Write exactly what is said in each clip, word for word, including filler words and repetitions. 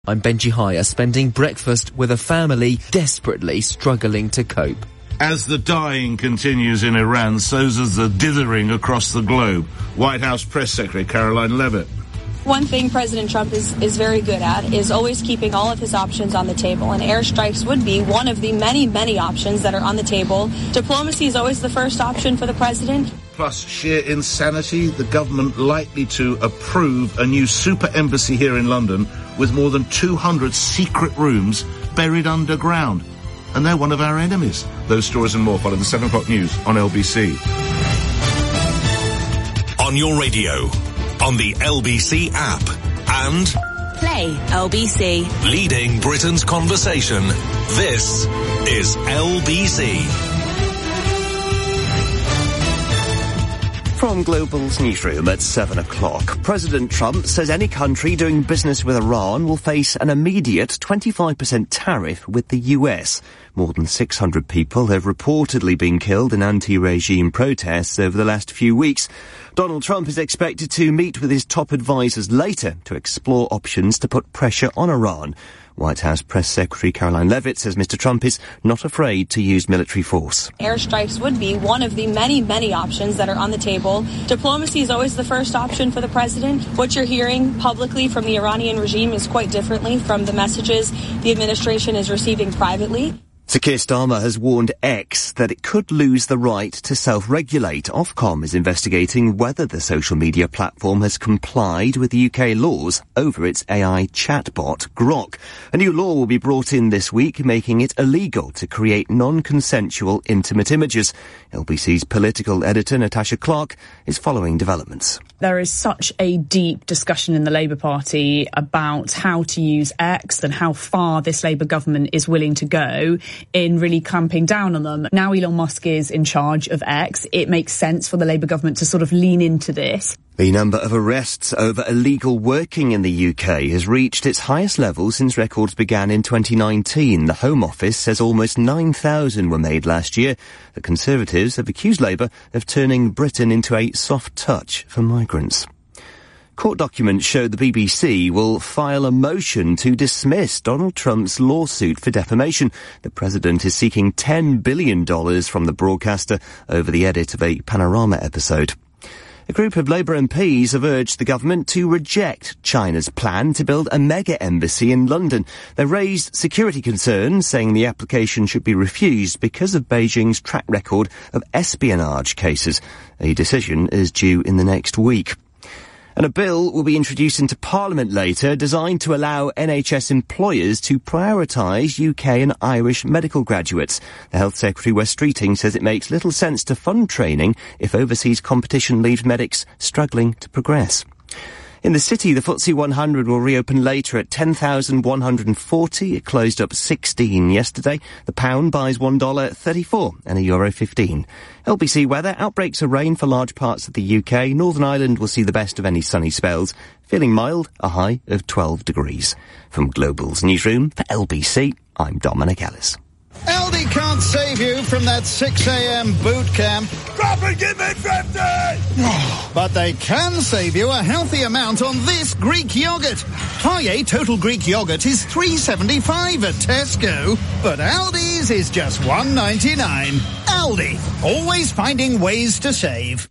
I'm Benji Hire, spending breakfast with a family desperately struggling to cope. As the dying continues in Iran, so does the dithering across the globe. White House Press Secretary Caroline Leavitt. One thing President Trump is, is very good at is always keeping all of his options on the table, and airstrikes would be one of the many, many options that are on the table. Diplomacy is always the first option for the president. Plus sheer insanity, the government likely to approve a new super embassy here in London with more than two hundred secret rooms buried underground. And they're one of our enemies. Those stories and more follow the seven o'clock news on L B C. On your radio, on the L B C app, and Play L B C. Leading Britain's conversation. This is L B C. From Global's newsroom at seven o'clock, President Trump says any country doing business with Iran will face an immediate twenty-five percent tariff with the U S. More than six hundred people have reportedly been killed in anti-regime protests over the last few weeks. Donald Trump is expected to meet with his top advisors later to explore options to put pressure on Iran. White House Press Secretary Caroline Leavitt says Mister Trump is not afraid to use military force. Airstrikes would be one of the many, many options that are on the table. Diplomacy is always the first option for the president. What you're hearing publicly from the Iranian regime is quite differently from the messages the administration is receiving privately. Sir Keir Starmer has warned X that it could lose the right to self-regulate. Ofcom is investigating whether the social media platform has complied with U K laws over its A I chatbot, Grok. A new law will be brought in this week, making it illegal to create non-consensual intimate images. L B C's political editor, Natasha Clark, is following developments. There is such a deep discussion in the Labour Party about how to use X and how far this Labour government is willing to go in really clamping down on them. Now Elon Musk is in charge of X. It makes sense for the Labour government to sort of lean into this. The number of arrests over illegal working in the U K has reached its highest level since records began in twenty nineteen. The Home Office says almost nine thousand were made last year. The Conservatives have accused Labour of turning Britain into a soft touch for migrants. Court documents show the B B C will file a motion to dismiss Donald Trump's lawsuit for defamation. The president is seeking ten billion dollars from the broadcaster over the edit of a Panorama episode. A group of Labour M Ps have urged the government to reject China's plan to build a mega embassy in London. They raised security concerns, saying the application should be refused because of Beijing's track record of espionage cases. A decision is due in the next week. And a bill will be introduced into Parliament later designed to allow N H S employers to prioritise U K and Irish medical graduates. The Health Secretary, Wes Streeting, says it makes little sense to fund training if overseas competition leaves medics struggling to progress. In the city, the F T S E one hundred will reopen later at ten thousand one hundred forty. It closed up sixteen yesterday. The pound buys one dollar thirty-four and a euro fifteen. L B C weather, outbreaks of rain for large parts of the U K. Northern Ireland will see the best of any sunny spells. Feeling mild, a high of twelve degrees. From Global's newsroom for L B C, I'm Dominic Ellis. Aldi can't save you from that six a.m. boot camp. Drop and give me fifty! But they can save you a healthy amount on this Greek yogurt. High Total Greek yogurt is three seventy-five at Tesco, but Aldi's is just one ninety-nine. Aldi, always finding ways to save.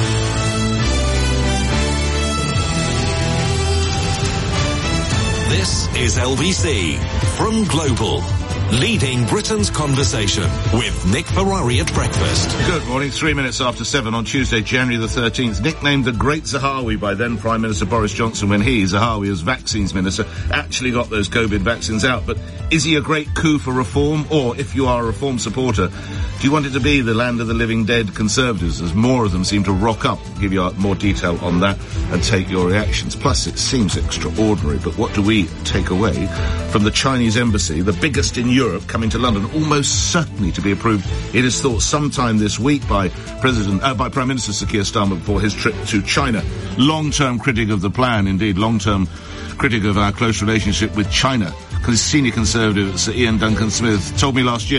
This is L B C from Global. Leading Britain's conversation with Nick Ferrari at breakfast. Good morning, three minutes after seven on Tuesday, January the thirteenth. Nicknamed the Great Zahawi by then Prime Minister Boris Johnson when he, Zahawi, as vaccines minister, actually got those COVID vaccines out. But is he a great coup for reform? Or, if you are a reform supporter, do you want it to be the land of the living dead Conservatives, as more of them seem to rock up? I'll give you more detail on that and take your reactions. Plus, it seems extraordinary, but what do we take away from the Chinese embassy, the biggest in Europe, Europe coming to London, almost certainly to be approved, it is thought, sometime this week by President, uh, by Prime Minister Sir Keir Starmer before his trip to China. Long-term critic of the plan, indeed, long-term critic of our close relationship with China. Because senior Conservative Sir Ian Duncan Smith told me last year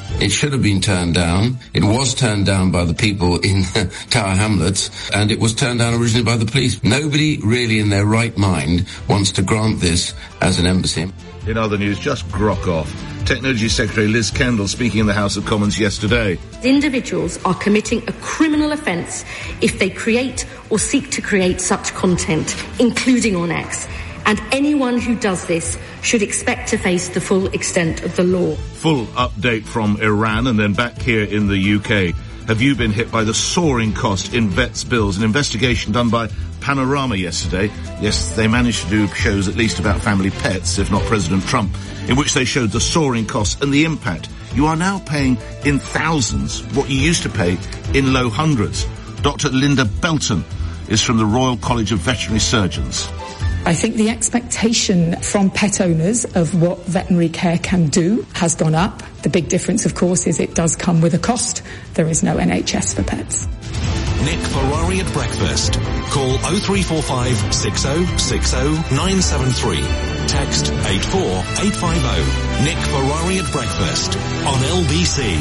It should have been turned down. It was turned down by the people in Tower Hamlets, and it was turned down originally by the police. Nobody really in their right mind wants to grant this as an embassy. In other news, just grok off. Technology Secretary Liz Kendall speaking in the House of Commons yesterday. Individuals are committing a criminal offence if they create or seek to create such content, including on X. And anyone who does this should expect to face the full extent of the law. Full update from Iran and then back here in the U K. Have you been hit by the soaring cost in vets' bills? An investigation done by Panorama yesterday. Yes, they managed to do shows at least about family pets, if not President Trump, in which they showed the soaring costs and the impact. You are now paying in thousands what you used to pay in low hundreds. Doctor Linda Belton is from the Royal College of Veterinary Surgeons. I think the expectation from pet owners of what veterinary care can do has gone up. The big difference, of course, is it does come with a cost. There is no N H S for pets. Nick Ferrari at breakfast. Call oh three four five six oh six oh nine seven three. Text eight four eight five oh. Nick Ferrari at breakfast on L B C.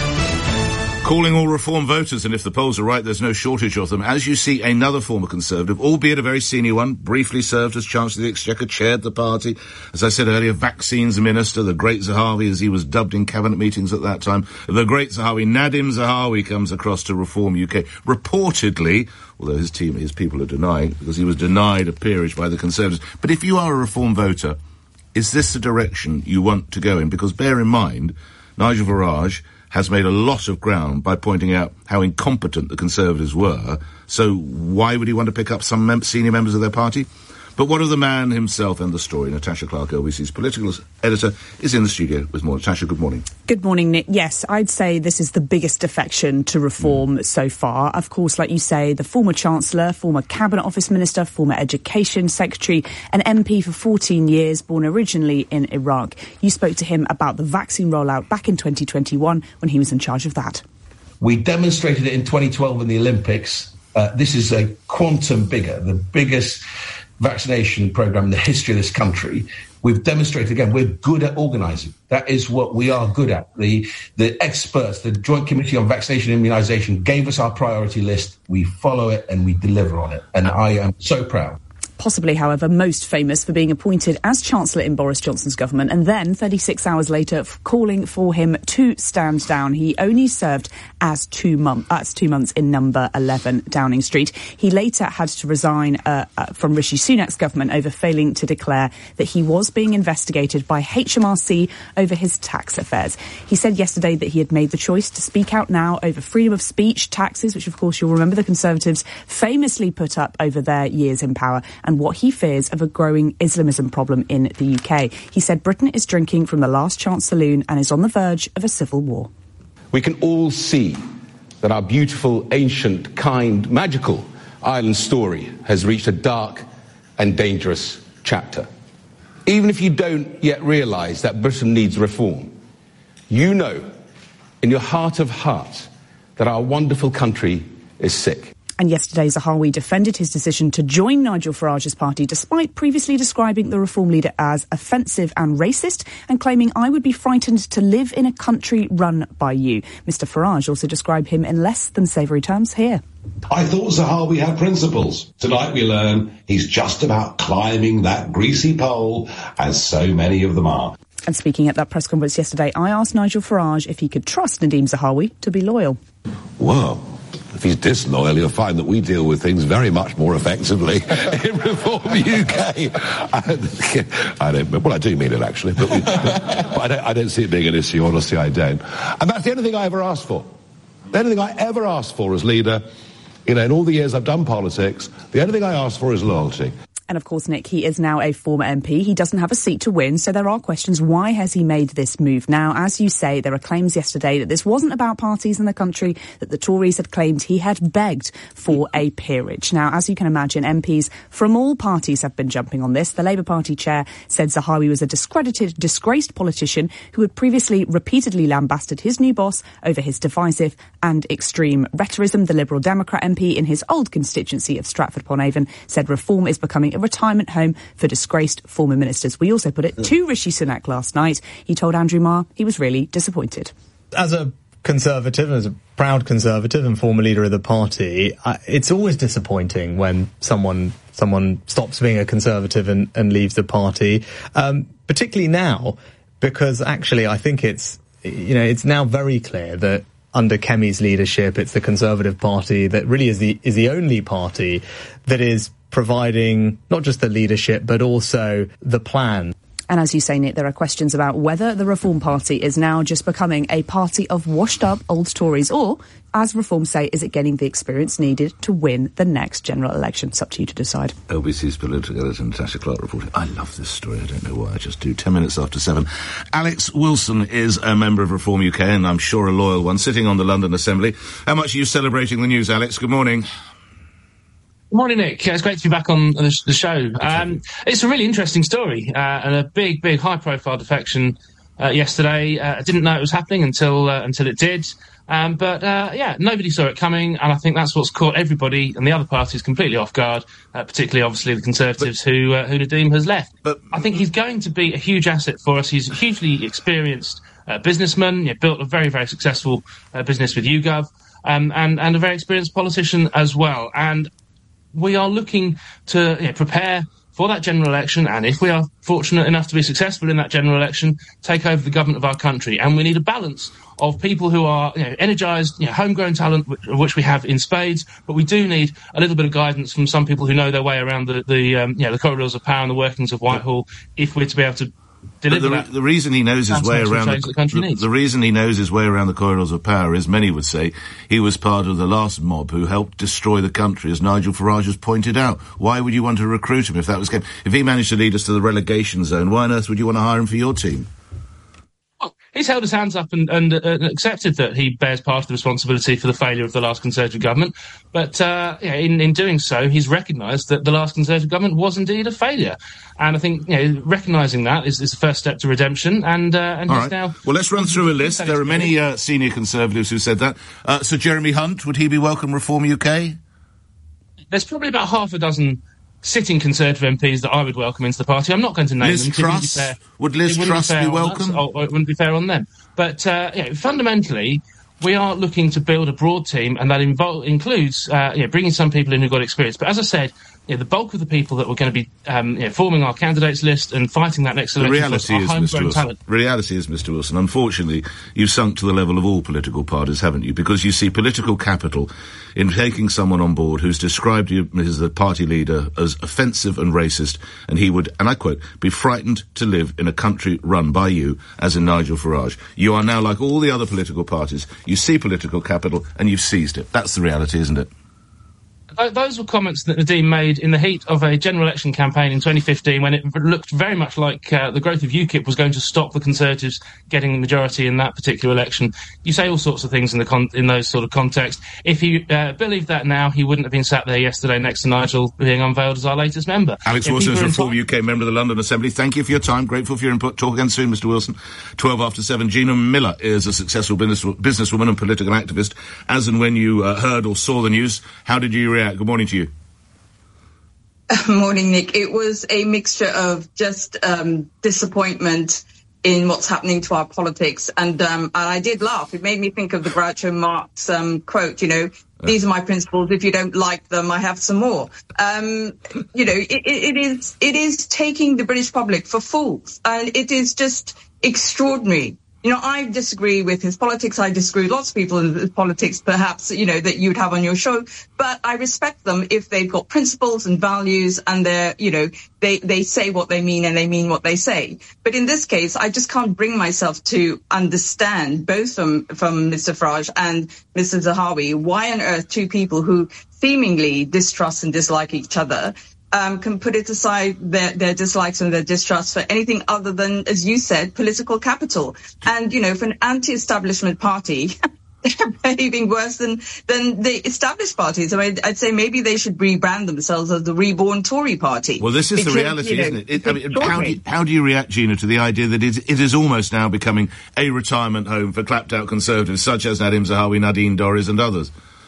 Calling all Reform voters, and if the polls are right, there's no shortage of them. As you see, another former Conservative, albeit a very senior one, briefly served as Chancellor of the Exchequer, chaired the party. As I said earlier, Vaccines Minister, the Great Zahawi, as he was dubbed in cabinet meetings at that time. The Great Zahawi, Nadim Zahawi, comes across to Reform U K. Reportedly, although his team, his people are denying, because he was denied a peerage by the Conservatives. But if you are a Reform voter, is this the direction you want to go in? Because bear in mind, Nigel Farage has made a lot of ground by pointing out how incompetent the Conservatives were. So why would he want to pick up some mem- senior members of their party? But what of the man himself and the story? Natasha Clark, L B C's political editor, is in the studio with more. Natasha, good morning. Good morning, Nick. Yes, I'd say this is the biggest defection to Reform mm. so far. Of course, like you say, the former Chancellor, former Cabinet Office Minister, former Education Secretary, an M P for fourteen years, born originally in Iraq. You spoke to him about the vaccine rollout back in twenty twenty-one when he was in charge of that. We demonstrated it in twenty twelve in the Olympics. Uh, this is a quantum bigger, the biggest vaccination programme in the history of this country. We've demonstrated again we're good at organising. That is what we are good at. The the experts, the Joint Committee on Vaccination and Immunisation gave us our priority list. We follow it and we deliver on it. And I am so proud. Possibly, however, most famous for being appointed as Chancellor in Boris Johnson's government and then thirty-six hours later f- calling for him to stand down. He only served as two, month, as two months in number eleven Downing Street. He later had to resign uh, uh, from Rishi Sunak's government over failing to declare that he was being investigated by H M R C over his tax affairs. He said yesterday that he had made the choice to speak out now over freedom of speech, taxes, which of course you'll remember the Conservatives famously put up over their years in power, and what he fears of a growing Islamism problem in the U K. He said Britain is drinking from the last chance saloon and is on the verge of a civil war. We can all see that our beautiful, ancient, kind, magical island story has reached a dark and dangerous chapter. Even if you don't yet realise that Britain needs reform, you know in your heart of hearts that our wonderful country is sick. And yesterday, Zahawi defended his decision to join Nigel Farage's party, despite previously describing the Reform leader as offensive and racist, and claiming, I would be frightened to live in a country run by you. Mister Farage also described him in less than savoury terms here. I thought Zahawi had principles. Tonight we learn he's just about climbing that greasy pole, as so many of them are. And speaking at that press conference yesterday, I asked Nigel Farage if he could trust Nadim Zahawi to be loyal. Well, if he's disloyal, you'll find that we deal with things very much more effectively in Reform U K. I, I don't, well, I do mean it, actually, but, we, but, but I, don't, I don't see it being an issue, honestly, I don't. And that's the only thing I ever asked for. The only thing I ever asked for as leader, you know, in all the years I've done politics, the only thing I asked for is loyalty. And of course, Nick, he is now a former M P. He doesn't have a seat to win, so there are questions. Why has he made this move? Now, as you say, there are claims yesterday that this wasn't about parties in the country, that the Tories had claimed he had begged for a peerage. Now, as you can imagine, M Ps from all parties have been jumping on this. The Labour Party chair said Zahawi was a discredited, disgraced politician who had previously repeatedly lambasted his new boss over his divisive and extreme rhetoricism. The Liberal Democrat M P in his old constituency of Stratford-upon-Avon said Reform is becoming a retirement home for disgraced former ministers. We also put it to Rishi Sunak last night. He told Andrew Marr he was really disappointed. As a Conservative, as a proud Conservative and former leader of the party, uh, it's always disappointing when someone someone stops being a Conservative and, and leaves the party, um, particularly now, because actually I think it's, you know, it's now very clear that under Kemi's leadership, it's the Conservative Party that really is the is the only party that is providing not just the leadership but also the plan. And as you say, Nick, there are questions about whether the Reform Party is now just becoming a party of washed-up old Tories, or, as Reform say, is it getting the experience needed to win the next general election? It's up to you to decide. L B C's political editor Natasha Clark reporting. I love this story. I don't know why. I just do. Ten minutes after seven. Alex Wilson is a member of Reform U K, and I'm sure a loyal one, sitting on the London Assembly. How much are you celebrating the news, Alex? Good morning. Good morning, Nick. It's great to be back on the, the show. Um, it's a really interesting story, uh, and a big, big, high-profile defection uh, yesterday. Uh, I didn't know it was happening until uh, until it did. Um, but, uh, yeah, nobody saw it coming, and I think that's what's caught everybody and the other parties completely off guard, uh, particularly, obviously, the Conservatives but, who uh, who Nadeem has left. But I think he's going to be a huge asset for us. He's a hugely experienced uh, businessman, you know, built a very, very successful uh, business with YouGov, um, and, and a very experienced politician as well. And we are looking to you know, prepare for that general election, and if we are fortunate enough to be successful in that general election, take over the government of our country. And we need a balance of people who are you know, energised, you know, homegrown talent, which, which we have in spades, but we do need a little bit of guidance from some people who know their way around the, the um, you know, the corridors of power and the workings of Whitehall, if we're to be able to The, the, the reason he knows his way around the, the, the, the reason he knows his way around the corridors of power is, many would say, he was part of the last mob who helped destroy the country, as Nigel Farage has pointed out. Why would you want to recruit him if that was game? If he managed to lead us to the relegation zone, why on earth would you want to hire him for your team? Well, he's held his hands up and, and, uh, and accepted that he bears part of the responsibility for the failure of the last Conservative government. But uh, yeah, in, in doing so, he's recognised that the last Conservative government was indeed a failure. And I think you know, recognising that is, is the first step to redemption. And, uh, and he's right. now... Well, let's run through a list. There are many uh, senior Conservatives who said that. Uh, Sir Jeremy Hunt, would he be welcome Reform U K? There's probably about half a dozen sitting Conservative M Ps that I would welcome into the party. I'm not going to name Liz them. Truss? Fair. Would Liz Truss be, be welcome? Or, or it wouldn't be fair on them. But uh, you know, fundamentally, we are looking to build a broad team, and that invo- includes uh, you know, bringing some people in who've got experience. But as I said, you know, the bulk of the people that we're going to be um, you know, forming our candidates list and fighting that next election the reality are is, Mister Wilson, talent. reality is, Mister Wilson, unfortunately, you've sunk to the level of all political parties, haven't you? Because you see political capital in taking someone on board who's described you as the party leader as offensive and racist, and he would, and I quote, be frightened to live in a country run by you, as in Nigel Farage. You are now like all the other political parties. You see political capital, and you've seized it. That's the reality, isn't it? Those were comments that Nadeem made in the heat of a general election campaign in twenty fifteen, when it looked very much like uh, the growth of UKIP was going to stop the Conservatives getting the majority in that particular election. You say all sorts of things in the con- in those sort of contexts. If he uh, believed that now, he wouldn't have been sat there yesterday next to Nigel being unveiled as our latest member. Alex if Wilson is Reform enti- U K member of the London Assembly. Thank you for your time. Grateful for your input. Talk again soon, Mister Wilson. twelve after seven. Gina Miller is a successful business- businesswoman and political activist. As and when you uh, heard or saw the news, how did you react? Good morning to you. Morning, Nick. It was a mixture of just um, disappointment in what's happening to our politics, and um, and I did laugh. It made me think of the Groucho Marx um, quote, you know, these are my principles. If you don't like them, I have some more. Um, you know, it, it is it is taking the British public for fools, and it is just extraordinary. You know, I disagree with his politics. I disagree with lots of people in his politics, perhaps, you know, that you'd have on your show. But I respect them if they've got principles and values, and they're, you know, they, they say what they mean and they mean what they say. But in this case, I just can't bring myself to understand, both from, from Mister Farage and Mister Zahawi, why on earth two people who seemingly distrust and dislike each other Um, can put it aside, their, their dislikes and their distrust, for anything other than, as you said, political capital. And, you know, for an anti-establishment party, they're behaving worse than, than the established parties. I mean, I'd say maybe they should rebrand themselves as the reborn Tory party. Well, this is because, the reality, you know, isn't it? it I mean, how, do you, how do you react, Gina, to the idea that it, it is almost now becoming a retirement home for clapped-out Conservatives, such as Nadeem Zahawi, Nadine Dorries and others?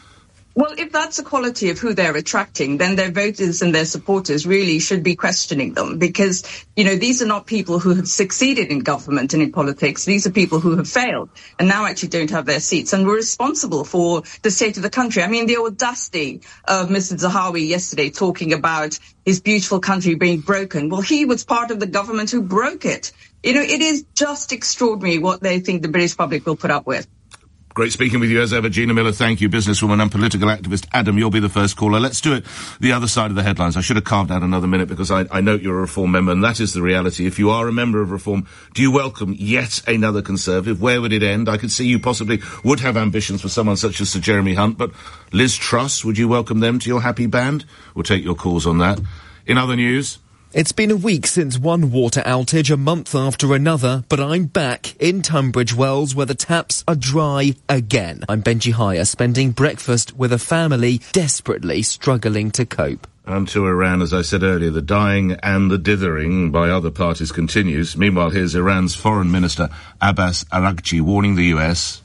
Well, if that's the quality of who they're attracting, then their voters and their supporters really should be questioning them because, you know, these are not people who have succeeded in government and in politics. These are people who have failed and now actually don't have their seats and were responsible for the state of the country. I mean, the audacity of Mister Zahawi yesterday talking about his beautiful country being broken. Well, he was part of the government who broke it. You know, it is just extraordinary what they think the British public will put up with. Great speaking with you as ever, Gina Miller. Thank you, businesswoman and political activist. Adam, you'll be the first caller. Let's do it the other side of the headlines. I should have carved out another minute because I, I note you're a Reform member, and that is the reality. If you are a member of Reform, do you welcome yet another Conservative? Where would it end? I could see you possibly would have ambitions for someone such as Sir Jeremy Hunt, but Liz Truss, would you welcome them to your happy band? We'll take your calls on that. In other news... It's been a week since one water outage, a month after another, but I'm back in Tunbridge Wells where the taps are dry again. I'm Benji Hire, spending breakfast with a family desperately struggling to cope. And to Iran, as I said earlier, the dying and the dithering by other parties continues. Meanwhile, here's Iran's Foreign Minister Abbas Araghchi warning the U S.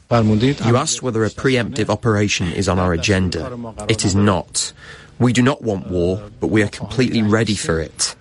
You asked whether a preemptive operation is on our agenda. It is not. We do not want war, but we are completely ready for it.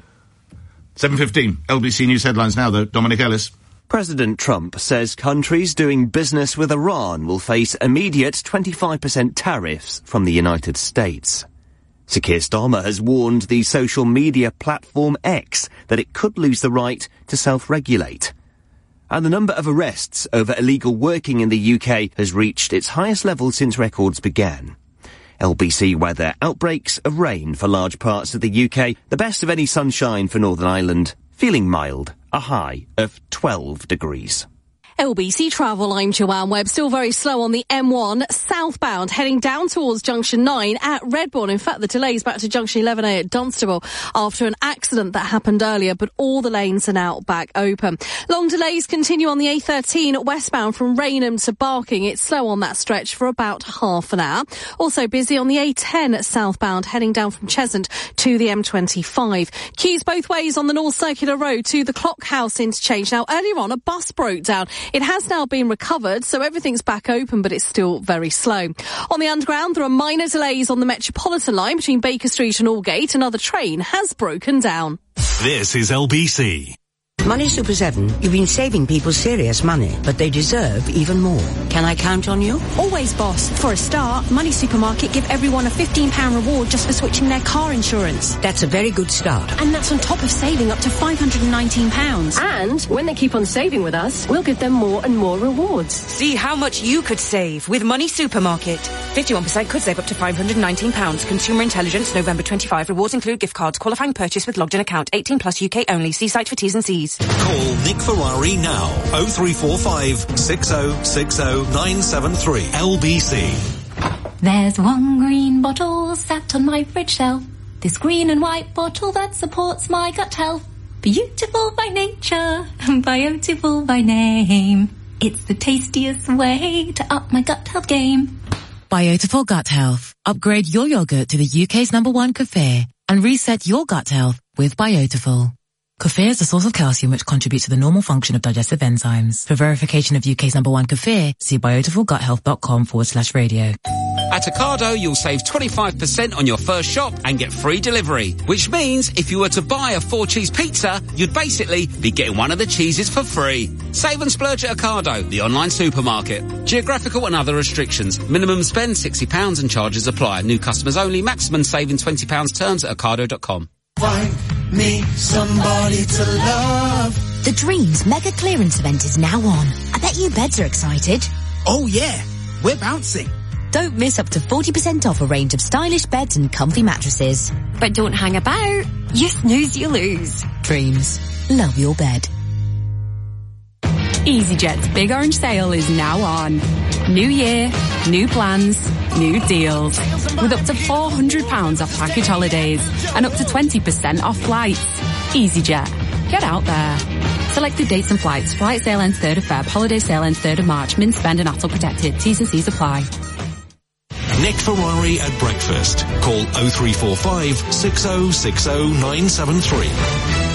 seven fifteen, L B C News headlines now, though. Dominic Ellis. President Trump says countries doing business with Iran will face immediate twenty-five percent tariffs from the United States. Sir Keir Starmer has warned the social media platform X that it could lose the right to self-regulate. And the number of arrests over illegal working in the U K has reached its highest level since records began. L B C weather, outbreaks of rain for large parts of the U K, the best of any sunshine for Northern Ireland, feeling mild, a high of twelve degrees. L B C Travel, I'm Joanne Webb. Still very slow on the M one southbound, heading down towards Junction nine at Redbourne. In fact, the delays back to Junction eleven A at Dunstable after an accident that happened earlier, but all the lanes are now back open. Long delays continue on the A thirteen westbound from Rainham to Barking. It's slow on that stretch for about half an hour. Also busy on the A ten southbound, heading down from Cheshunt to the M twenty-five. Queues both ways on the North Circular Road to the Clock House interchange. Now, earlier on, a bus broke down. It has now been recovered, so everything's back open, but it's still very slow. On the Underground, there are minor delays on the Metropolitan line between Baker Street and Aldgate. Another train has broken down. This is L B C. Money Super seven, you've been saving people serious money, but they deserve even more. Can I count on you? Always, boss. For a start, Money Supermarket give everyone a fifteen pound reward just for switching their car insurance. That's a very good start. And that's on top of saving up to five hundred nineteen pounds. And when they keep on saving with us, we'll give them more and more rewards. See how much you could save with Money Supermarket. fifty-one percent could save up to five hundred nineteen pounds. Consumer Intelligence, November twenty-fifth. Rewards include gift cards. Qualifying purchase with logged in account. eighteen plus U K only. See site for T's and C's. Call Nick Ferrari now. oh three four five, six oh six oh, nine seven three. L B C. There's one green bottle sat on my fridge shelf. This green and white bottle that supports my gut health. Beautiful by nature, beautiful by name. It's the tastiest way to up my gut health game. Biotiful Gut Health. Upgrade your yogurt to the U K's number one kefir and reset your gut health with Biotiful. Kefir is a source of calcium which contributes to the normal function of digestive enzymes. For verification of U K's number one kefir, see biotifulguthealth.com forward slash radio. At Ocado, you'll save twenty-five percent on your first shop and get free delivery. Which means if you were to buy a four-cheese pizza, you'd basically be getting one of the cheeses for free. Save and splurge at Ocado, the online supermarket. Geographical and other restrictions. Minimum spend sixty pounds and charges apply. New customers only. Maximum saving twenty pounds. Terms at ocado dot com. Find me somebody to love. The Dreams mega clearance event is now on. I bet you beds are excited. Oh yeah, we're bouncing. Don't miss up to forty percent off a range of stylish beds and comfy mattresses. But don't hang about. You snooze, you lose. Dreams. Love your bed. EasyJet's Big Orange Sale is now on. New year, new plans, new deals. With up to four hundred pounds off package holidays and up to twenty percent off flights. EasyJet. Get out there. Selected dates and flights. Flight sale ends third of February. Holiday sale ends third of March. Min spend and A T O protected. T's and C's apply. Nick Ferrari at breakfast. Call oh three four five, six oh six oh, nine seven three.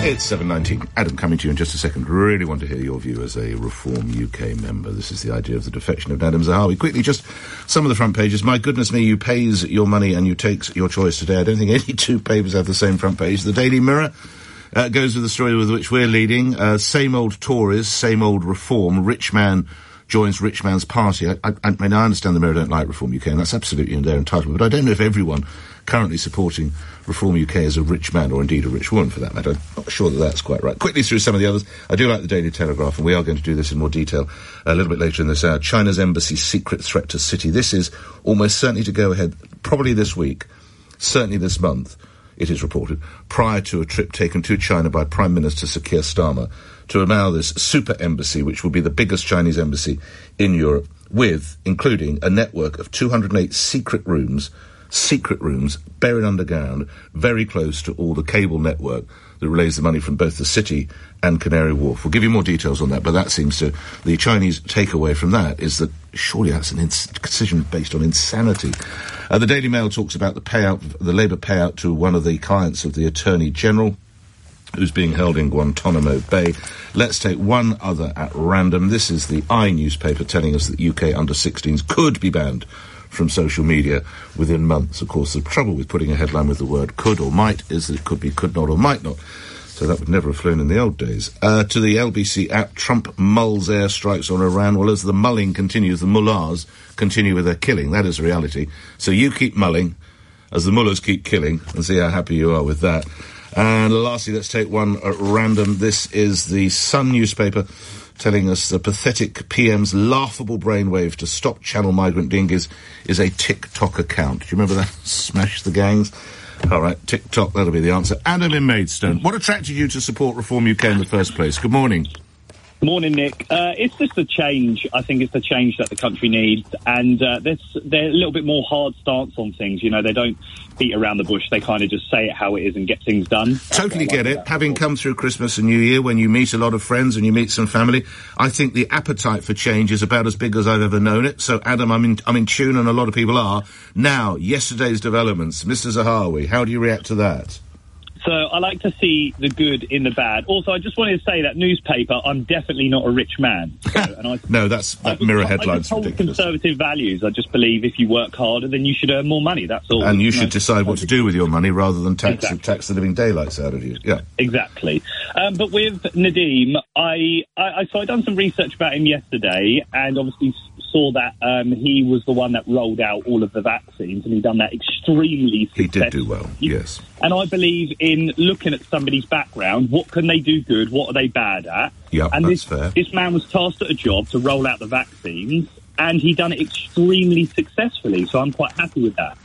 It's seven nineteen. Adam, coming to you in just a second. Really want to hear your view as a Reform U K member. This is the idea of the defection of Nadhim Zahawi. Quickly, just some of the front pages. My goodness me, you pays your money and you takes your choice today. I don't think any two papers have the same front page. The Daily Mirror uh, goes with the story with which we're leading. Uh, same old Tories, same old Reform. Rich man joins rich man's party. I, I, I mean, I understand the Mirror don't like Reform U K, and that's absolutely in their entitlement, but I don't know if everyone currently supporting Reform U K is a rich man, or indeed a rich woman for that matter. I'm not sure that that's quite right. Quickly through some of the others. I do like the Daily Telegraph, and we are going to do this in more detail a little bit later in this hour. China's embassy's secret threat to city. This is almost certainly to go ahead, probably this week, certainly this month, it is reported, prior to a trip taken to China by Prime Minister Sir Keir Starmer to allow this super embassy, which will be the biggest Chinese embassy in Europe, with, including, a network of two hundred eight secret rooms, secret rooms, buried underground, very close to all the cable network that relays the money from both the city and Canary Wharf. We'll give you more details on that, but that seems to, the Chinese takeaway from that is that surely that's an ins- decision based on insanity. Uh, the Daily Mail talks about the payout, the Labour payout to one of the clients of the Attorney General, who's being held in Guantanamo Bay. Let's take one other at random. This is the I newspaper telling us that U K under sixteens could be banned from social media within months. Of course, the trouble with putting a headline with the word could or might is that it could be could not or might not. So that would never have flown in the old days. Uh, to the L B C app, Trump mulls airstrikes on Iran. Well, as the mulling continues, the mullahs continue with their killing. That is reality. So you keep mulling as the mullahs keep killing, and see how happy you are with that. And lastly, let's take one at random. This is the Sun newspaper telling us the pathetic P M's laughable brainwave to stop Channel migrant dinghies is a TikTok account. Do you remember that? Smash the gangs. All right, TikTok, that'll be the answer. Adam in Maidstone, what attracted you to support Reform U K in the first place? Good morning. Morning, Nick. Uh, it's just a change. I think it's the change that the country needs, and uh, there's they're a little bit more hard stance on things. You know, they don't beat around the bush. They kind of just say it how it is and get things done. Totally get it. Having come through Christmas and New Year, when you meet a lot of friends and you meet some family, I think the appetite for change is about as big as I've ever known it. So, Adam, I'm in, I'm in tune, and a lot of people are. Now, yesterday's developments. Mister Zahawi, how do you react to that? So I like to see the good in the bad. Also, I just wanted to say that newspaper, I'm definitely not a rich man. So, and I, no, that's that I just, Mirror headline's I just hold ridiculous. Conservative values. I just believe if you work harder, then you should earn more money. That's all. And you should decide what to do with your money rather than tax Exactly. tax the living daylights out of you. Yeah, exactly. Um, but with Nadhim, I, I, I so I done some research about him yesterday, and obviously saw that um, he was the one that rolled out all of the vaccines, and he done that extremely successfully. He did do well. Yes. And I believe in looking at somebody's background, what can they do good, what are they bad at? Yeah, and that's this, fair. this man was tasked at a job to roll out the vaccines, and he done it extremely successfully, so I'm quite happy with that.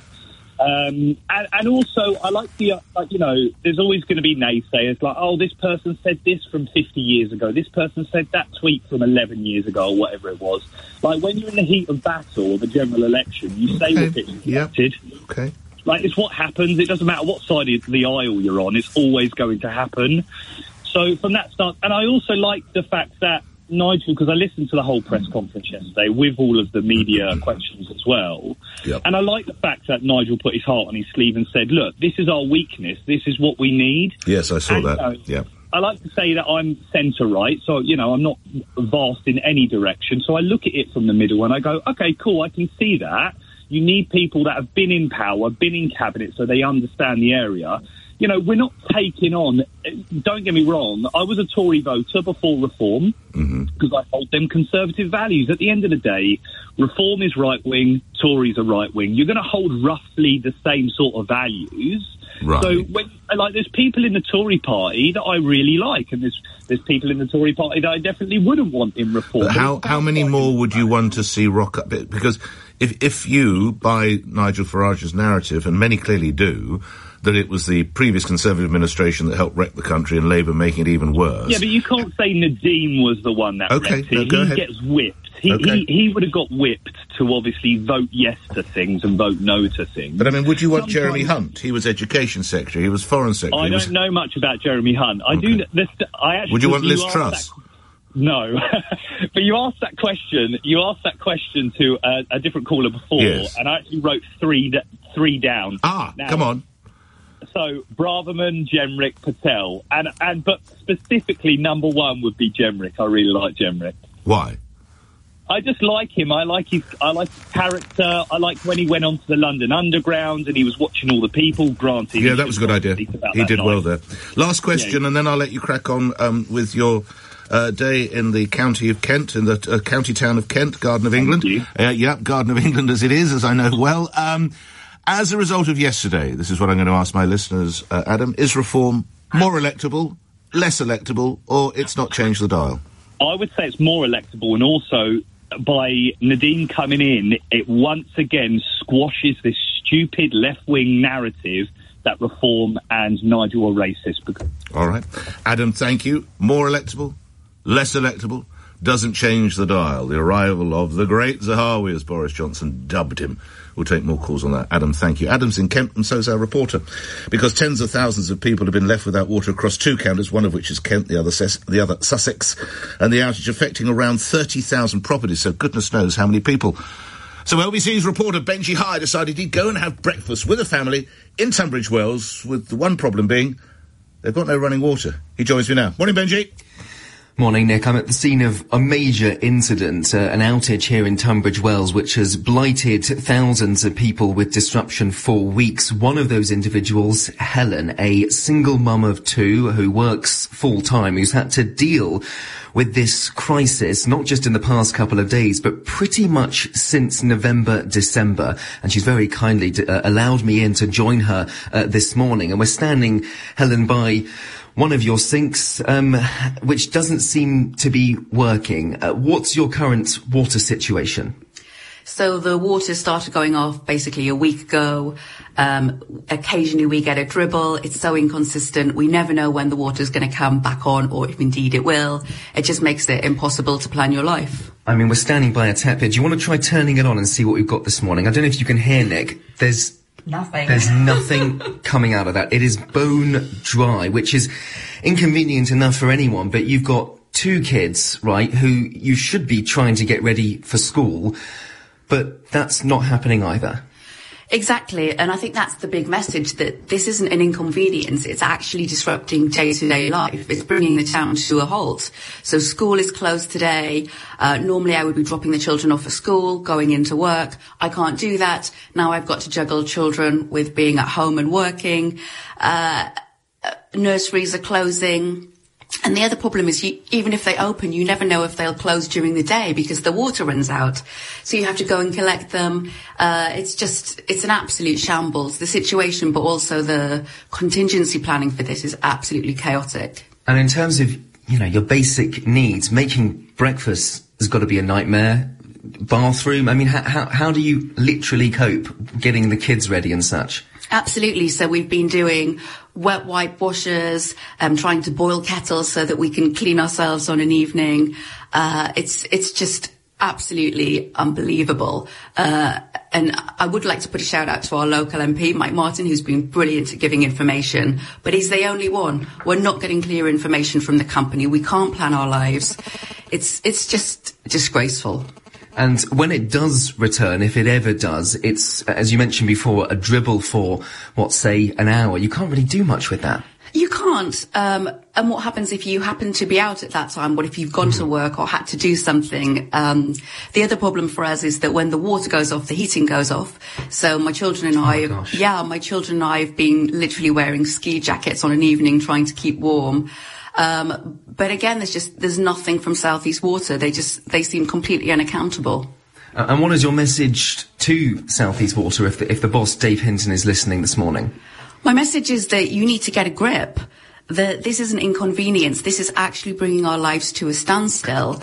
Um, and, and also, I like the, uh, like, you know, there's always going to be naysayers, like, oh, this person said this from fifty years ago, this person said that tweet from eleven years ago, or whatever it was. Like, when you're in the heat of battle or the general election, you say okay. what gets elected. Yep. Okay. Like, it's what happens. It doesn't matter what side of the aisle you're on. It's always going to happen. So from that start, and I also like the fact that Nigel, because I listened to the whole press conference yesterday with all of the media questions as well. Yep. And I like the fact that Nigel put his heart on his sleeve and said, look, this is our weakness. This is what we need. Yes, I saw and, that. Uh, yeah. I like to say that I'm centre-right, so, you know, I'm not vast in any direction. So I look at it from the middle and I go, OK, cool, I can see that. You need people that have been in power, been in cabinet, so they understand the area. You know, we're not taking on, don't get me wrong, I was a Tory voter before Reform, because mm-hmm. I hold them conservative values. At the end of the day, Reform is right-wing, Tories are right-wing. You're going to hold roughly the same sort of values. Right. So, when, like, there's people in the Tory party that I really like, and there's there's people in the Tory party that I definitely wouldn't want in Reform. But how how many more would you want to see rock up? Because if if you, by Nigel Farage's narrative, and many clearly do, that it was the previous Conservative administration that helped wreck the country and Labour making it even worse. Yeah, but you can't say Nadhim was the one that okay, wrecked it. No, go he ahead. gets whipped. He, okay. he he would have got whipped to obviously vote yes to things and vote no to things. But I mean, would you want Sometimes, Jeremy Hunt? He was Education Secretary. He was Foreign Secretary. I don't was, know much about Jeremy Hunt. I okay. do. This, I actually. Would you want Liz you Truss? That, no, but you asked that question. You asked that question to a, a different caller before, yes. and I actually wrote three three down. Ah, now, come on. So, Braverman, Jenrick, Patel. And, and, but specifically, number one would be Jenrick. I really like Jenrick. Why? I just like him. I like his, I like his character. I like when he went onto the London Underground and he was watching all the people. Granted, yeah, that was a good idea. He did night. well there. Last question, yeah. and then I'll let you crack on um, with your uh, day in the county of Kent, in the uh, county town of Kent, Garden of England. Uh, yep, Garden of England as it is, as I know well. Um, as a result of yesterday, this is what I'm going to ask my listeners, uh, Adam, is reform more electable, less electable, or it's not changed the dial? I would say it's more electable, and also by Nadine coming in, it once again squashes this stupid left-wing narrative that reform and Nigel are racist. All right. Adam, thank you. More electable, less electable, doesn't change the dial. The arrival of the great Zahawi, as Boris Johnson dubbed him. We'll take more calls on that. Adam, thank you. Adam's in Kent, and so's our reporter. Because tens of thousands of people have been left without water across two counties, one of which is Kent, the other Ses- the other Sussex, and the outage affecting around thirty thousand properties, so goodness knows how many people. So L B C's reporter Benji High decided he'd go and have breakfast with a family in Tunbridge Wells, with the one problem being they've got no running water. He joins me now. Morning, Benji. Morning, Nick. I'm at the scene of a major incident, uh, an outage here in Tunbridge Wells, which has blighted thousands of people with disruption for weeks. One of those individuals, Helen, a single mum of two who works full-time, who's had to deal with this crisis, not just in the past couple of days, but pretty much since November, December. And she's very kindly d- uh, allowed me in to join her uh, this morning. And we're standing, Helen, by one of your sinks, um, which doesn't seem to be working. Uh, what's your current water situation? So the water started going off basically a week ago. Um, occasionally we get a dribble. It's so inconsistent. We never know when the water's going to come back on, or if indeed it will. It just makes it impossible to plan your life. I mean, we're standing by a tap here. Do you want to try turning it on and see what we've got this morning? I don't know if you can hear, Nick. There's Nothing. There's nothing coming out of that. It is bone dry, which is inconvenient enough for anyone, but you've got two kids, right, who you should be trying to get ready for school, but that's not happening either. Exactly, and I think that's the big message, that this isn't an inconvenience, it's actually disrupting day-to-day life. It's bringing the town to a halt. So school is closed today. Uh, normally I would be dropping the children off at school, going into work. I can't do that. Now I've got to juggle children with being at home and working. Uh, nurseries are closing. And the other problem is, you, even if they open, you never know if they'll close during the day because the water runs out. So you have to go and collect them. Uh, it's just, it's an absolute shambles, the situation, but also the contingency planning for this is absolutely chaotic. And in terms of, you know, your basic needs, making breakfast has got to be a nightmare. Bathroom, I mean, how, how, how do you literally cope getting the kids ready and such? Absolutely. So we've been doing wet wipe washers, um, trying to boil kettles so that we can clean ourselves on an evening. Uh, it's, it's just absolutely unbelievable. Uh, and I would like to put a shout out to our local M P, Mike Martin, who's been brilliant at giving information, but he's the only one. We're not getting clear information from the company. We can't plan our lives. It's, it's just disgraceful. And when it does return, if it ever does, it's, as you mentioned before, a dribble for, what, say, an hour. You can't really do much with that. You can't. Um, and what happens if you happen to be out at that time? What if you've gone to work or had to do something? Um, the other problem for us is that when the water goes off, the heating goes off. So my children and I, oh, yeah, my children and I have been literally wearing ski jackets on an evening trying to keep warm. Um, but again, there's just, there's nothing from South East Water. They just, they seem completely unaccountable. Uh, and what is your message to South East Water if the, if the boss, Dave Hinton, is listening this morning? My message is that you need to get a grip. That this is an inconvenience. This is actually bringing our lives to a standstill.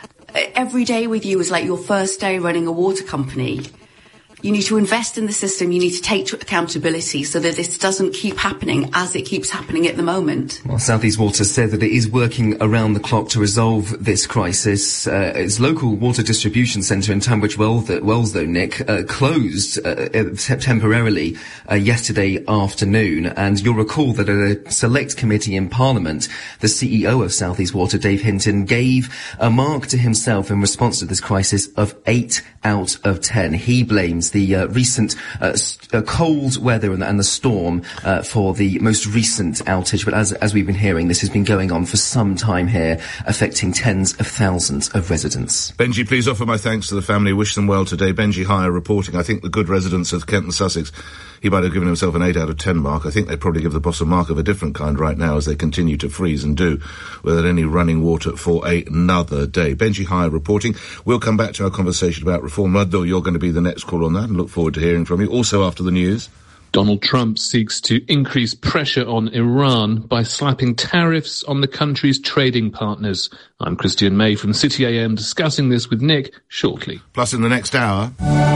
Every day with you is like your first day running a water company. You need to invest in the system. You need to take accountability so that this doesn't keep happening as it keeps happening at the moment. Well, South East Water said that it is working around the clock to resolve this crisis. Uh, its local water distribution centre in Tunbridge Wells, though, Nick, uh, closed uh, temporarily uh, yesterday afternoon. And you'll recall that at a select committee in Parliament, the C E O of South East Water, Dave Hinton, gave a mark to himself in response to this crisis of eight out of ten. He blames the uh, recent uh, st- uh, cold weather and the, and the storm uh, for the most recent outage. But as as we've been hearing, this has been going on for some time here, affecting tens of thousands of residents. Benji, please offer my thanks to the family. Wish them well today. Benji Hire reporting. I think the good residents of Kent and Sussex, he might have given himself an eight out of ten mark. I think they'd probably give the boss a mark of a different kind right now as they continue to freeze and do without any running water for another day. Benji Hire reporting. We'll come back to our conversation about reform. Muddo, you're going to be the next call on that, and look forward to hearing from you. Also after the news, Donald Trump seeks to increase pressure on Iran by slapping tariffs on the country's trading partners. I'm Christian May from City A M discussing this with Nick shortly. Plus in the next hour,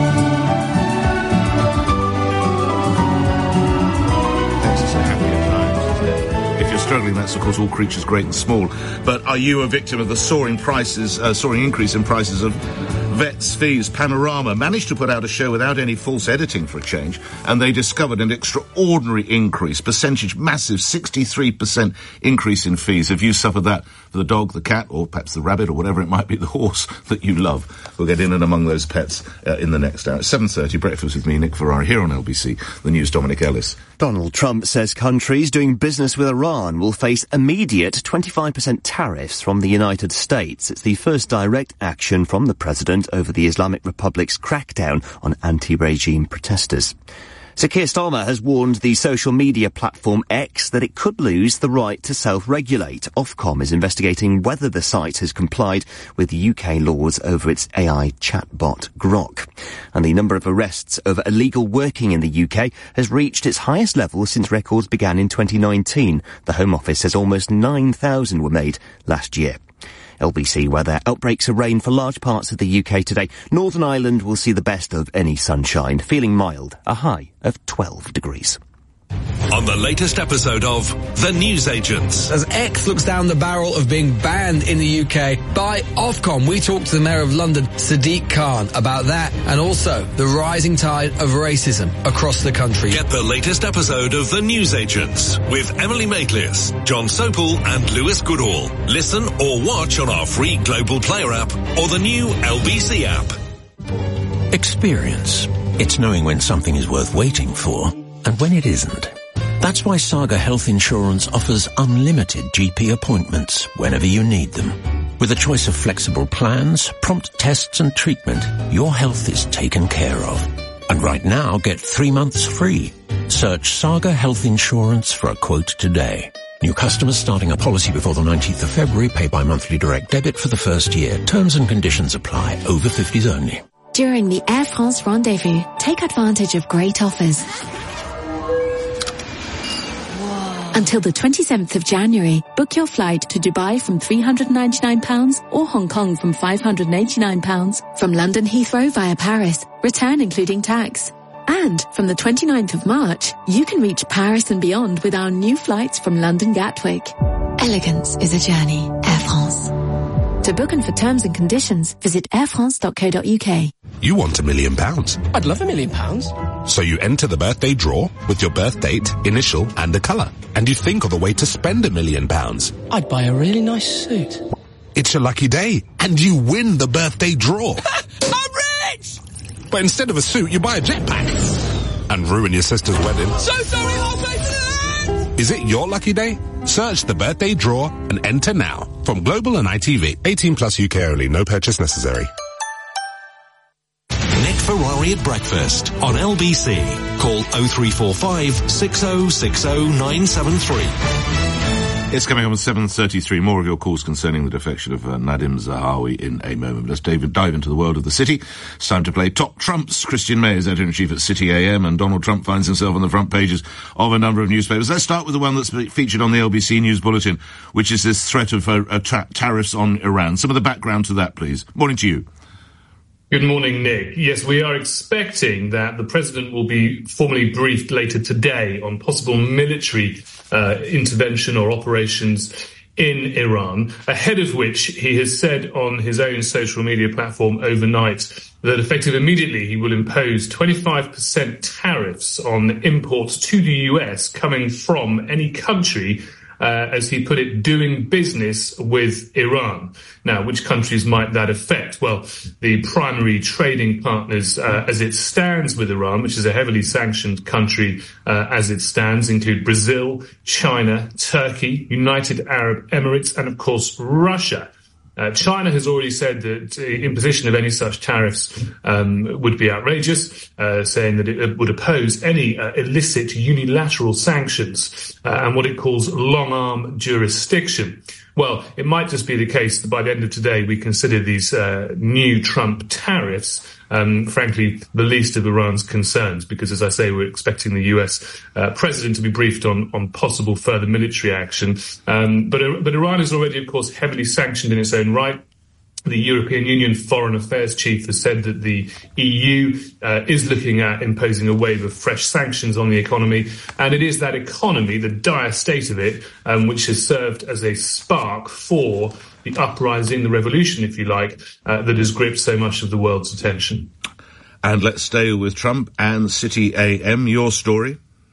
struggling, that's of course all creatures great and small. But are you a victim of the soaring prices, uh, soaring increase in prices of vets' fees? Panorama managed to put out a show without any false editing for a change, and they discovered an extraordinary increase, percentage, massive sixty-three percent increase in fees. Have you suffered that for the dog, the cat, or perhaps the rabbit, or whatever it might be, the horse that you love? We'll get in and among those pets uh, in the next hour. At seven thirty, breakfast with me, Nick Ferrari, here on L B C. The news, Dominic Ellis. Donald Trump says countries doing business with Iran will face immediate twenty-five percent tariffs from the United States. It's the first direct action from the president over the Islamic Republic's crackdown on anti-regime protesters. Sir Keir Starmer has warned the social media platform X that it could lose the right to self-regulate. Ofcom is investigating whether the site has complied with U K laws over its A I chatbot Grok. And the number of arrests over illegal working in the U K has reached its highest level since records began in twenty nineteen. The Home Office says almost nine thousand were made last year. L B C weather. Outbreaks of rain for large parts of the U K today. Northern Ireland will see the best of any sunshine. Feeling mild. A high of twelve degrees. On the latest episode of The Newsagents. As X looks down the barrel of being banned in the U K by Ofcom, we talked to the Mayor of London, Sadiq Khan, about that and also the rising tide of racism across the country. Get the latest episode of The Newsagents with Emily Maitlis, John Sopel and Lewis Goodall. Listen or watch on our free Global Player app or the new L B C app. Experience. It's knowing when something is worth waiting for and when it isn't. That's why Saga Health Insurance offers unlimited G P appointments whenever you need them. With a choice of flexible plans, prompt tests and treatment, your health is taken care of. And right now, get three months free. Search Saga Health Insurance for a quote today. New customers starting a policy before the nineteenth of February pay by monthly direct debit for the first year. Terms and conditions apply. Over fifties only. During the Air France Rendezvous, take advantage of great offers. Until the twenty-seventh of January, book your flight to Dubai from three hundred ninety-nine pounds or Hong Kong from five hundred eighty-nine pounds. From London Heathrow via Paris, return including tax. And from the twenty-ninth of March, you can reach Paris and beyond with our new flights from London Gatwick. Elegance is a journey. Air France. To book and for terms and conditions, visit air france dot co dot u k. You want a million pounds. I'd love a million pounds. So you enter the birthday draw with your birth date, initial and a colour. And you think of a way to spend a million pounds. I'd buy a really nice suit. It's your lucky day and you win the birthday draw. I'm rich! But instead of a suit, you buy a jetpack. And ruin your sister's wedding. So sorry, I'll make it! Is it your lucky day? Search the birthday draw and enter now. From Global and I T V. eighteen plus U K only. No purchase necessary. Nick Ferrari at breakfast on L B C. Call oh three four five, six oh six oh, nine seven three. It's coming up at seven thirty-three. More of your calls concerning the defection of uh, Nadim Zahawi in a moment. Let's David dive into the world of the city. It's time to play Top Trumps. Christian May is editor-in-chief at City A M, and Donald Trump finds himself on the front pages of a number of newspapers. Let's start with the one that's featured on the L B C News Bulletin, which is this threat of uh, uh, ta- tariffs on Iran. Some of the background to that, please. Morning to you. Good morning, Nick. Yes, we are expecting that the president will be formally briefed later today on possible military uh, intervention or operations in Iran, ahead of which he has said on his own social media platform overnight that effective immediately he will impose twenty-five percent tariffs on imports to the U S coming from any country uh, as he put it, doing business with Iran. Now, which countries might that affect? Well, the primary trading partners uh, as it stands with Iran, which is a heavily sanctioned country uh, as it stands, include Brazil, China, Turkey, United Arab Emirates, and of course Russia. Uh, China has already said that uh, imposition of any such tariffs um, would be outrageous, uh, saying that it would oppose any uh, illicit unilateral sanctions uh, and what it calls long-arm jurisdiction. Well, it might just be the case that by the end of today we consider these uh, new Trump tariffs, um, frankly, the least of Iran's concerns, because, as I say, we're expecting the U S uh, president to be briefed on, on possible further military action. Um, but, but Iran is already, of course, heavily sanctioned in its own right. The European Union Foreign Affairs Chief has said that the E U uh, is looking at imposing a wave of fresh sanctions on the economy, and it is that economy, the dire state of it, um, which has served as a spark for the uprising, the revolution, if you like, uh, that has gripped so much of the world's attention. And let's stay with Trump and City A M. Your story?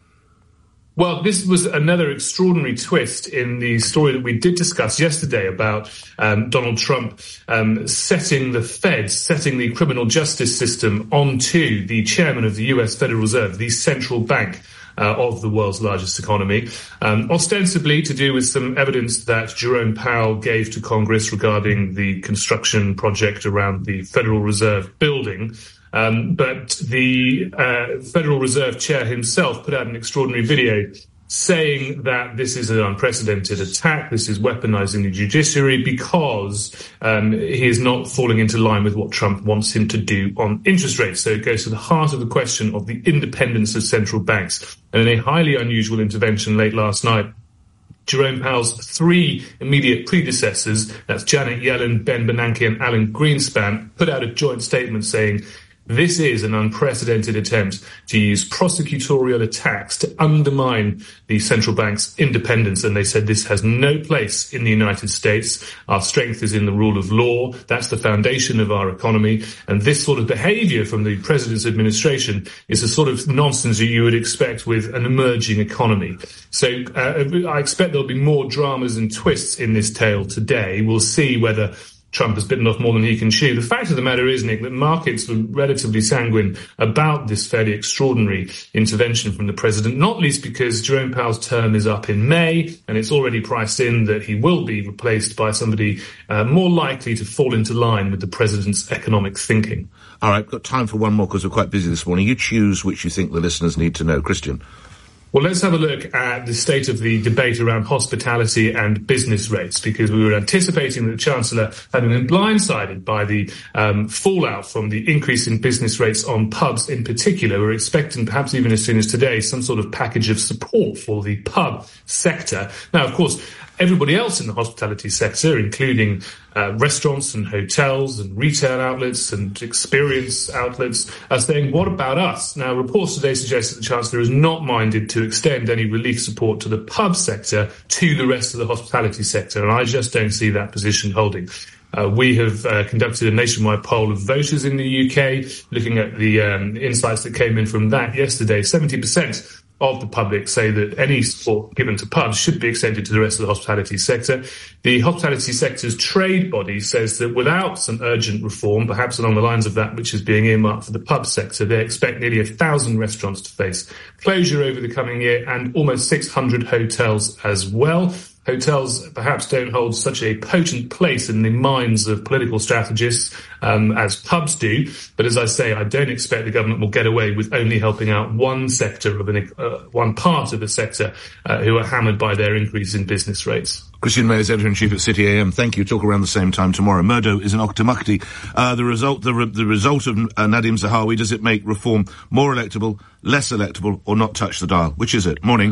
Well, this was another extraordinary twist in the story that we did discuss yesterday about um, Donald Trump um, setting the Fed, setting the criminal justice system onto the chairman of the U S Federal Reserve, the central bank uh, of the world's largest economy, um, ostensibly to do with some evidence that Jerome Powell gave to Congress regarding the construction project around the Federal Reserve building. Um, but the uh, Federal Reserve Chair himself put out an extraordinary video saying that this is an unprecedented attack, this is weaponizing the judiciary, because um, he is not falling into line with what Trump wants him to do on interest rates. So it goes to the heart of the question of the independence of central banks. And in a highly unusual intervention late last night, Jerome Powell's three immediate predecessors, that's Janet Yellen, Ben Bernanke and Alan Greenspan, put out a joint statement saying, this is an unprecedented attempt to use prosecutorial attacks to undermine the central bank's independence. And they said this has no place in the United States. Our strength is in the rule of law. That's the foundation of our economy. And this sort of behavior from the president's administration is the sort of nonsense that you would expect with an emerging economy. So uh, I expect there'll be more dramas and twists in this tale today. We'll see whether Trump has bitten off more than he can chew. The fact of the matter is, Nick, that markets were relatively sanguine about this fairly extraordinary intervention from the president, not least because Jerome Powell's term is up in May, and it's already priced in that he will be replaced by somebody uh, more likely to fall into line with the president's economic thinking. All right, got time for one more because we're quite busy this morning. You choose which you think the listeners need to know. Christian. Well, let's have a look at the state of the debate around hospitality and business rates, because we were anticipating that the Chancellor, having been blindsided by the um, fallout from the increase in business rates on pubs in particular, we're expecting, perhaps even as soon as today, some sort of package of support for the pub sector. Now, of course, everybody else in the hospitality sector, including uh, restaurants and hotels and retail outlets and experience outlets, are saying, what about us? Now, reports today suggest that the Chancellor is not minded to extend any relief support to the pub sector to the rest of the hospitality sector, and I just don't see that position holding. Uh, we have uh, conducted a nationwide poll of voters in the U K, looking at the um, insights that came in from that yesterday. seventy percent of the public say that any support given to pubs should be extended to the rest of the hospitality sector. The hospitality sector's trade body says that without some urgent reform, perhaps along the lines of that which is being earmarked for the pub sector, they expect nearly a thousand restaurants to face closure over the coming year, and almost six hundred hotels as well. Hotels perhaps don't hold such a potent place in the minds of political strategists um, as pubs do. But as I say, I don't expect the government will get away with only helping out one sector of an, uh, one part of the sector uh, who are hammered by their increase in business rates. Christian May is editor-in-chief at City A M. Thank you. Talk around the same time tomorrow. Murdo is in Okhtamakhti. Uh, the result, the, re- the result of uh, Nadim Zahawi, does it make reform more electable, less electable, or not touch the dial? Which is it? Morning.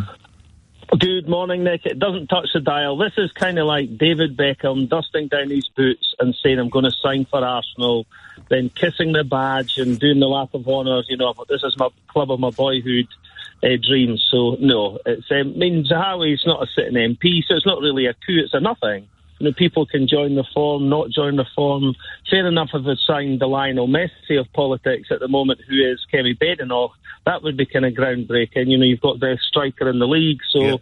Good morning, Nick. It doesn't touch the dial. This is kind of like David Beckham dusting down his boots and saying, I'm going to sign for Arsenal, then kissing the badge and doing the lap of honour, you know, but this is my club of my boyhood uh, dreams. So, no, it's, um, I mean, Zahawi's not a sitting M P, so it's not really a coup, it's a nothing. You know, people can join the form, not join the form. Fair enough if it's signed the Lionel Messi of politics at the moment, who is Kemi Badenoch. That would be kind of groundbreaking. You know, you've got the striker in the league, so, yeah.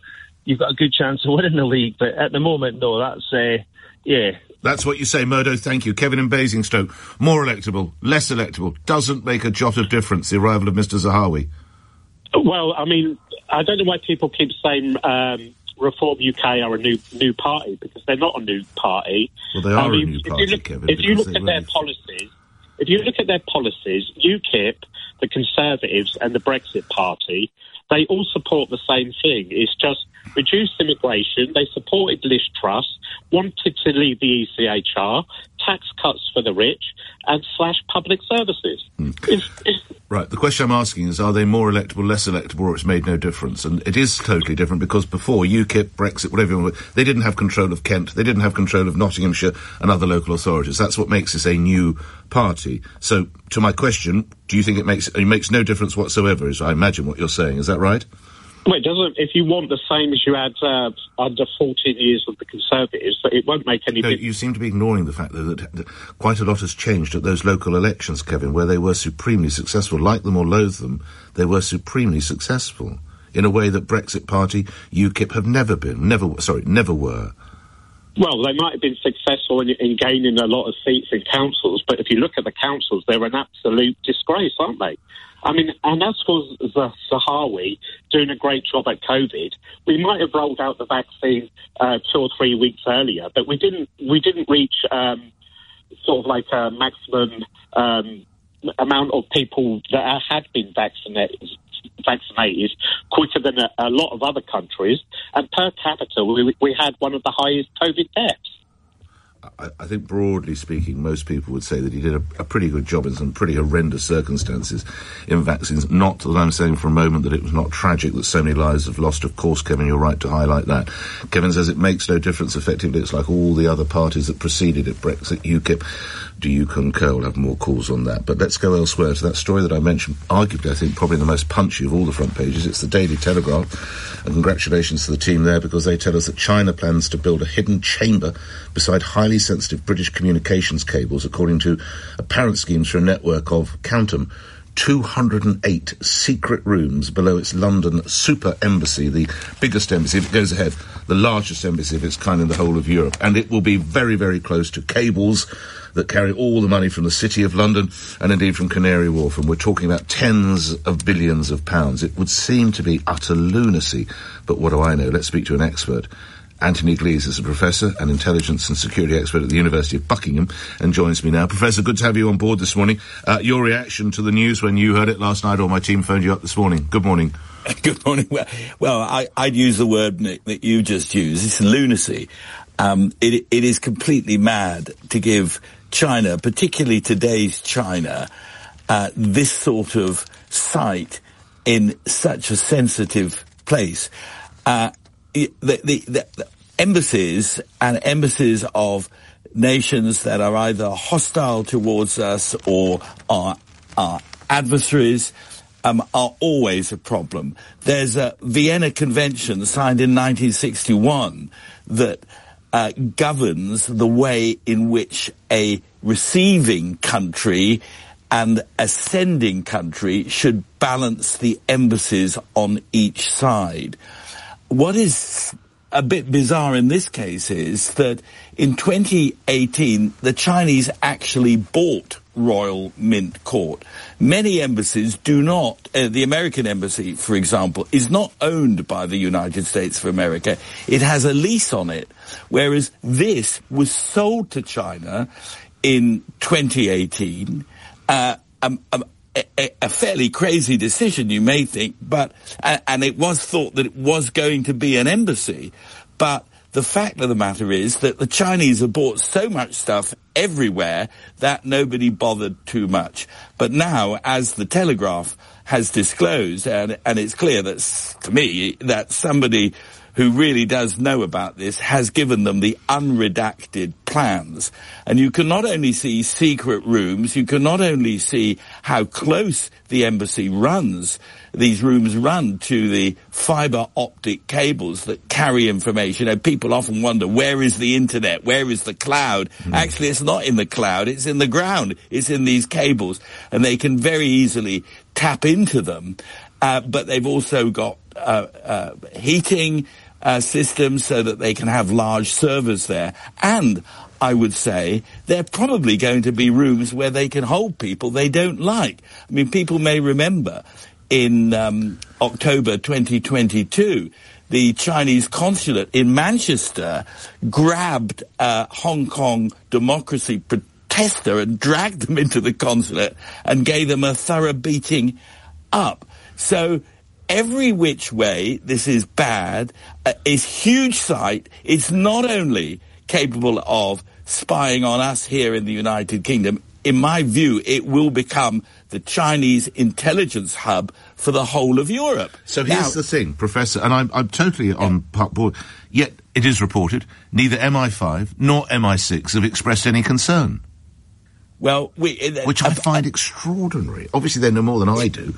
you've got a good chance of winning the league. But at the moment, no, that's, uh, yeah. That's what you say, Murdo, thank you. Kevin in Basingstoke, more electable, less electable, doesn't make a jot of difference, the arrival of Mister Zahawi. Well, I mean, I don't know why people keep saying um, Reform U K are a new new party, because they're not a new party. Well, they are I mean, a new if party, you look, Kevin. If you look at really... their policies, if you look at their policies, UKIP, the Conservatives and the Brexit Party, they all support the same thing. It's just reduced immigration. They supported Liz Truss, wanted to leave the E C H R, tax cuts for the rich, and slash public services. Mm. It's, it's, Right, the question I'm asking is, are they more electable, less electable, or it's made no difference? And it is totally different, because before, UKIP, Brexit, whatever you want, they didn't have control of Kent, they didn't have control of Nottinghamshire and other local authorities. That's what makes this a new party. So, to my question, do you think it makes it makes no difference whatsoever, is I imagine what you're saying, is that right? well, it doesn't. If you want the same as you had uh, under fourteen years with the Conservatives, it won't make any no, difference. You seem to be ignoring the fact, though, that, that quite a lot has changed at those local elections, Kevin, where they were supremely successful. Like them or loathe them, they were supremely successful in a way that Brexit Party, UKIP have never been. Never, sorry, never were. Well, they might have been successful in, in gaining a lot of seats in councils, but if you look at the councils, they're an absolute disgrace, aren't they? I mean, and as for the Zahawi doing a great job at COVID, we might have rolled out the vaccine uh, two or three weeks earlier, but we didn't. We didn't reach um, sort of like a maximum um, amount of people that had been vaccinated. vaccinated quicker than a, a lot of other countries, and per capita we, we had one of the highest COVID deaths. I, I think broadly speaking, most people would say that he did a, a pretty good job in some pretty horrendous circumstances in vaccines. Not that I'm saying for a moment that it was not tragic that so many lives have lost. Of course, Kevin, you're right to highlight that. Kevin says it makes no difference. Effectively, it's like all the other parties that preceded it, Brexit, UKIP. Do you concur? We'll have more calls on that. But let's go elsewhere to that story that I mentioned, arguably, I think, probably the most punchy of all the front pages. It's the Daily Telegraph. And congratulations to the team there, because they tell us that China plans to build a hidden chamber beside highly sensitive British communications cables, according to apparent schemes for a network of, count them, two hundred eight secret rooms below its London super embassy, the biggest embassy, if it goes ahead, the largest embassy of its kind in the whole of Europe. And it will be very, very close to cables that carry all the money from the City of London and indeed from Canary Wharf. And we're talking about tens of billions of pounds. It would seem to be utter lunacy, but what do I know? Let's speak to an expert. Anthony Glees is a professor and intelligence and security expert at the University of Buckingham and joins me now. Professor, good to have you on board this morning. Uh, your reaction to the news when you heard it last night, or my team phoned you up this morning. Good morning. Good morning. Well, well I, I'd use the word, Nick, that you just used. It's lunacy. Um, it, it is completely mad to give China, particularly today's China, uh, this sort of site in such a sensitive place. Uh, the, the, the, the embassies and embassies of nations that are either hostile towards us or are, are adversaries um, are always a problem. There's a Vienna Convention signed in nineteen sixty-one that uh, governs the way in which a receiving country and a sending country should balance the embassies on each side. What is a bit bizarre in this case is that in twenty eighteen, the Chinese actually bought Royal Mint Court. Many embassies do not. Uh, the American embassy, for example, is not owned by the United States of America. It has a lease on it, whereas this was sold to China in twenty eighteen. Uh, um, um, A, a fairly crazy decision, you may think, but uh, and it was thought that it was going to be an embassy, but the fact of the matter is that the Chinese have bought so much stuff everywhere that nobody bothered too much. But now, as the Telegraph has disclosed, and, and it's clear that, to me, that somebody who really does know about this has given them the unredacted plans. And you can not only see secret rooms, you can not only see how close the embassy runs, these rooms run to the fibre optic cables that carry information. You know, people often wonder, where is the internet? Where is the cloud? Mm. Actually, it's not in the cloud, it's in the ground. It's in these cables. And they can very easily tap into them. Uh, but they've also got uh, uh, heating, uh, systems so that they can have large servers there. And I would say there are probably going to be rooms where they can hold people they don't like. I mean, people may remember in um, October twenty twenty-two, the Chinese consulate in Manchester grabbed a Hong Kong democracy protester and dragged them into the consulate and gave them a thorough beating up. So every which way this is bad. Uh, it's huge site. It's not only capable of spying on us here in the United Kingdom. In my view, it will become the Chinese intelligence hub for the whole of Europe. So here's now, the thing, Professor, and I'm, I'm totally yeah. on board, yet it is reported neither M I five nor M I six have expressed any concern. Well, we... Uh, Which I uh, find uh, extraordinary. Obviously, they know more than I do.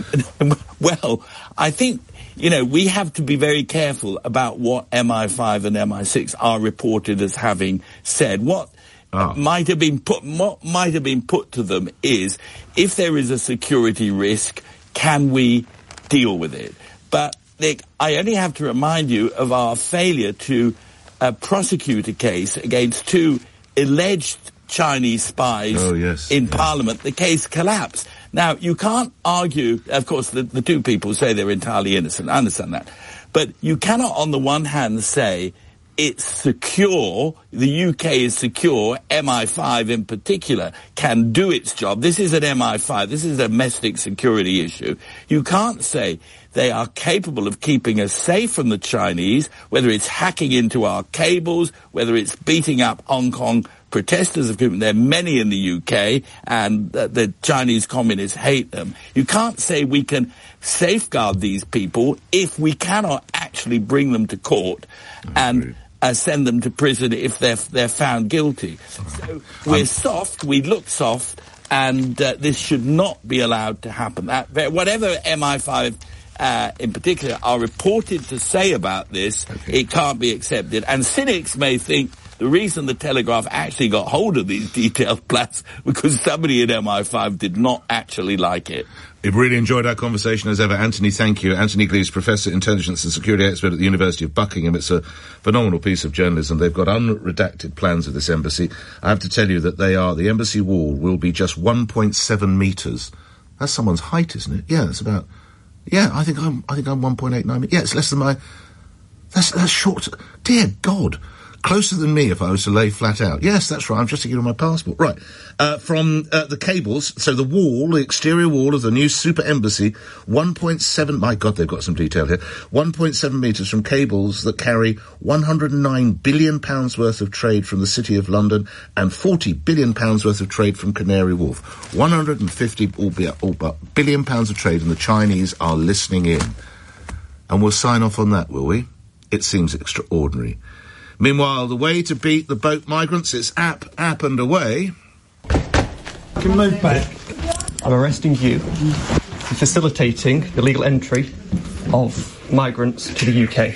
Well, I think, you know, we have to be very careful about what M I five and M I six are reported as having said. What oh. might have been put, what might have been put to them is, if there is a security risk, can we deal with it? But, Nick, I only have to remind you of our failure to uh, prosecute a case against two alleged Chinese spies oh, yes, in yes. Parliament. The case collapsed. Now, you can't argue, of course, the, the two people say they're entirely innocent. I understand that. But you cannot, on the one hand, say it's secure, the U K is secure, M I five in particular can do its job. This is an M I five. This is a domestic security issue. You can't say they are capable of keeping us safe from the Chinese, whether it's hacking into our cables, whether it's beating up Hong Kong protesters of whom there are many in the U K, and uh, the Chinese communists hate them. You can't say we can safeguard these people if we cannot actually bring them to court and uh, send them to prison if they're they're found guilty. So we're um, soft, we look soft, and uh, this should not be allowed to happen. That, whatever M I five Uh, in particular, are reported to say about this, okay. it can't be accepted. And cynics may think the reason the Telegraph actually got hold of these detailed plans because somebody in M I five did not actually like it. We've really enjoyed our conversation as ever. Anthony, thank you. Anthony Gleeves, Professor, Intelligence and Security Expert at the University of Buckingham. It's a phenomenal piece of journalism. They've got unredacted plans of this embassy. I have to tell you that they are, the embassy wall will be just one point seven metres. That's someone's height, isn't it? Yeah, it's about... Yeah, I think I'm. I think I'm one point eight nine. Yeah, it's less than my. That's that's short. Dear God, closer than me if I was to lay flat out. Yes, that's right. I'm just thinking of my passport. Right, uh, from uh, the cables. So the wall, the exterior wall of the new super embassy, one point seven. My God, they've got some detail here. one point seven metres from cables that carry one hundred nine billion pounds worth of trade from the City of London and forty billion pounds worth of trade from Canary Wharf. one hundred fifty all, be, all but billion pounds of trade, and the Chinese are listening in. And we'll sign off on that, will we? It seems extraordinary. Meanwhile, the way to beat the boat migrants is app, app and away. You can move back. I'm arresting you for facilitating illegal entry of migrants to the U K.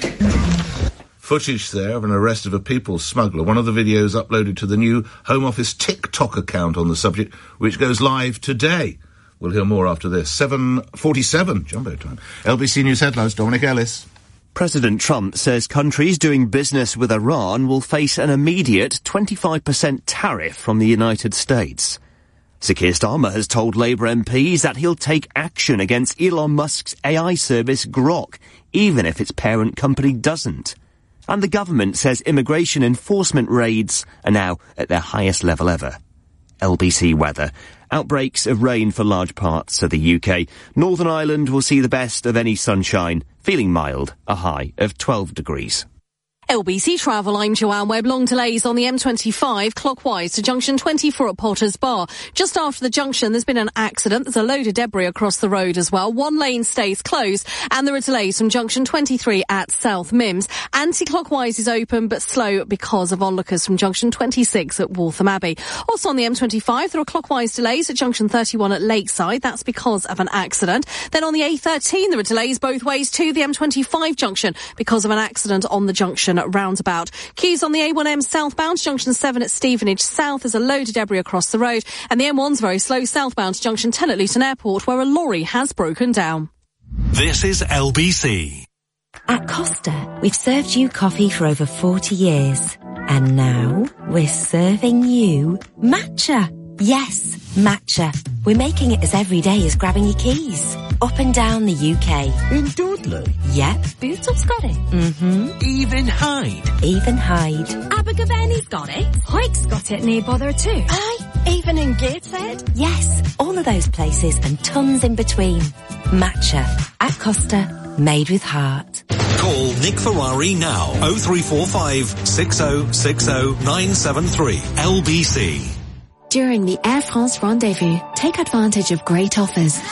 Footage there of an arrest of a people smuggler. One of the videos uploaded to the new Home Office TikTok account on the subject, which goes live today. We'll hear more after this. seven forty-seven, jumbo time. L B C News headlines, Dominic Ellis. President Trump says countries doing business with Iran will face an immediate twenty-five percent tariff from the United States. Sir Keir Starmer has told Labour M Ps that he'll take action against Elon Musk's A I service Grok, even if its parent company doesn't. And the government says immigration enforcement raids are now at their highest level ever. L B C weather. Outbreaks of rain for large parts of the U K. Northern Ireland will see the best of any sunshine, feeling mild, a high of twelve degrees. L B C Travel, I'm Joanne Webb. Long delays on the M twenty-five clockwise to junction twenty-four at Potters Bar. Just after the junction, there's been an accident. There's a load of debris across the road as well. One lane stays closed, and there are delays from junction twenty-three at South Mims. Anti-clockwise is open, but slow because of onlookers from junction twenty-six at Waltham Abbey. Also on the M twenty-five, there are clockwise delays at junction thirty-one at Lakeside. That's because of an accident. Then on the A thirteen, there are delays both ways to the M twenty-five junction because of an accident on the junction roundabout. Queues on the A one M southbound, junction seven at Stevenage South. There's a load of debris across the road, and the M one's very slow southbound to junction ten at Luton Airport, where a lorry has broken down. This is L B C. At Costa, we've served you coffee for over forty years. And now, we're serving you matcha. Yes, matcha. We're making it as everyday as grabbing your keys. Up and down the U K. In Dudley? Yep. Bootup's got it. Mm-hmm. Even Hyde? Even Hyde. Abergavenny's got it. Hoyke's got it near Bother too. Aye, even in Gateshead. Yes, all of those places and tons in between. Matcha. At Costa, made with heart. Call Nick Ferrari now. oh three four five, six oh six oh, nine seven three. L B C. During the Air France Rendezvous, take advantage of great offers.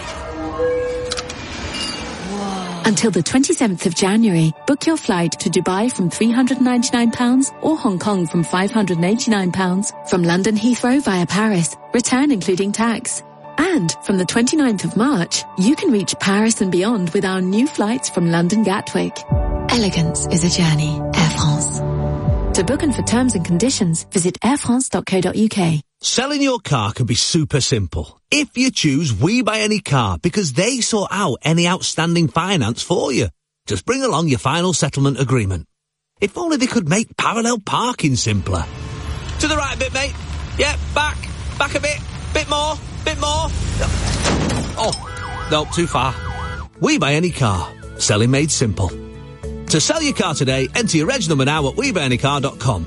Until the twenty-seventh of January, book your flight to Dubai from three hundred ninety-nine pounds or Hong Kong from five hundred eighty-nine pounds. From London Heathrow via Paris, return including tax. And from the twenty-ninth of March, you can reach Paris and beyond with our new flights from London Gatwick. Elegance is a journey. Air France. To book and for terms and conditions, visit air france dot co dot uk. Selling your car can be super simple if you choose We Buy Any Car, because they sort out any outstanding finance for you. Just bring along your final settlement agreement. If only they could make parallel parking simpler. To the right a bit, mate. Yeah, back. Back a bit. Bit more. Bit more. Oh, no, too far. We Buy Any Car. Selling made simple. To sell your car today, enter your reg number now at we buy any car dot com.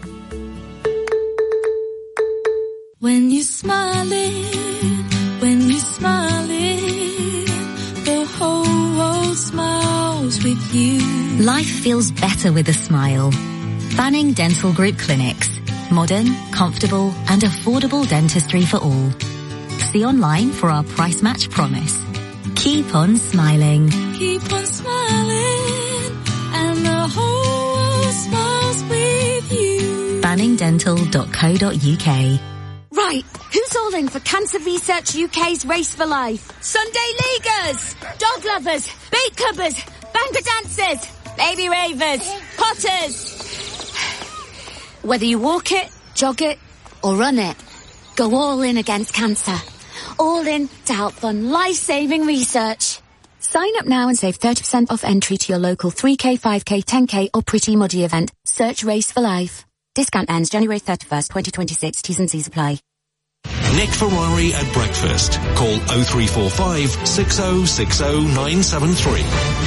When you're smiling, when you're smiling, the whole world smiles with you. Life feels better with a smile. Banning Dental Group Clinics. Modern, comfortable and affordable dentistry for all. See online for our price match promise. Keep on smiling. Keep on smiling, and the whole world smiles with you. banning dental dot co dot uk. Right, who's all in for Cancer Research U K's Race for Life? Sunday Leaguers, dog lovers, bait cubbers, banker dancers, baby ravers, potters. Whether you walk it, jog it, or run it, go all in against cancer. All in to help fund life-saving research. Sign up now and save thirty percent off entry to your local three K, five K, ten K or Pretty Muddy event. Search Race for Life. Discount ends January thirty-first, twenty twenty-six. T's and C's apply. Nick Ferrari at breakfast. Call oh three four five, six oh six oh, nine seven three.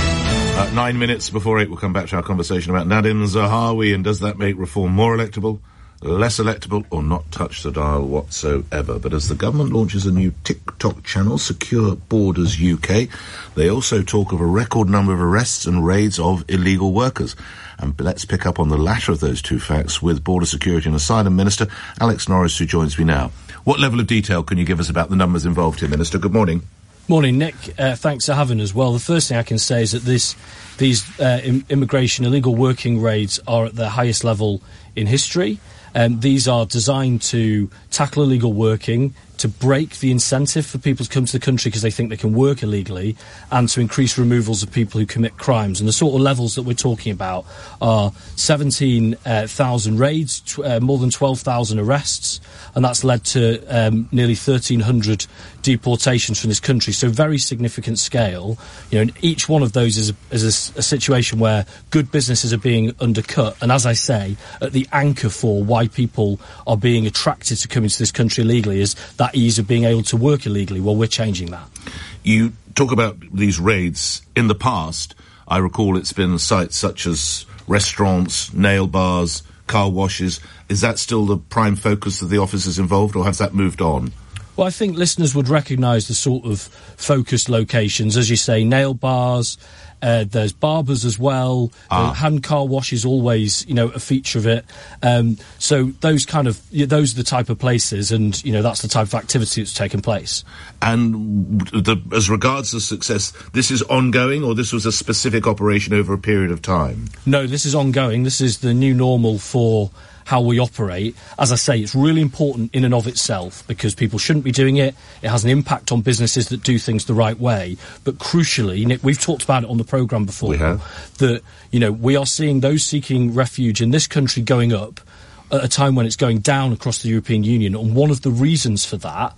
Uh, nine minutes before eight, we'll come back to our conversation about Nadhim Zahawi and does that make reform more electable, less electable, or not touch the dial whatsoever. But as the government launches a new TikTok channel, Secure Borders U K, they also talk of a record number of arrests and raids of illegal workers. And let's pick up on the latter of those two facts with Border Security and Asylum Minister Alex Norris, who joins me now. What level of detail can you give us about the numbers involved here, Minister? Good morning. Morning, Nick. Uh, thanks for having us. Well, the first thing I can say is that this, these uh, im- immigration illegal working raids are at their highest level in history. Um, these are designed to tackle illegal working, to break the incentive for people to come to the country because they think they can work illegally, and to increase removals of people who commit crimes. And the sort of levels that we're talking about are seventeen thousand raids, tw- uh, more than twelve thousand arrests, and that's led to um, nearly thirteen hundred deportations from this country. So very significant scale. You know, and each one of those is, a, is a, a situation where good businesses are being undercut. And as I say, at the anchor for why people are being attracted to coming to this country illegally is that ease of being able to work illegally. Well, we're changing that. You talk about these raids. In the past, I recall it's been sites such as restaurants, nail bars, car washes. Is that still the prime focus of the officers involved, or has that moved on? Well, I think listeners would recognise the sort of focused locations. As you say, nail bars, uh, there's barbers as well. Ah. The hand car wash is always, you know, a feature of it. Um, so those kind of, yeah, those are the type of places, and, you know, that's the type of activity that's taken place. And the, as regards the success, this is ongoing, or this was a specific operation over a period of time? No, this is ongoing. This is the new normal for how we operate. As I say, it's really important in and of itself because people shouldn't be doing it. It has an impact on businesses that do things the right way. But crucially, Nick, we've talked about it on the programme before, we have. that, you know, we are seeing those seeking refuge in this country going up at a time when it's going down across the European Union. And one of the reasons for that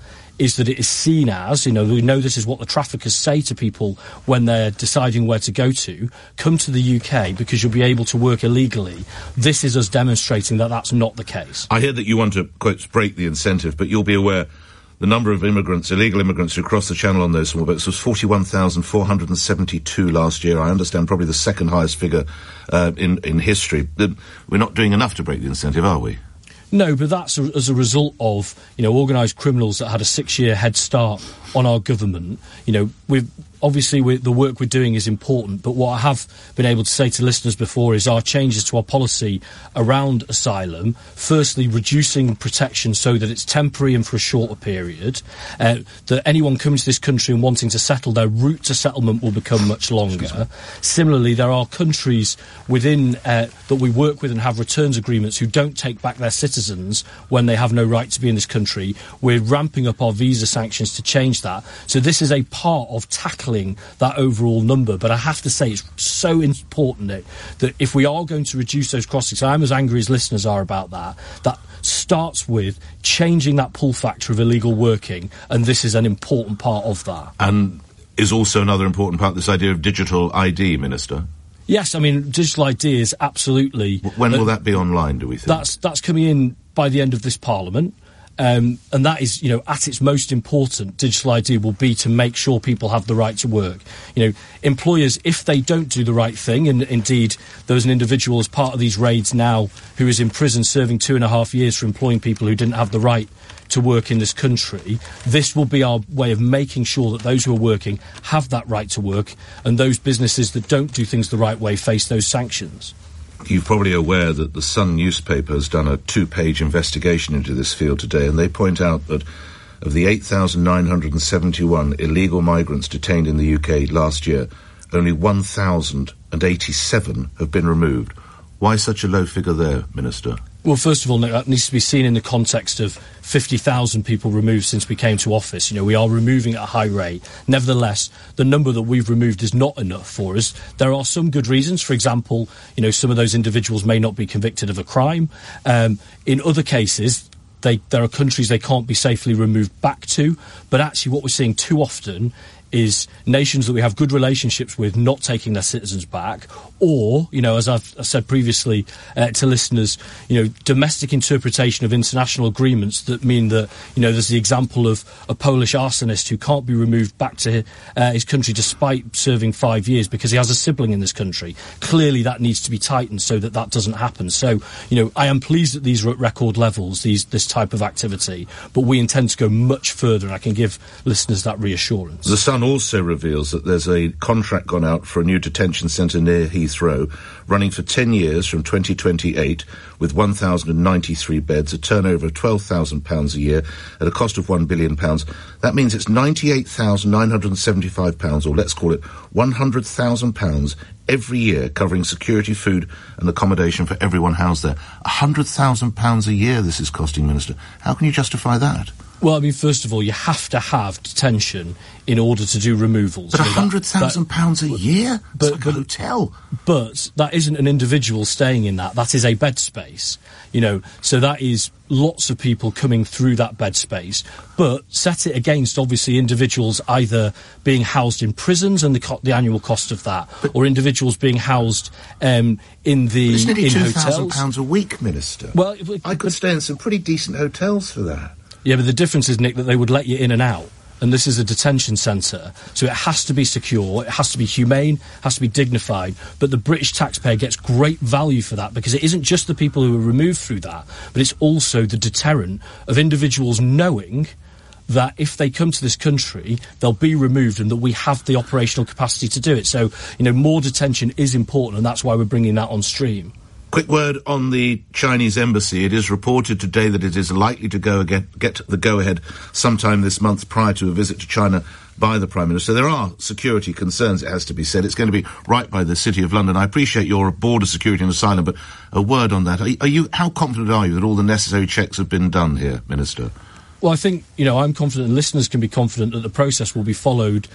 is that it is seen as, you know, we know this is what the traffickers say to people when they're deciding where to go to, come to the U K because you'll be able to work illegally. This is us demonstrating that that's not the case. I hear that you want to, quote, break the incentive, but you'll be aware the number of immigrants, illegal immigrants who crossed the channel on those small boats was forty-one thousand four hundred seventy-two last year. I understand probably the second highest figure uh, in, in history. We're not doing enough to break the incentive, are we? No, but that's a, as a result of, you know, organised criminals that had a six-year head start on our government. You know, we've obviously we're, the work we're doing is important, but what I have been able to say to listeners before is our changes to our policy around asylum, firstly reducing protection so that it's temporary and for a shorter period, uh, that anyone coming to this country and wanting to settle, their route to settlement will become much longer. Similarly, there are countries within uh, that we work with and have returns agreements who don't take back their citizens when they have no right to be in this country. We're ramping up our visa sanctions to change that. So this is a part of tackling that overall number. But I have to say it's so important that, that if we are going to reduce those crossings, I'm as angry as listeners are about that, that starts with changing that pull factor of illegal working, and this is an important part of that. And is also another important part, this idea of digital I D, Minister? Yes, I mean, digital I D is absolutely... When will uh, that be online, do we think? That's, that's coming in by the end of this Parliament. Um, and that is, you know, at its most important, digital I D will be to make sure people have the right to work. You know, employers, if they don't do the right thing, and indeed there was an individual as part of these raids now who is in prison serving two and a half years for employing people who didn't have the right to work in this country, this will be our way of making sure that those who are working have that right to work, and those businesses that don't do things the right way face those sanctions. You're probably aware that the Sun newspaper has done a two-page investigation into this field today, and they point out that of the eight thousand nine hundred seventy-one illegal migrants detained in the U K last year, only one thousand eighty-seven have been removed. Why such a low figure there, Minister? Well, first of all, that needs to be seen in the context of fifty thousand people removed since we came to office. You know, we are removing at a high rate. Nevertheless, the number that we've removed is not enough for us. There are some good reasons. For example, you know, some of those individuals may not be convicted of a crime. Um, in other cases, they, there are countries they can't be safely removed back to. But actually what we're seeing too often is nations that we have good relationships with not taking their citizens back, or, you know, as I've said previously uh, to listeners, you know, domestic interpretation of international agreements that mean that, you know, there's the example of a Polish arsonist who can't be removed back to uh, his country despite serving five years because he has a sibling in this country. Clearly that needs to be tightened so that that doesn't happen. So, you know, I am pleased that these are at record levels, these this type of activity, but we intend to go much further, and I can give listeners that reassurance. The Sun also reveals that there's a contract gone out for a new detention centre near Heathrow, running for ten years from twenty twenty-eight, with one thousand ninety-three beds, a turnover of twelve thousand pounds a year, at a cost of one billion pounds. That means it's ninety-eight thousand nine hundred seventy-five pounds, or let's call it one hundred thousand pounds every year, covering security, food and accommodation for everyone housed there. one hundred thousand pounds a year this is costing, Minister. How can you justify that? Well, I mean, first of all, you have to have detention in order to do removals. But one hundred thousand pounds a year? But, it's like a hotel. But that isn't an individual staying in that. That is a bed space. You know, so that is lots of people coming through that bed space. But set it against, obviously, individuals either being housed in prisons and the, co- the annual cost of that, but, or individuals being housed um, in the but it's nearly in two hotels. two thousand pounds a week, Minister. Well, I could stay in some pretty decent hotels for that. Yeah, but the difference is, Nick, that they would let you in and out. And this is a detention centre, so it has to be secure, it has to be humane, has to be dignified. But the British taxpayer gets great value for that, because it isn't just the people who are removed through that, but it's also the deterrent of individuals knowing that if they come to this country, they'll be removed, and that we have the operational capacity to do it. So, you know, more detention is important, and that's why we're bringing that on stream. Quick word on the Chinese embassy. It is reported today that it is likely to go get, get the go-ahead sometime this month prior to a visit to China by the Prime Minister. There are security concerns, it has to be said. It's going to be right by the City of London. I appreciate your border security and asylum, but a word on that. Are, are you, how confident are you that all the necessary checks have been done here, Minister? Well, I think, you know, I'm confident, and listeners can be confident that the process will be followed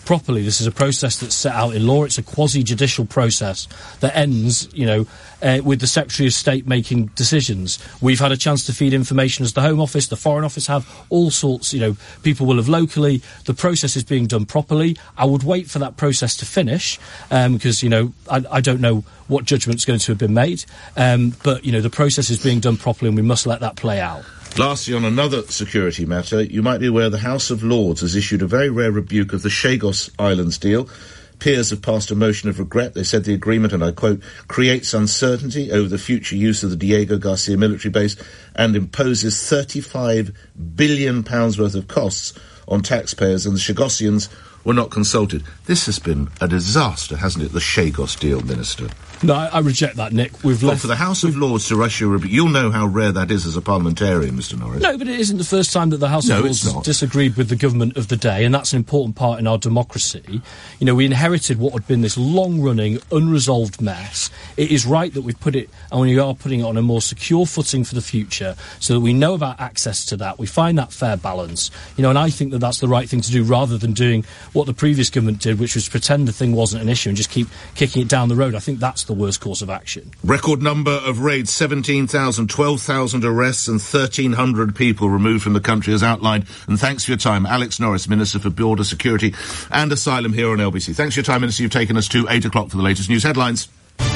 properly. This is a process that's set out in law. It's a quasi-judicial process that ends, you know, uh, with the Secretary of State making decisions. We've had a chance to feed information as the Home Office, the Foreign Office have, all sorts, you know, people will have locally. The process is being done properly. I would wait for that process to finish, um, because, you know, I, I don't know what judgment's going to have been made, um, but, you know, the process is being done properly and we must let that play out. Lastly, on another security matter, you might be aware the House of Lords has issued a very rare rebuke of the Chagos Islands deal. Peers have passed a motion of regret. They said the agreement, and I quote, creates uncertainty over the future use of the Diego Garcia military base and imposes thirty-five billion pounds worth of costs on taxpayers, and the Chagosians were not consulted. This has been a disaster, hasn't it, the Chagos deal, Minister? No, I, I reject that, Nick. We've well, left... for the House of Lords to rush a rebuke, you'll know how rare that is as a parliamentarian, Mister Norris. No, but it isn't the first time that the House no, of Lords has disagreed with the government of the day, and that's an important part in our democracy. You know, we inherited what had been this long-running, unresolved mess. It is right that we put it, and we are putting it on a more secure footing for the future, so that we know about access to that. We find that fair balance. You know, and I think that that's the right thing to do, rather than doing what the previous government did, which was pretend the thing wasn't an issue and just keep kicking it down the road. I think that's the worst course of action. Record number of raids, seventeen thousand, twelve thousand arrests and thirteen hundred people removed from the country as outlined. And thanks for your time, Alex Norris, Minister for Border Security and Asylum here on L B C. Thanks for your time, Minister. You've taken us to eight o'clock for the latest news headlines.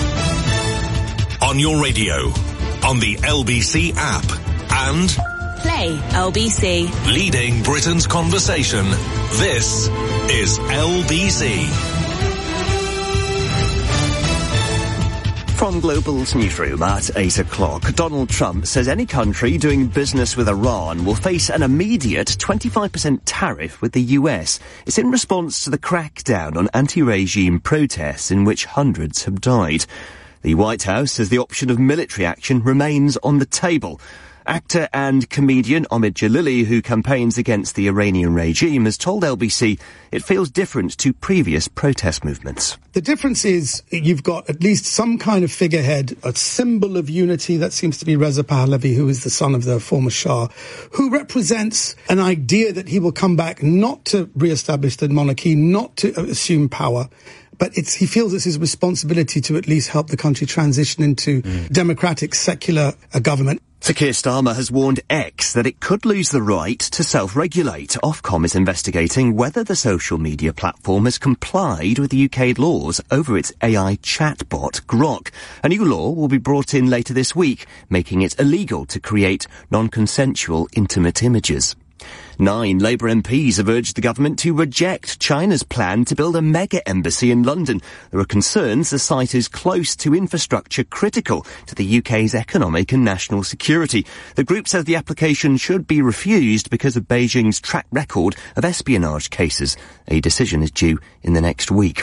On your radio, on the L B C app, and Play L B C. Leading Britain's conversation. This is L B C. From Global's newsroom at eight o'clock, Donald Trump says any country doing business with Iran will face an immediate twenty-five percent tariff with the U S. It's in response to the crackdown on anti-regime protests in which hundreds have died. The White House says the option of military action remains on the table. Actor and comedian Omid Jalili, who campaigns against the Iranian regime, has told L B C it feels different to previous protest movements. The difference is you've got at least some kind of figurehead, a symbol of unity. That seems to be Reza Pahlavi, who is the son of the former Shah, who represents an idea that he will come back not to re-establish the monarchy, not to assume power, but it's, he feels it's his responsibility to at least help the country transition into mm. democratic, secular uh, government. Sir Keir Starmer has warned X that it could lose the right to self-regulate. Ofcom is investigating whether the social media platform has complied with U K laws over its A I chatbot, Grok. A new law will be brought in later this week, making it illegal to create non-consensual intimate images. Nine Labour M Ps have urged the government to reject China's plan to build a mega embassy in London. There are concerns the site is close to infrastructure critical to the U K's economic and national security. The group says the application should be refused because of Beijing's track record of espionage cases. A decision is due in the next week.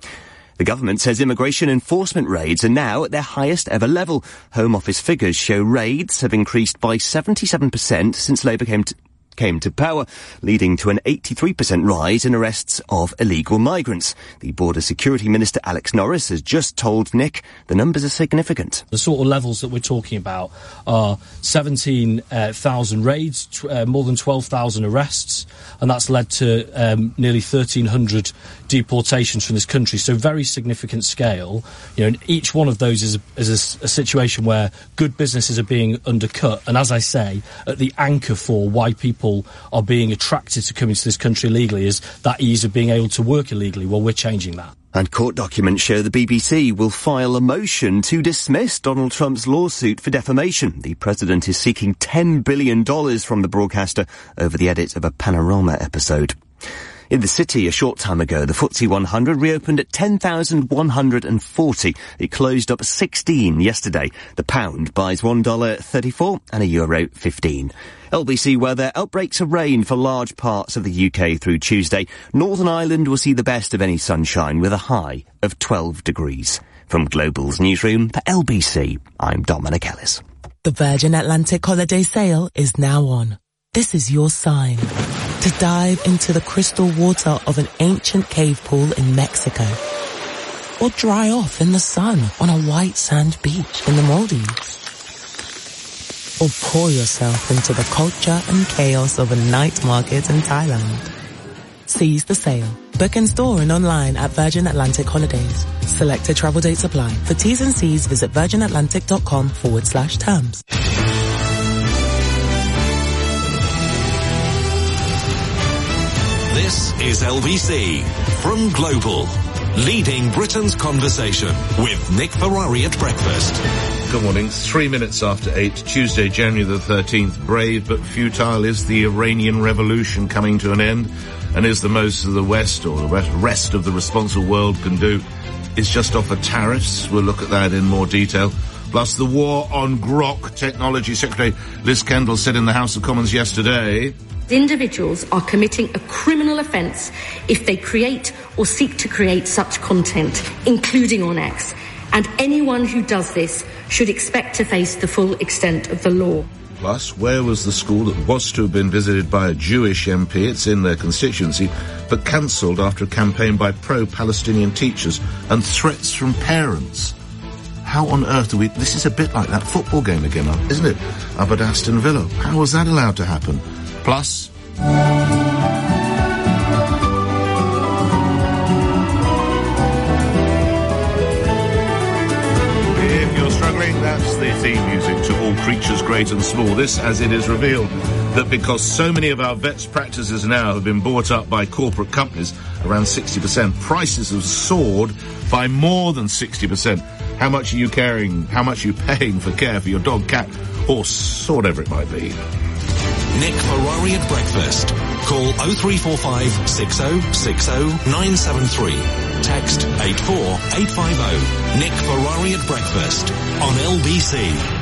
The government says immigration enforcement raids are now at their highest ever level. Home Office figures show raids have increased by seventy-seven percent since Labour came to came to power, leading to an eighty-three percent rise in arrests of illegal migrants. The Border Security Minister Alex Norris has just told Nick the numbers are significant. The sort of levels that we're talking about are seventeen thousand raids, tw- uh, more than twelve thousand arrests, and that's led to um, nearly thirteen hundred deportations from this country. So very significant scale. You know, and each one of those is, a, is a, a situation where good businesses are being undercut, and as I say, at the anchor for why people are being attracted to coming to this country illegally is that ease of being able to work illegally. Well, we're changing that. And court documents show the B B C will file a motion to dismiss Donald Trump's lawsuit for defamation. The president is seeking ten billion dollars from the broadcaster over the edit of a Panorama episode. In the city, a short time ago, the F T S E one hundred reopened at ten thousand one hundred forty. It closed up sixteen yesterday. The pound buys one dollar thirty-four and a euro fifteen. L B C weather, outbreaks of rain for large parts of the U K through Tuesday. Northern Ireland will see the best of any sunshine with a high of twelve degrees. From Global's newsroom for L B C, I'm Dominic Ellis. The Virgin Atlantic holiday sale is now on. This is your sign to dive into the crystal water of an ancient cave pool in Mexico, or dry off in the sun on a white sand beach in the Maldives, or pour yourself into the culture and chaos of a night market in Thailand. Seize the sale Book in store and online at Virgin Atlantic Holidays. Selected travel dates apply. For T's and C's, visit virginatlantic.com forward slash terms. This is L B C from Global, leading Britain's conversation with Nick Ferrari at breakfast. Good morning. Three minutes after eight, Tuesday, January the thirteenth. Brave but futile. Is the Iranian revolution coming to an end? And is the most of the West or the rest of the responsible world can do is just offer tariffs? We'll look at that in more detail. Plus the war on grok technology. Secretary Liz Kendall said in the House of Commons yesterday, individuals are committing a criminal offence if they create or seek to create such content, including on X. And anyone who does this should expect to face the full extent of the law. Plus, where was the school that was to have been visited by a Jewish M P? It's in their constituency, but cancelled after a campaign by pro-Palestinian teachers and threats from parents. How on earth do we... This is a bit like that football game again, isn't it? Up at Aston Villa. How was that allowed to happen? Plus... if you're struggling, that's the theme music to All Creatures Great and Small. This, as it is revealed, that because so many of our vets' practices now have been bought up by corporate companies, around sixty percent, prices have soared by more than sixty percent. How much are you caring, how much are you paying for care for your dog, cat, horse, or whatever it might be? Nick Ferrari at breakfast. Call oh three four five, six oh six oh, nine seven three. Text eight four eight five oh. Nick Ferrari at breakfast on L B C.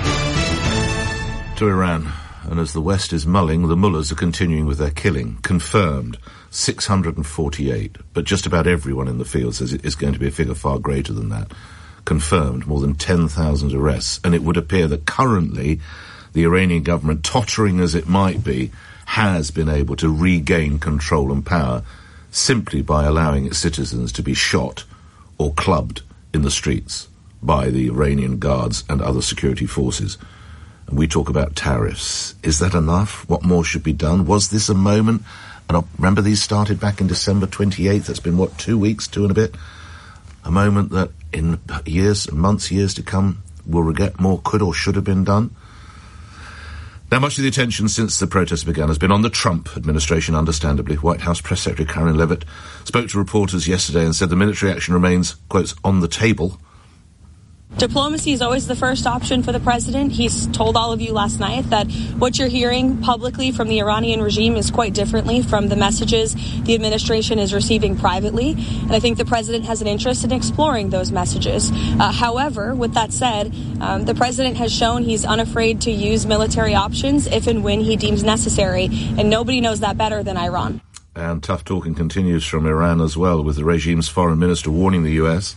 To Iran. And as the West is mulling, the mullahs are continuing with their killing. Confirmed, six hundred forty-eight. But just about everyone in the field says it is going to be a figure far greater than that. Confirmed, more than ten thousand arrests. And it would appear that currently the Iranian government, tottering as it might be, has been able to regain control and power simply by allowing its citizens to be shot or clubbed in the streets by the Iranian guards and other security forces. And we talk about tariffs. Is that enough? What more should be done? Was this a moment? And I remember these started back in December twenty-eighth. That's been, what, two weeks, two and a bit? A moment that in years, months, years to come will regret more could or should have been done. Now, much of the attention since the protests began has been on the Trump administration, understandably. White House Press Secretary Karen Leavitt spoke to reporters yesterday and said the military action remains, quotes, on the table. Diplomacy is always the first option for the president. He's told all of you last night that what you're hearing publicly from the Iranian regime is quite differently from the messages the administration is receiving privately. And I think the president has an interest in exploring those messages. Uh, however, with that said, um, the president has shown he's unafraid to use military options if and when he deems necessary. And nobody knows that better than Iran. And tough talking continues from Iran as well, with the regime's foreign minister warning the U S.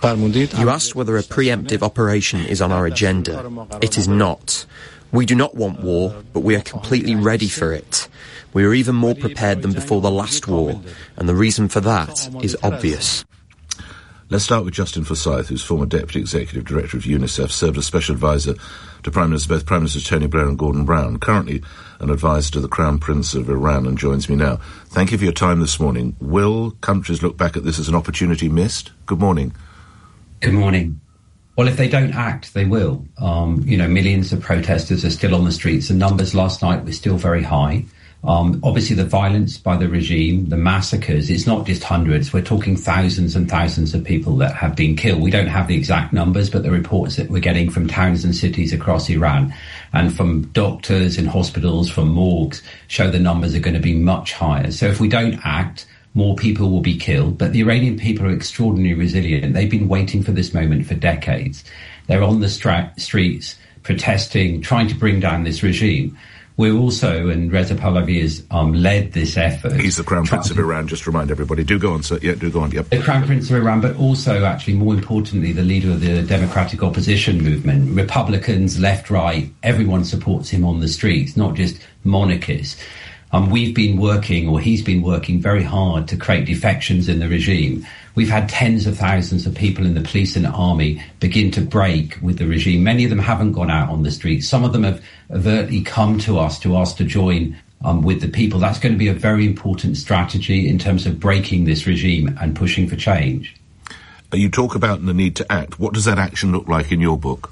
You asked whether a preemptive operation is on our agenda. It is not. We do not want war, but we are completely ready for it. We are even more prepared than before the last war, and the reason for that is obvious. Let's start with Justin Forsyth, who's former Deputy Executive Director of UNICEF, served as Special Advisor to Prime Minister, both Prime Ministers Tony Blair and Gordon Brown, currently an advisor to the Crown Prince of Iran, and joins me now. Thank you for your time this morning. Will countries look back at this as an opportunity missed? Good morning. Good morning. Well, if they don't act, they will. Um, you know, millions of protesters are still on the streets. The numbers last night were still very high. Um, obviously, the violence by the regime, the massacres, it's not just hundreds. We're talking thousands and thousands of people that have been killed. We don't have the exact numbers, but the reports that we're getting from towns and cities across Iran and from doctors in hospitals, from morgues, show the numbers are going to be much higher. So if we don't act, more people will be killed. But the Iranian people are extraordinarily resilient. They've been waiting for this moment for decades. They're on the stra- streets protesting, trying to bring down this regime. We're also, and Reza Pahlavi has um, led this effort. He's the Crown Prince of Iran, just to remind everybody. Do go on, sir. Yeah, do go on, yep. The Crown Prince of Iran, but also, actually, more importantly, the leader of the democratic opposition movement. Republicans, left, right, everyone supports him on the streets, not just monarchists. Um, we've been working, or he's been working very hard to create defections in the regime. We've had tens of thousands of people in the police and army begin to break with the regime. Many of them haven't gone out on the streets. Some of them have overtly come to us to ask to join um, with the people. That's going to be a very important strategy in terms of breaking this regime and pushing for change. You talk about the need to act. What does that action look like in your book?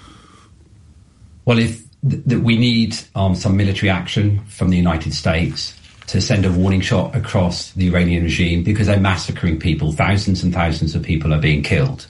Well, if th- th- we need um, some military action from the United States to send a warning shot across the Iranian regime, because they're massacring people. Thousands and thousands of people are being killed.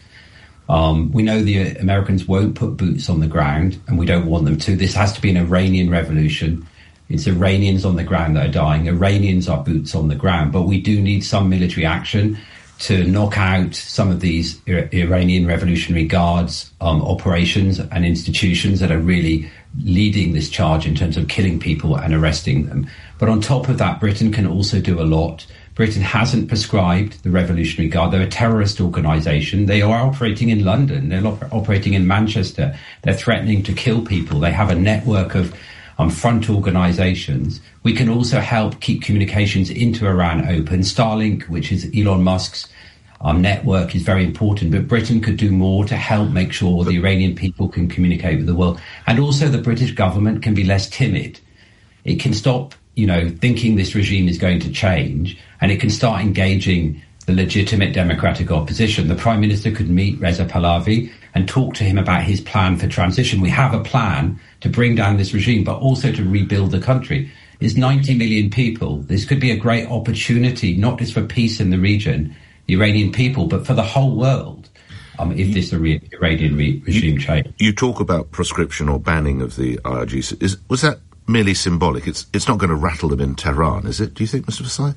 Um, we know the Americans won't put boots on the ground, and we don't want them to. This has to be an Iranian revolution. It's Iranians on the ground that are dying. Iranians are boots on the ground. But we do need some military action to knock out some of these Ir- Iranian Revolutionary Guards um, operations and institutions that are really leading this charge in terms of killing people and arresting them. But on top of that, Britain can also do a lot. Britain hasn't prescribed the Revolutionary Guard. They're a terrorist organisation. They are operating in London. They're op- operating in Manchester. They're threatening to kill people. They have a network of um, front organisations. We can also help keep communications into Iran open. Starlink, which is Elon Musk's um, network, is very important. But Britain could do more to help make sure the Iranian people can communicate with the world. And also the British government can be less timid. It can stop, you know, thinking this regime is going to change, and it can start engaging the legitimate democratic opposition. The Prime Minister could meet Reza Pahlavi and talk to him about his plan for transition. We have a plan to bring down this regime, but also to rebuild the country. It's ninety million people. This could be a great opportunity, not just for peace in the region, the Iranian people, but for the whole world, um, if this re- Iranian re- regime you, change. You talk about proscription or banning of the I R G C. Is, was that merely symbolic? It's it's not going to rattle them in Tehran, is it? Do you think, Mister Forsyth?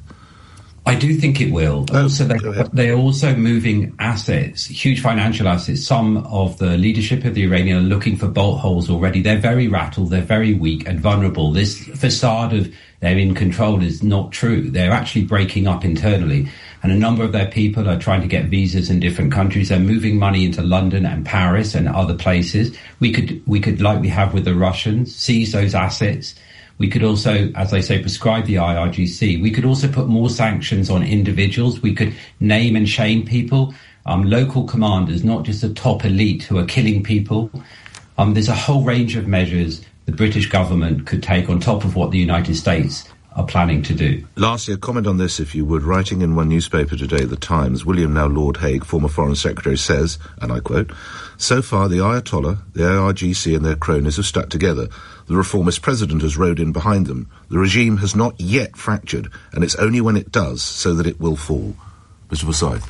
I do think it will. Oh, also, they, they're also moving assets, huge financial assets. Some of the leadership of the Iranian are looking for bolt holes already. They're very rattled, they're very weak and vulnerable. This facade of they're in control is not true. They're actually breaking up internally. And a number of their people are trying to get visas in different countries. They're moving money into London and Paris and other places. We could, we could, like we have with the Russians, seize those assets. We could also, as I say, prescribe the I R G C. We could also put more sanctions on individuals. We could name and shame people, um, local commanders, not just the top elite who are killing people. Um, there's a whole range of measures the British government could take on top of what the United States are planning to do. Lastly, a comment on this, if you would. Writing in one newspaper today, The Times, William, now Lord Hague, former Foreign Secretary, says, and I quote, "So far the Ayatollah, the I R G C and their cronies have stuck together. The reformist president has rode in behind them. The regime has not yet fractured, and it's only when it does so that it will fall." Mister Forsyth.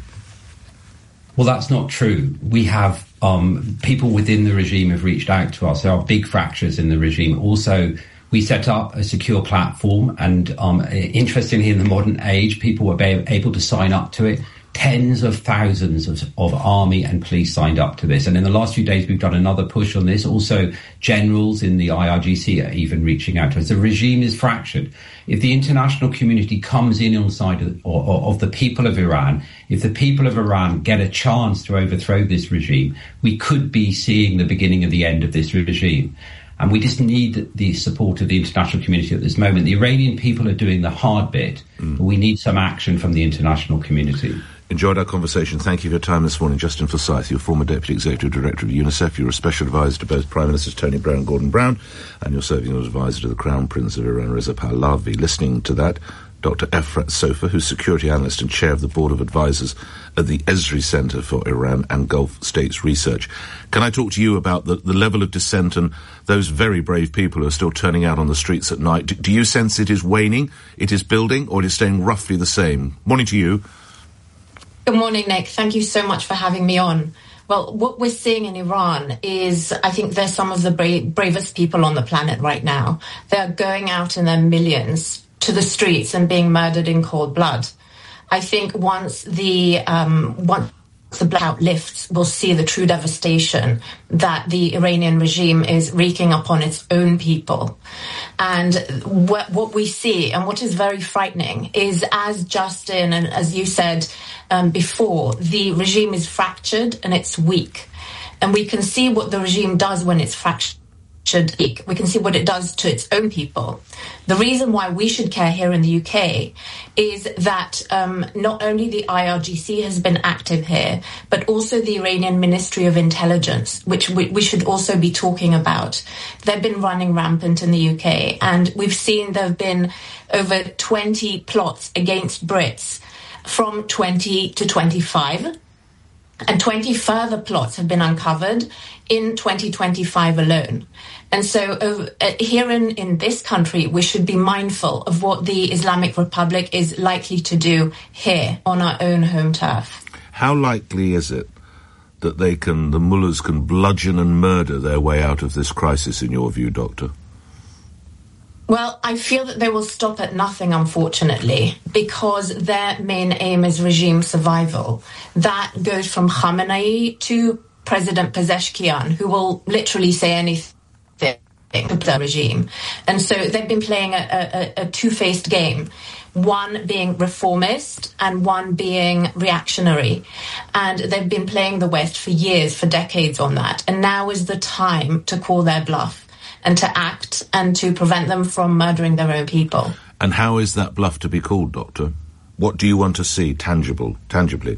Well, that's not true. We have um, people within the regime have reached out to us. There are big fractures in the regime. Also, we set up a secure platform, and um, interestingly, in the modern age, people were able to sign up to it. Tens of thousands of, of army and police signed up to this. And in the last few days, we've done another push on this. Also, generals in the I R G C are even reaching out to us. The regime is fractured. If the international community comes in on the side of, of, of the people of Iran, if the people of Iran get a chance to overthrow this regime, we could be seeing the beginning of the end of this regime. And we just need the support of the international community at this moment. The Iranian people are doing the hard bit, mm. but we need some action from the international community. Enjoyed our conversation. Thank you for your time this morning. Justin Forsyth, you're former Deputy Executive Director of UNICEF. You're a Special Advisor to both Prime Ministers Tony Blair and Gordon Brown, and you're serving as Advisor to the Crown Prince of Iran, Reza Pahlavi. Listening to that, Doctor Efrat Sofa, who's Security Analyst and Chair of the Board of Advisors at the Esri Center for Iran and Gulf States Research. Can I talk to you about the, the level of dissent and those very brave people who are still turning out on the streets at night? Do, do you sense it is waning, it is building, or it is staying roughly the same? Morning to you. Good morning, Nick. Thank you so much for having me on. Well, what we're seeing in Iran is, I think they're some of the bra- bravest people on the planet right now. They're going out in their millions to the streets and being murdered in cold blood. I think once the um, once the blackout lifts, we'll see the true devastation that the Iranian regime is wreaking upon its own people. And what, what we see, and what is very frightening, is, as Justin and as you said um, before, the regime is fractured and it's weak. And we can see what the regime does when it's fractured. should peak. We can see what it does to its own people. The reason why we should care here in the U K is that um, not only the I R G C has been active here, but also the Iranian Ministry of Intelligence, which we, we should also be talking about. They've been running rampant in the U K, and we've seen there have been over twenty plots against Brits from twenty to twenty-five. And twenty further plots have been uncovered in twenty twenty-five alone. And so uh, here in, in this country, we should be mindful of what the Islamic Republic is likely to do here on our own home turf. How likely is it that they can, the mullahs can bludgeon and murder their way out of this crisis, in your view, Doctor? Well, I feel that they will stop at nothing, unfortunately, because their main aim is regime survival. That goes from Khamenei to President Pezeshkian, who will literally say anything to the regime. And so they've been playing a, a, a two-faced game, one being reformist and one being reactionary. And they've been playing the West for years, for decades on that. And now is the time to call their bluff and to act and to prevent them from murdering their own people. And how is that bluff to be called, Doctor? What do you want to see tangible, tangibly?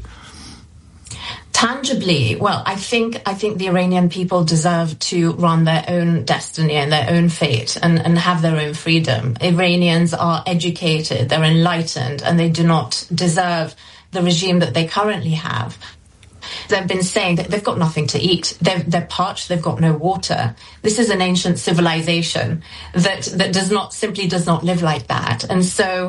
Tangibly, well, I think I think the Iranian people deserve to run their own destiny and their own fate and, and have their own freedom. Iranians are educated, they're enlightened, and they do not deserve the regime that they currently have. They've been saying that they've got nothing to eat. They're, they're parched. They've got no water. This is an ancient civilization that, that does not, simply does not live like that. And so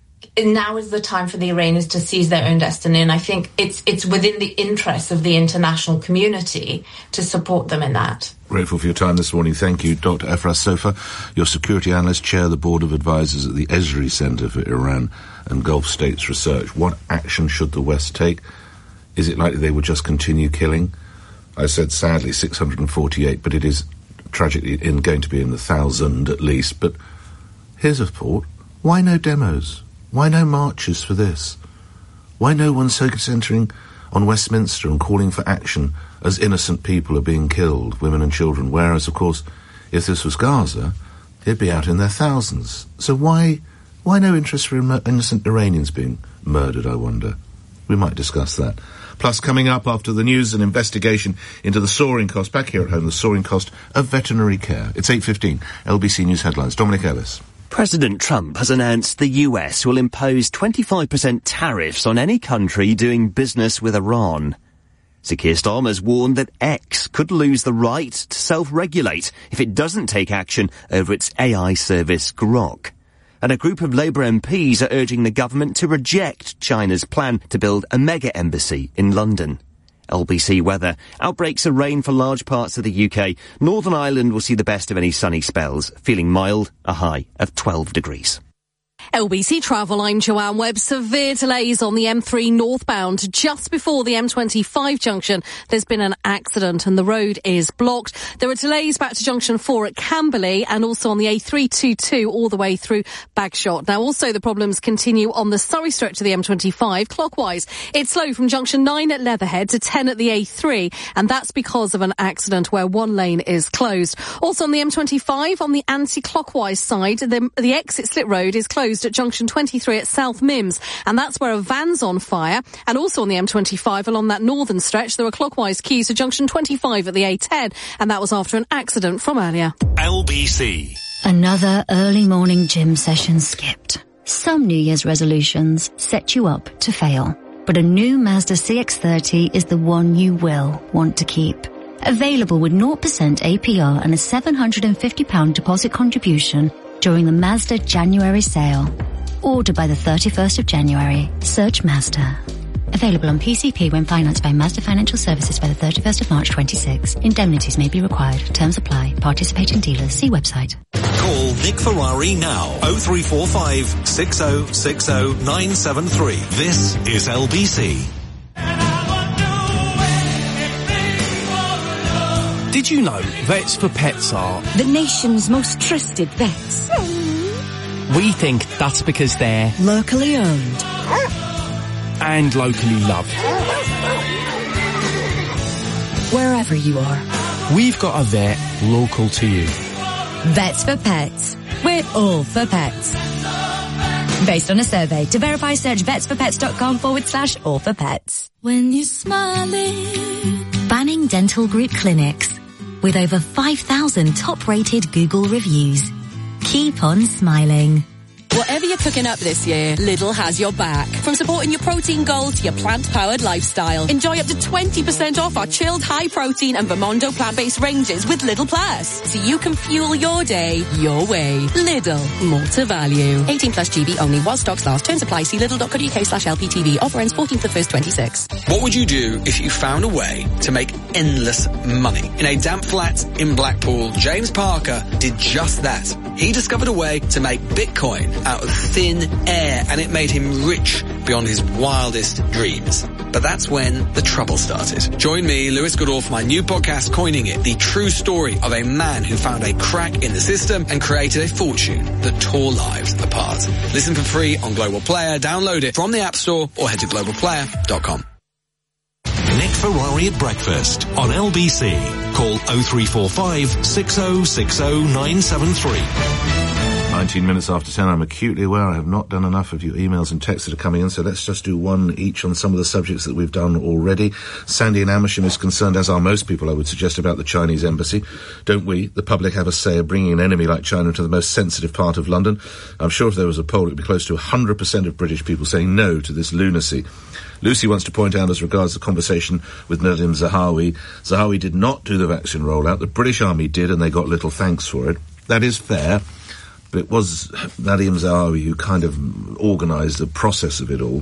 now is the time for the Iranians to seize their own destiny. And I think it's, it's within the interests of the international community to support them in that. Grateful for your time this morning. Thank you, Doctor Efras Sofa. Your security analyst, chair of the board of advisors at the Esri Center for Iran and Gulf States Research. What action should the West take? Is it likely they will just continue killing? I said, sadly, six hundred forty-eight, but it is tragically in, going to be in the thousand at least. But here's a thought. Why no demos? Why no marches for this? Why no one centering on Westminster and calling for action as innocent people are being killed, women and children? Whereas, of course, if this was Gaza, it'd be out in their thousands. So why, why no interest for innocent Iranians being murdered, I wonder? We might discuss that. Plus, coming up after the news, an investigation into the soaring cost, back here at home, the soaring cost of veterinary care. It's eight fifteen, L B C News Headlines. Dominic Ellis. President Trump has announced the U S will impose twenty-five percent tariffs on any country doing business with Iran. Sir Keir Starmer's warned that X could lose the right to self-regulate if it doesn't take action over its A I service Grok. And a group of Labour M Ps are urging the government to reject China's plan to build a mega embassy in London. L B C weather. Outbreaks of rain for large parts of the U K. Northern Ireland will see the best of any sunny spells. Feeling mild, a high of twelve degrees. L B C Travel, I'm Joanne Webb. Severe delays on the M three northbound. Just before the M twenty-five junction, there's been an accident and the road is blocked. There are delays back to junction four at Camberley and also on the A three twenty-two all the way through Bagshot. Now also the problems continue on the Surrey stretch of the M twenty-five clockwise. It's slow from junction nine at Leatherhead to ten at the A three, and that's because of an accident where one lane is closed. Also on the M twenty-five on the anti-clockwise side, the, the exit Slit Road is closed at junction twenty-three at South Mims, and that's where a van's on fire. And also on the M twenty-five along that northern stretch, there are clockwise queues to junction twenty-five at the A ten, and that was after an accident from earlier. L B C. Another early morning gym session skipped. Some New Year's resolutions set you up to fail, but a new Mazda C X thirty is the one you will want to keep. Available with zero percent A P R and a seven hundred fifty pounds deposit contribution during the Mazda January sale. Order by the thirty-first of January. Search Mazda. Available on P C P when financed by Mazda Financial Services by the thirty-first of March twenty-six. Indemnities may be required. Terms apply. Participating dealers. See website. Call Nick Ferrari now. oh three four five, six oh six oh, nine seven three. This is L B C. Did you know Vets for Pets are the nation's most trusted vets? We think that's because they're locally owned and locally loved. Wherever you are. we've got a vet local to you. Vets for Pets. We're all for pets. Based on a survey. To verify, search vetsforpets.com forward slash all for pets. When you're smiling. Banning Dental Group clinics. With over five thousand top-rated Google reviews. Keep on smiling. Whatever you're cooking up this year, Lidl has your back. From supporting your protein goals to your plant-powered lifestyle. Enjoy up to twenty percent off our chilled high-protein and Vermondo plant-based ranges with Lidl Plus. So you can fuel your day your way. Lidl, more to value. eighteen plus G B only while stocks last. Terms apply. See lidl.co.uk slash LPTV. Offer ends fourteenth of the first twenty-six. What would you do if you found a way to make endless money? In a damp flat in Blackpool, James Parker did just that. He discovered a way to make Bitcoin out of thin air, and it made him rich beyond his wildest dreams. But that's when the trouble started. Join me, Lewis Goodall, for my new podcast, Coining It, the true story of a man who found a crack in the system and created a fortune that tore lives apart. Listen for free on Global Player, download it from the App Store, or head to global player dot com. Nick Ferrari at breakfast on L B C. Call oh three four five, six oh six oh, nine seven three. nineteen minutes after ten, I'm acutely aware I have not done enough of your emails and texts that are coming in, so let's just do one each on some of the subjects that we've done already. Sandy in Amersham is concerned, as are most people, I would suggest, about the Chinese embassy. Don't we, the public, have a say of bringing an enemy like China into the most sensitive part of London? I'm sure if there was a poll, it would be close to one hundred percent of British people saying no to this lunacy. Lucy wants to point out, as regards the conversation with Nadim Zahawi, Zahawi did not do the vaccine rollout. The British Army did, and they got little thanks for it. That is fair. But it was Nadim Zahawi who kind of organised the process of it all.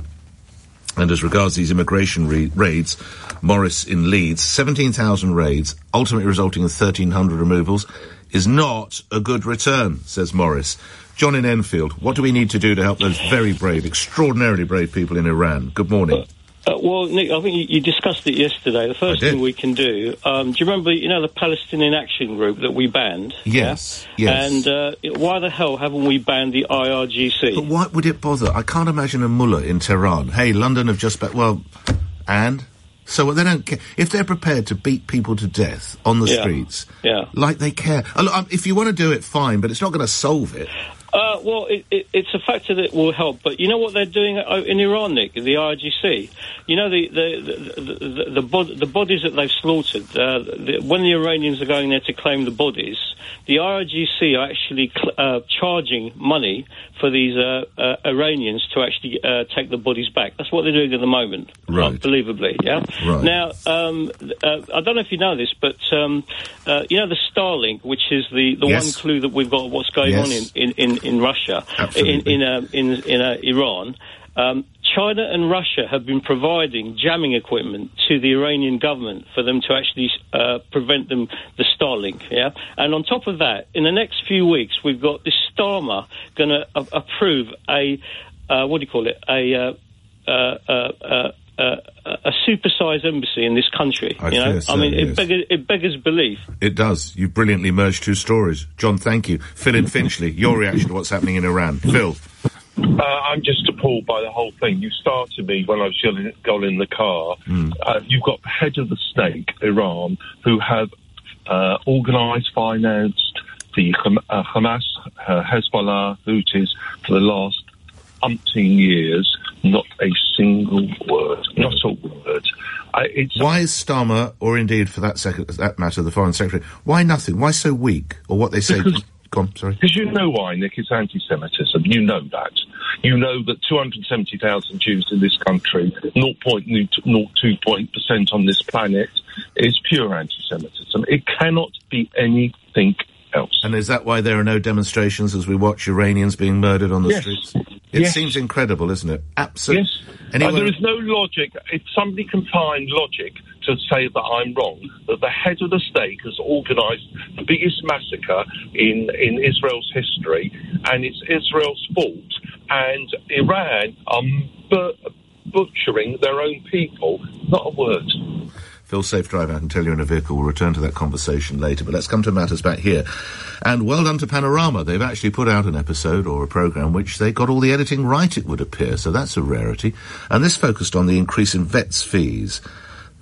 And as regards these immigration re- raids, Morris in Leeds, seventeen thousand raids, ultimately resulting in thirteen hundred removals, is not a good return, says Morris. John in Enfield, what do we need to do to help those very brave, extraordinarily brave people in Iran? Good morning. Uh, well, Nick, I think you, you discussed it yesterday. The first thing we can do, um, do you remember, you know, the Palestinian Action Group that we banned? Yes, yeah? yes. And uh, why the hell haven't we banned the I R G C? But why would it bother? I can't imagine a mullah in Tehran. Hey, London have just... Ba- well, and... So they don't care. If they're prepared to beat people to death on the yeah. streets, yeah. like they care. If you want to do it, fine, but it's not going to solve it. Uh, well, it, it, it's a factor that will help. But you know what they're doing in Iran, Nick, the I R G C? You know, the the the, the, the, bod- the bodies that they've slaughtered, uh, the, when the Iranians are going there to claim the bodies, the I R G C are actually cl- uh, charging money for these uh, uh, Iranians to actually uh, take the bodies back. That's what they're doing at the moment, right. unbelievably, yeah? Right. Now, um, uh, I don't know if you know this, but, um, uh, you know the Starlink, which is the, the yes. one clue that we've got of what's going yes. on in, in, in, in Russia, Absolutely. in in, uh, in, in uh, Iran, um, China and Russia have been providing jamming equipment to the Iranian government for them to actually uh, prevent them the Starlink, yeah? And on top of that, in the next few weeks, we've got this Starmer going to uh, approve a, uh, what do you call it, a, uh, uh, uh, uh, uh, a supersized embassy in this country, I you know? so, I mean, yes. it, beggars, it beggars belief. It does. You've brilliantly merged two stories. John, thank you. Phil in Finchley, your reaction to what's happening in Iran. Phil. Uh, I'm just appalled by the whole thing. You started me when I was yelling, going in the car. Mm. Uh, you've got the head of the state, Iran, who have uh, organised, financed the Ham- uh, Hamas, uh, Hezbollah, Houthis for the last umpteen years. Not a single word. Not a word. Uh, it's why is Starmer, or indeed for that, sec- that matter, the Foreign Secretary, why nothing? Why so weak? Or what they say... Because- Go on, sorry. Because you know why, Nick, it's anti-Semitism. You know that. You know that two hundred seventy thousand Jews in this country, zero point zero two percent on this planet, is pure anti-Semitism. It cannot be anything else. And is that why there are no demonstrations as we watch Iranians being murdered on the yes. streets? It yes. seems incredible, isn't it? Absolutely. Yes. Anyone... Uh, there is no logic. If somebody can find logic to say that I'm wrong, that the head of the state has organised the biggest massacre in, in Israel's history, and it's Israel's fault, and Iran are bu- butchering their own people, not a word. Phil, safe drive out and tell you in a vehicle. We'll return to that conversation later, but let's come to matters back here. And well done to Panorama. They've actually put out an episode or a programme which they got all the editing right, it would appear, so that's a rarity. And this focused on the increase in vets' fees.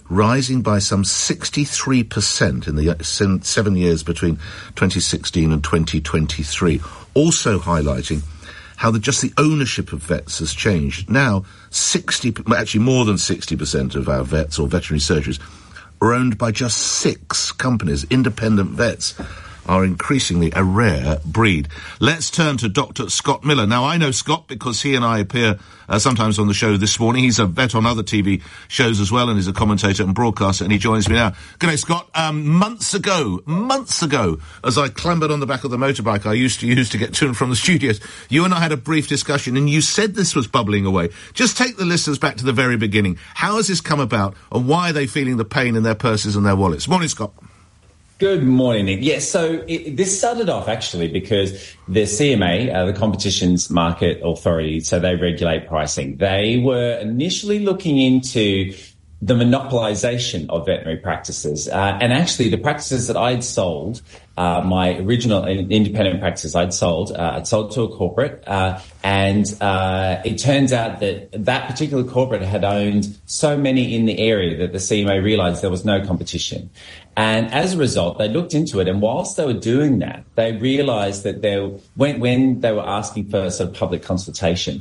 rising by some sixty-three percent in the seven years between twenty sixteen and twenty twenty-three. Also highlighting how the, just the ownership of vets has changed. Now, sixty, actually more than sixty percent of our vets or veterinary surgeries are owned by just six companies. Independent vets are increasingly a rare breed. Let's turn to Doctor Scott Miller. Now, I know Scott because he and I appear uh, sometimes on the show this morning. He's a vet on other T V shows as well, and he's a commentator and broadcaster, and he joins me now. Good day, Scott. Um, months ago, months ago, as I clambered on the back of the motorbike I used to use to get to and from the studios, you and I had a brief discussion, and you said this was bubbling away. Just take the listeners back to the very beginning. How has this come about, and why are they feeling the pain in their purses and their wallets? Morning, Scott. Good morning, Nick. Yes, so it, this started off actually because the C M A, uh, the Competitions Market Authority, so they regulate pricing. They were initially looking into the monopolisation of veterinary practices. Uh, and actually the practices that I'd sold, uh, my original independent practices I'd sold, uh, I'd sold to a corporate, uh, and, uh, it turns out that that particular corporate had owned so many in the area that the C M A realised there was no competition. And as a result, they looked into it, and whilst they were doing that, they realised that they, when, when they were asking for sort of public consultation,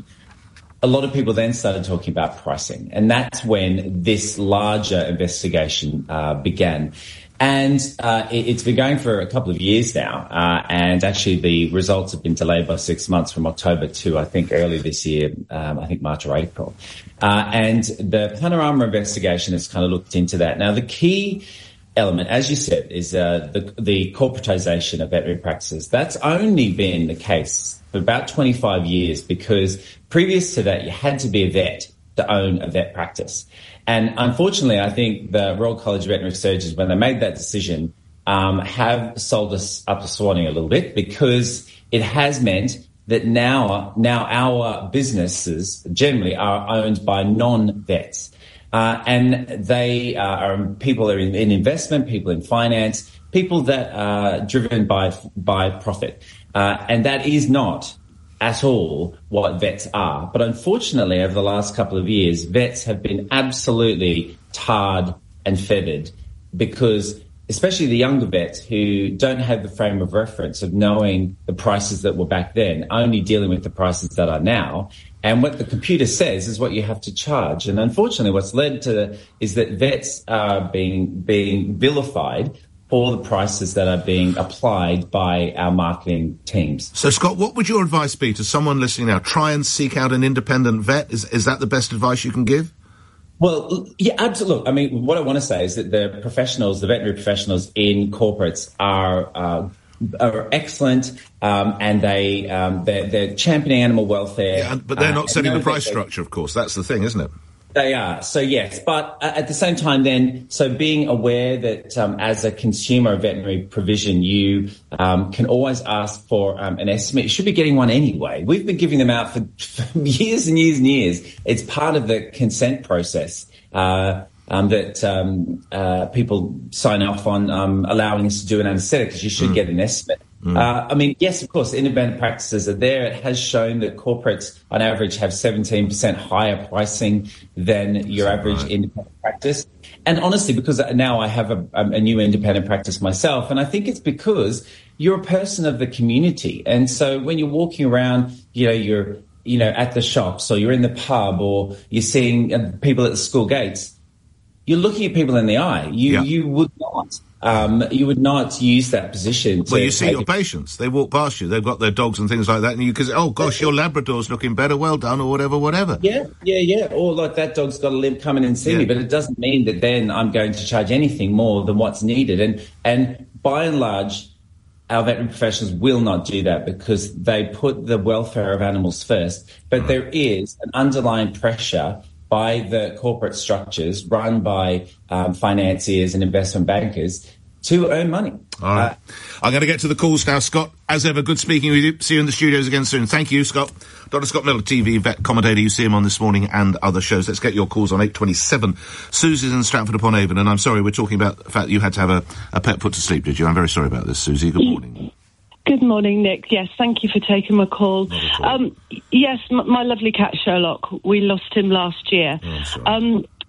a lot of people then started talking about pricing, and that's when this larger investigation uh, began. And uh, it, it's been going for a couple of years now, uh, and actually the results have been delayed by six months from October to, I think, early this year, um, I think March or April. Uh, and the Panorama investigation has kind of looked into that. Now, the key element, as you said, is uh, the, the corporatisation of veterinary practices. That's only been the case for about twenty-five years, because previous to that, you had to be a vet to own a vet practice. And unfortunately, I think the Royal College of Veterinary Surgeons, when they made that decision, um, have sold us up the swanning a little bit, because it has meant that now, now our businesses generally are owned by non-vets. Uh, and they uh, are people are in, in investment, people in finance, people that are driven by by profit. Uh, and that is not at all what vets are. But unfortunately, over the last couple of years, vets have been absolutely tarred and feathered, because especially the younger vets who don't have the frame of reference of knowing the prices that were back then, only dealing with the prices that are now. And what the computer says is what you have to charge. And unfortunately, what's led to is that vets are being being vilified for the prices that are being applied by our marketing teams. So, Scott, what would your advice be to someone listening now? Try and seek out an independent vet. Is is that the best advice you can give? Well, yeah, absolutely. I mean, what I want to say is that the professionals, the veterinary professionals in corporates are uh, are excellent, um, and they um, they're, they're championing animal welfare. Yeah, but they're not uh, setting the price they, structure, of course. That's the thing, isn't it? They are. So, yes. But uh, at the same time, then, so being aware that um, as a consumer of veterinary provision, you um, can always ask for um, an estimate. You should be getting one anyway. We've been giving them out for, for years and years and years. It's part of the consent process. Uh, Um, that um, uh, people sign off on um, allowing us to do an anaesthetic, because you should mm. get an estimate. Mm. Uh, I mean, yes, of course, independent practices are there. It has shown that corporates, on average, have seventeen percent higher pricing than your That's average right. independent practice. And honestly, because now I have a, a new independent practice myself, and I think it's because you're a person of the community. And so when you're walking around, you know, you're, you know, at the shops, or you're in the pub, or you're seeing uh, people at the school gates, you're looking at people in the eye. You yeah. you would not um, you would not use that position. To well, you see your it. patients. They walk past you. They've got their dogs and things like that, and you can say, "Oh gosh, your Labrador's looking better. Well done," or whatever, whatever. Yeah, yeah, yeah. Or like, that dog's got a limp. Come in and see yeah. me. But it doesn't mean that then I'm going to charge anything more than what's needed. And and by and large, our veterinary professionals will not do that, because they put the welfare of animals first. But right. there is an underlying pressure by the corporate structures run by um, financiers and investment bankers to earn money. All right. Uh, I'm going to get to the calls now, Scott. As ever, good speaking with you. See you in the studios again soon. Thank you, Scott. Doctor Scott Miller, T V vet commentator. You see him on This Morning and other shows. Let's get your calls on eight twenty-seven. Susie's in Stratford-upon-Avon, and I'm sorry, we're talking about the fact that you had to have a, a pet put to sleep, did you? I'm very sorry about this, Susie. Good morning. Good morning, Nick. Yes, thank you for taking my call. Um, yes, m- my lovely cat Sherlock, we lost him last year. Oh, um,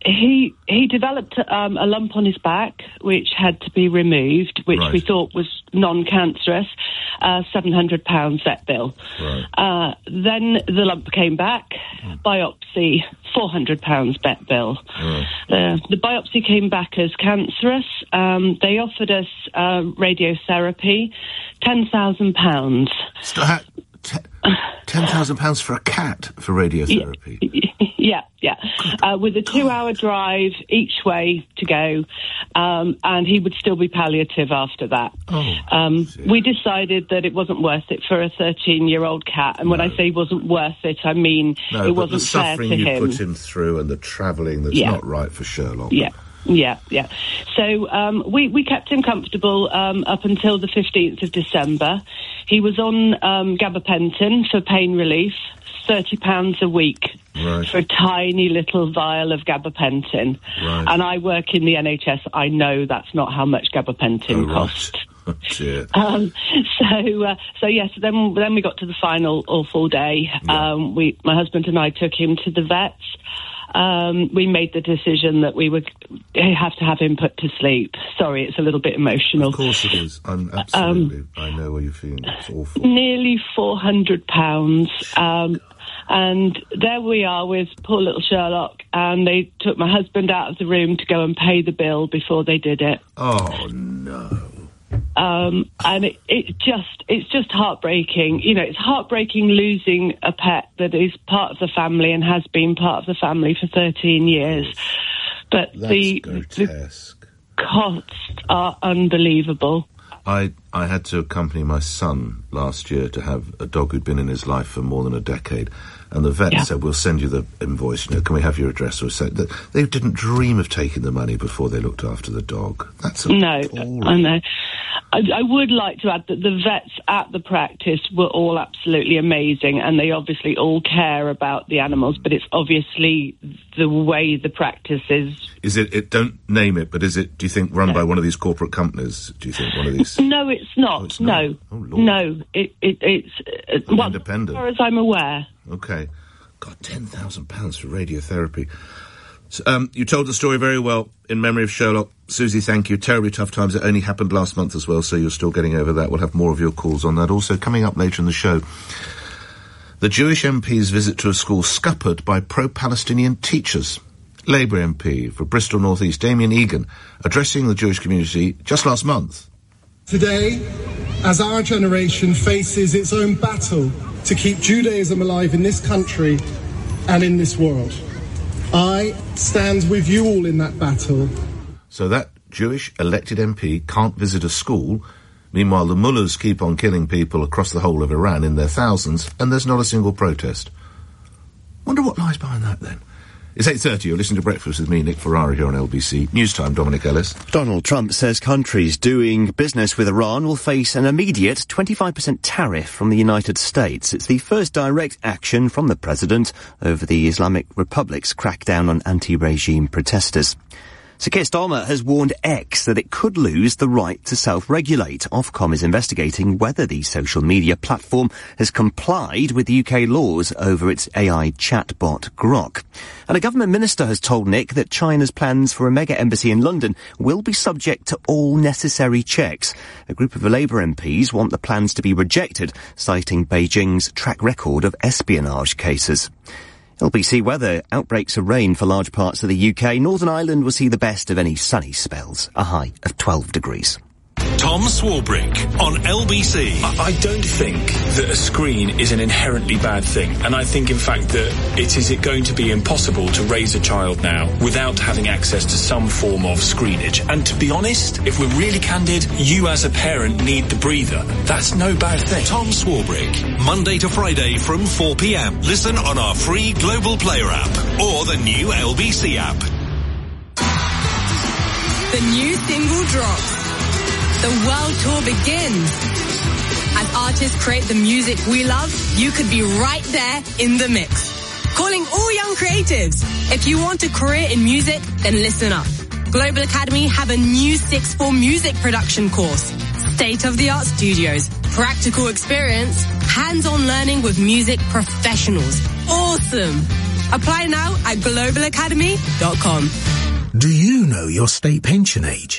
he he developed um, a lump on his back, which had to be removed, which Right. we thought was non-cancerous. Uh, seven hundred pounds vet bill. Right. Uh, then the lump came back. Biopsy, four hundred pounds vet bill. Right. Uh, the biopsy came back as cancerous. Um, they offered us uh, radiotherapy, ten thousand pounds. ten thousand pounds for a cat for radiotherapy? Yeah, yeah. Uh, with a two-hour drive each way to go, um, and he would still be palliative after that. Oh, um, we decided that it wasn't worth it for a thirteen-year-old cat, and when I say wasn't worth it, I mean No, it but wasn't the fair suffering to you him. put him through and the travelling that's Yeah. not right for Sherlock. Yeah. Yeah, yeah. So um, we, we kept him comfortable um, up until the fifteenth of December. He was on um, gabapentin for pain relief, thirty pounds a week Right. for a tiny little vial of gabapentin. Right. And I work in the N H S. I know that's not how much gabapentin Oh, right. costs. Oh, dear. Um, so, uh, so yes. Then, then we got to the final awful day. Um, we, my husband and I, took him to the vets. Um, we made the decision that we would have to have him put to sleep. Sorry, it's a little bit emotional. Of course it is. I'm absolutely. I know where you're feeling. It's awful. Nearly four hundred pounds. Um, and there we are with poor little Sherlock. And they took my husband out of the room to go and pay the bill before they did it. Oh no. Um, and it, it just, it's just heartbreaking. You know, it's heartbreaking losing a pet that is part of the family and has been part of the family for thirteen years. But That's the, grotesque. the costs are unbelievable. I I had to accompany my son last year to have a dog who'd been in his life for more than a decade, and the vet Yeah. said, "We'll send you the invoice. You know, can we have your address?" Or so that they didn't dream of taking the money before they looked after the dog. That's No, appalling. I know. I, I would like to add that the vets at the practice were all absolutely amazing, and they obviously all care about the animals, but it's obviously the way the practice is. Is it? It don't name it, but is it? Do you think run by one of these corporate companies? Do you think one of these? No, it's not. it's not. No, Oh, Lord. no. It, it, it's uh, well, independent. as far as I'm aware. Okay. God, ten thousand pounds for radiotherapy. So, um, you told the story very well in memory of Sherlock. Susie, thank you. Terribly tough times. It only happened last month as well, so you're still getting over that. We'll have more of your calls on that. Also, coming up later in the show, the Jewish M P's visit to a school scuppered by pro-Palestinian teachers. Labour M P for Bristol North East, Damien Egan, addressing the Jewish community just last month. Today, as our generation faces its own battle to keep Judaism alive in this country and in this world, I stand with you all in that battle. So that Jewish elected M P can't visit a school. Meanwhile, the mullahs keep on killing people across the whole of Iran in their thousands, and there's not a single protest. Wonder what lies behind that, then? It's eight thirty. You're listening to Breakfast with me, Nick Ferrari, here on L B C. News time, Dominic Ellis. Donald Trump says countries doing business with Iran will face an immediate twenty-five percent tariff from the United States. It's the first direct action from the president over the Islamic Republic's crackdown on anti-regime protesters. Sir Keir Starmer has warned X that it could lose the right to self-regulate. Ofcom is investigating whether the social media platform has complied with U K laws over its A I chatbot Grok. And a government minister has told Nick that China's plans for a mega embassy in London will be subject to all necessary checks. A group of Labour M Ps want the plans to be rejected, citing Beijing's track record of espionage cases. L B C weather, outbreaks of rain for large parts of the U K. Northern Ireland will see the best of any sunny spells, a high of twelve degrees. Tom Swarbrick on L B C. I don't think that a screen is an inherently bad thing, and I think in fact that it is it going to be impossible to raise a child now without having access to some form of screenage. And to be honest, if we're really candid, you as a parent need the breather. That's no bad thing. Tom Swarbrick, Monday to Friday from four p.m. Listen on our free Global Player app or the new L B C app. The new single drops. The world tour begins. As artists create the music we love, you could be right there in the mix. Calling all young creatives. If you want a career in music, then listen up. Global Academy have a new sixth form music production course. State-of-the-art studios, practical experience, hands-on learning with music professionals. Awesome! Apply now at global academy dot com. Do you know your state pension age?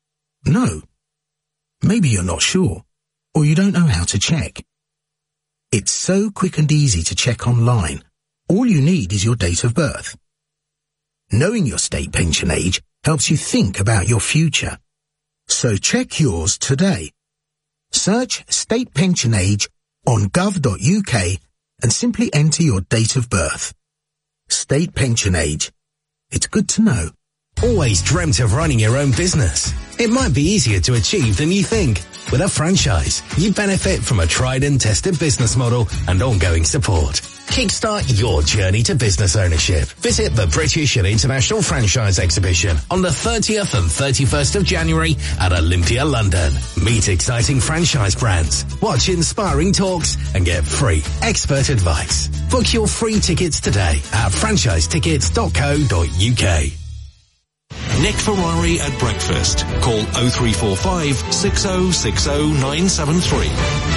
No. Maybe you're not sure, or you don't know how to check. It's so quick and easy to check online. All you need is your date of birth. Knowing your state pension age helps you think about your future. So check yours today. Search state pension age on gov dot U K and simply enter your date of birth. State pension age. It's good to know. Always dreamt of running your own business? It might be easier to achieve than you think. With a franchise, you benefit from a tried and tested business model and ongoing support. Kickstart your journey to business ownership. Visit the British and International Franchise Exhibition on the thirtieth and thirty-first of January at Olympia, London. Meet exciting franchise brands, watch inspiring talks, and get free expert advice. Book your free tickets today at franchise tickets dot co dot U K. Nick Ferrari at breakfast. Call oh three four five, six oh six oh, nine seven three.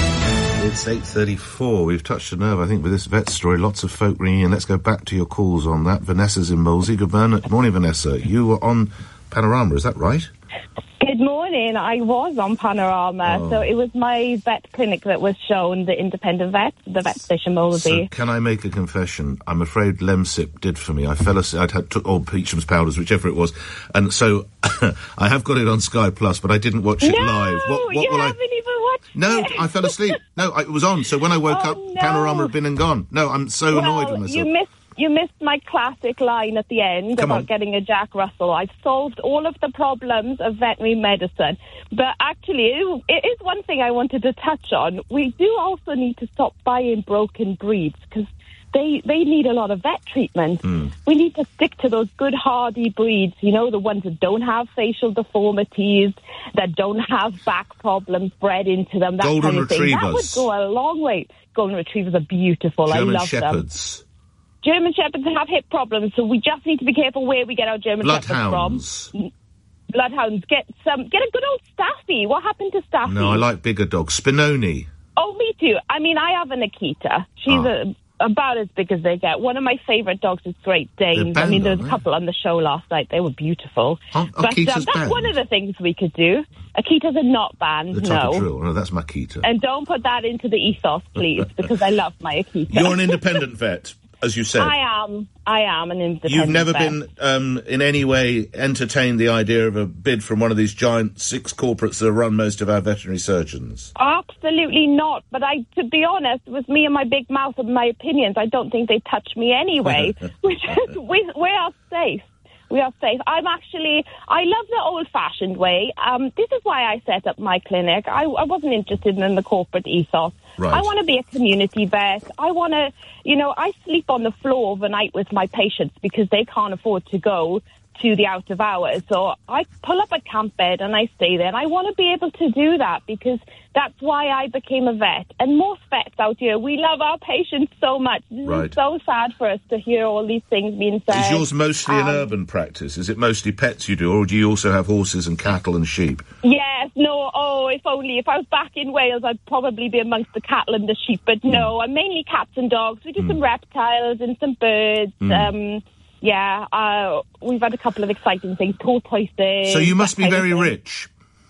It's eight thirty-four. We've touched a nerve, I think, with this vet story. Lots of folk ringing in. Let's go back to your calls on that. Vanessa's in Molesey. Good morning, Vanessa. You were on Panorama, is that right? Good morning. I was on Panorama. Oh. So it was my vet clinic that was shown, the independent vet, the vet station Molesey. So can I make a confession? I'm afraid Lemsip did for me. I fell asleep. I'd had took old Peacham's powders, whichever it was. And so I have got it on Sky Plus, but I didn't watch it no, live. What, what you will haven't I... even watched No, it. I fell asleep. No, I, it was on. So when I woke Oh, up, no. Panorama had been and gone. No, I'm so well, annoyed with myself. You missed, you missed my classic line at the end Come about on. getting a Jack Russell. I've solved all of the problems of veterinary medicine. But actually, it, it is one thing I wanted to touch on. We do also need to stop buying broken breeds because they, they need a lot of vet treatment. Mm. We need to stick to those good hardy breeds, you know, the ones that don't have facial deformities, that don't have back problems bred into them, that Golden kind of thing. That would Retrievers. go a long way. Golden Retrievers are beautiful. German I love them. Shepherds. German Shepherds have hip problems, so we just need to be careful where we get our German Shepherds Bloodhounds. from. Bloodhounds. Get some. Get a good old Staffy. What happened to Staffy? No, I like bigger dogs. Spinoni. Oh, me too. I mean, I have an Akita. She's Ah. a, about as big as they get. One of my favourite dogs is Great Danes. They're I mean, there was banned, a aren't couple on the show last night. They were beautiful. Aren't but um, Akitas that's banned? one of the things we could do. Akitas are not banned, The type no. of drill. No, that's Makita. And don't put that into the ethos, please, because I love my Akita. You're an independent vet, as you said. I am. I am an independent You've never vet. been, um, in any way, entertained the idea of a bid from one of these giant six corporates that run most of our veterinary surgeons? Absolutely not. But I, to be honest, with me and my big mouth and my opinions, I don't think they touch me anyway. Which is, we, we are safe. We are safe. I'm actually, I love the old-fashioned way. Um, this is why I set up my clinic. I, I wasn't interested in the corporate ethos. Right. I want to be a community vet. I want to, you know, I sleep on the floor overnight with my patients because they can't afford to go to the out of hours. So I pull up a camp bed and I stay there. And I want to be able to do that because that's why I became a vet. And most vets out here, we love our patients so much. This Right. is so sad for us to hear all these things being said. Is yours mostly an Um, urban practice? Is it mostly pets you do, or do you also have horses and cattle and sheep? Yes, no, oh, if only. If I was back in Wales, I'd probably be amongst the cattle and the sheep. But no, I'm mainly cats and dogs. We do some reptiles and some birds. Mm. Um, yeah, uh, we've had a couple of exciting things. Tortoises. So you must that be kind of very thing. rich.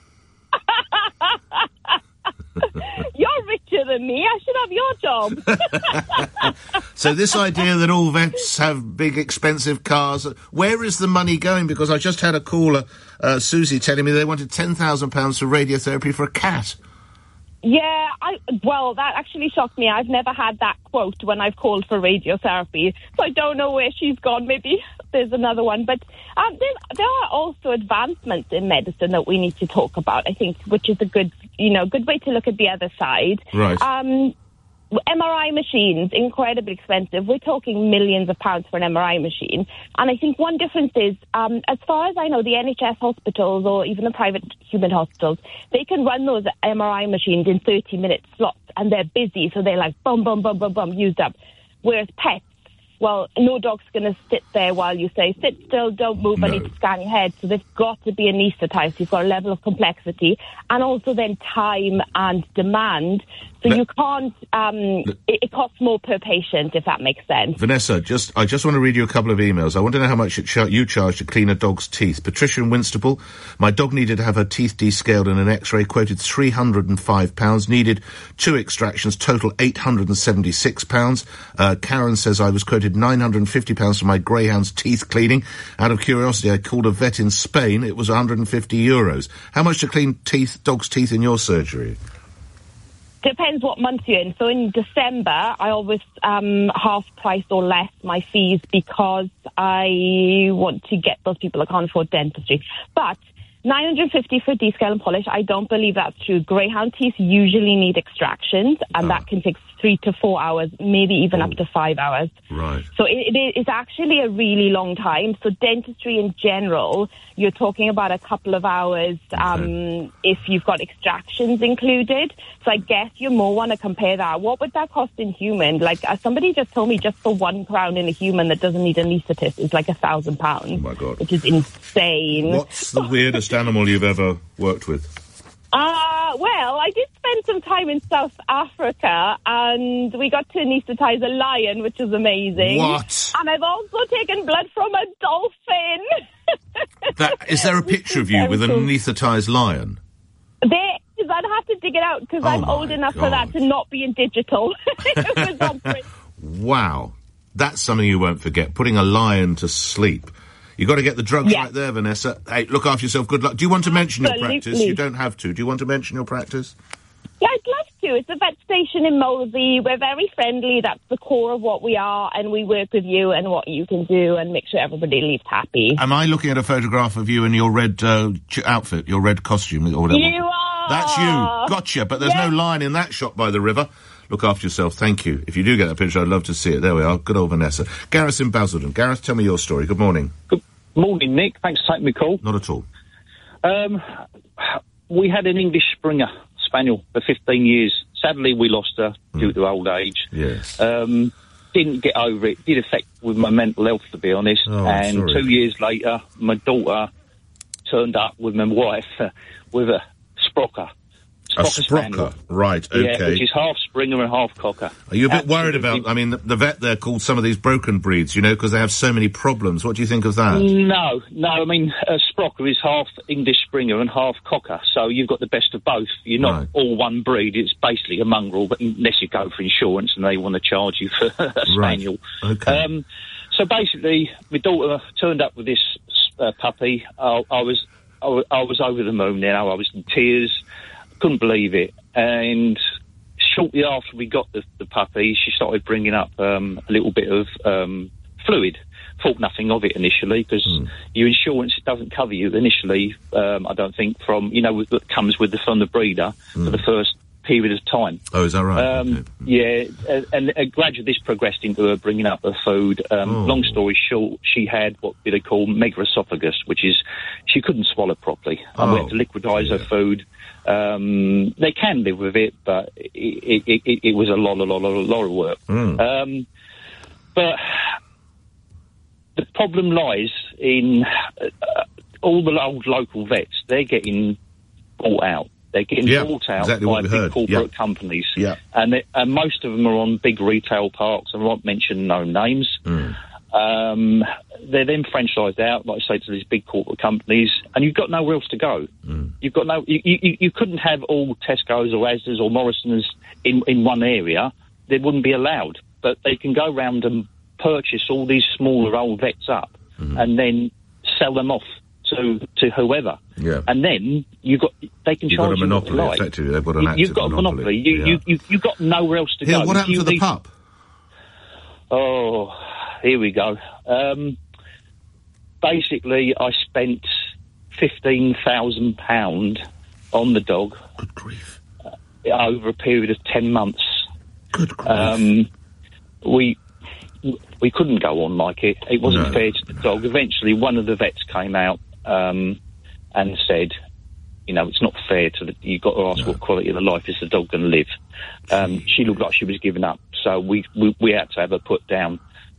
You're richer than me. I should have your job. So this idea that all vets have big, expensive cars, where is the money going? Because I just had a caller, uh, Susie, telling me they wanted ten thousand pounds for radiotherapy for a cat. Yeah, I well, that actually shocked me. I've never had that quote when I've called for radiotherapy, so I don't know where she's gone. Maybe there's another one. But um, there, there are also advancements in medicine that we need to talk about, I think, which is a good, you know, good way to look at the other side. Right. Um, M R I machines, incredibly expensive. We're talking millions of pounds for an M R I machine. And I think one difference is, um, as far as I know, the N H S hospitals or even the private human hospitals, they can run those M R I machines in thirty minute slots and they're busy. So they're like, bum, bum, bum, bum, bum, used up. Whereas pets, well, no dog's going to sit there while you say, sit still, don't move, No. I need to scan your head. So they've got to be anaesthetised. You've got a level of complexity and also then time and demand. So Le- you can't, um, it, it costs more per patient, if that makes sense. Vanessa, just I just want to read you a couple of emails. I want to know how much it char- you charge to clean a dog's teeth. Patricia in Winstable, my dog needed to have her teeth descaled and an X-ray, quoted three hundred and five pounds. Needed two extractions, total eight hundred and seventy-six pounds. Uh, Karen says I was quoted nine hundred and fifty pounds for my greyhound's teeth cleaning. Out of curiosity, I called a vet in Spain. It was one hundred and fifty euros. How much to clean teeth, dog's teeth in your surgery? Depends what month you're in. So in December, I always um, half price or less my fees because I want to get those people that can't afford dentistry. But nine hundred fifty for descale and polish, I don't believe that's true. Greyhound teeth usually need extractions, and that can take three to four hours, maybe even up to five hours. Right. So it, it is actually a really long time. So dentistry in general, you're talking about a couple of hours um, if you've got extractions included. So I guess you more want to compare that. What would that cost in human? Like uh, somebody just told me just for one crown in a human that doesn't need an anaesthetist is like a thousand pounds. Oh my God. Which is insane. What's the weirdest animal you've ever worked with? Uh, well, I did spend some time in South Africa and we got to anaesthetise a lion, which is amazing. What? And I've also taken blood from a dolphin. That, is there a picture of you with an anaesthetised lion? There is. I'd have to dig it out because Oh I'm my old enough for God. that to not be in digital. It was on print. Wow. That's something you won't forget. Putting a lion to sleep. You've got to get the drugs Yeah. right there, Vanessa. Hey, look after yourself. Good luck. Do you want to mention your Absolutely. practice? You don't have to. Do you want to mention your practice? Yeah, I'd love to. It's a vet station in Molesey. We're very friendly. That's the core of what we are, and we work with you and what you can do and make sure everybody leaves happy. Am I looking at a photograph of you in your red uh, ch- outfit, your red costume or whatever? You are! That's you. Gotcha. But there's Yes. no lion in that shot by the river. Look after yourself. Thank you. If you do get that picture, I'd love to see it. There we are. Good old Vanessa. Gareth in Basildon. Gareth, tell me your story. Good morning. Good morning, Nick. Thanks for taking my call. Not at all. Um, we had an English Springer Spaniel for fifteen years. Sadly, we lost her due to old age. Yes. Um, didn't get over it. Did affect with my mental health, to be honest. Oh, I'm and sorry. two years later, my daughter turned up with my wife uh, with a Sprocker. A Sprocker Spaniel. Sprocker. Right, okay. Yeah, which is half Springer and half Cocker. Are you a bit worried about, I mean, the, the vet there called some of these broken breeds, you know, because they have so many problems. What do you think of that? No, no, I mean, a Sprocker is half English Springer and half Cocker, so you've got the best of both. You're not Right. all one breed, it's basically a mongrel, but unless you go for insurance and they want to charge you for a spaniel. Okay. Um, so basically, my daughter turned up with this uh, puppy. I, I was I, wa- I was over the moon now, I was in tears, couldn't believe it, and shortly after we got the, the puppy, she started bringing up um, a little bit of um, fluid. Thought nothing of it initially because Mm. your insurance doesn't cover you initially. Um, I don't think from you know with, that comes with the from the breeder for the first period of time. Oh, is that right? Um, Okay. Yeah, uh, and uh, gradually this progressed into her bringing up her food. Um, Oh. Long story short, she had what they call megaesophagus, which is she couldn't swallow properly. And we had to Oh, liquidize her food. Um, they can live with it, but it, it, it, it, it was a lot, a lot, a lot, a lot of work. Mm. Um, but the problem lies in uh, all the old local vets. They're getting bought out. They're getting Yeah, bought out exactly by what we big heard. corporate Yeah. companies. Yeah. And, they, and most of them are on big retail parks. I won't mention no names. Mm. Um, they're then franchised out, like I say, to these big corporate companies, and you've got nowhere else to go. Mm. You've got no, you, you, you couldn't have all Tesco's or Asda's or Morrison's in, in one area. They wouldn't be allowed. But they can go round and purchase all these smaller old vets up Mm-hmm. and then sell them off to to whoever. Yeah. And then you got they can You've got charge a you what they monopoly, like. effectively. They've got an You- active You've got a monopoly. You, Yeah. you, you, you've got nowhere else to Here, go. what happened You to the need- pup? Oh, here we go. Um, basically, I spent fifteen thousand pounds on the dog. Good grief. Uh, over a period of ten months. Good grief. Um, we we couldn't go on like it. It wasn't No. fair to the dog. Eventually, one of the vets came out um, and said, you know, it's not fair to the, you've got to ask what quality of the life is the dog going to live. Um, she looked like she was giving up, so we, we we had to have her put down.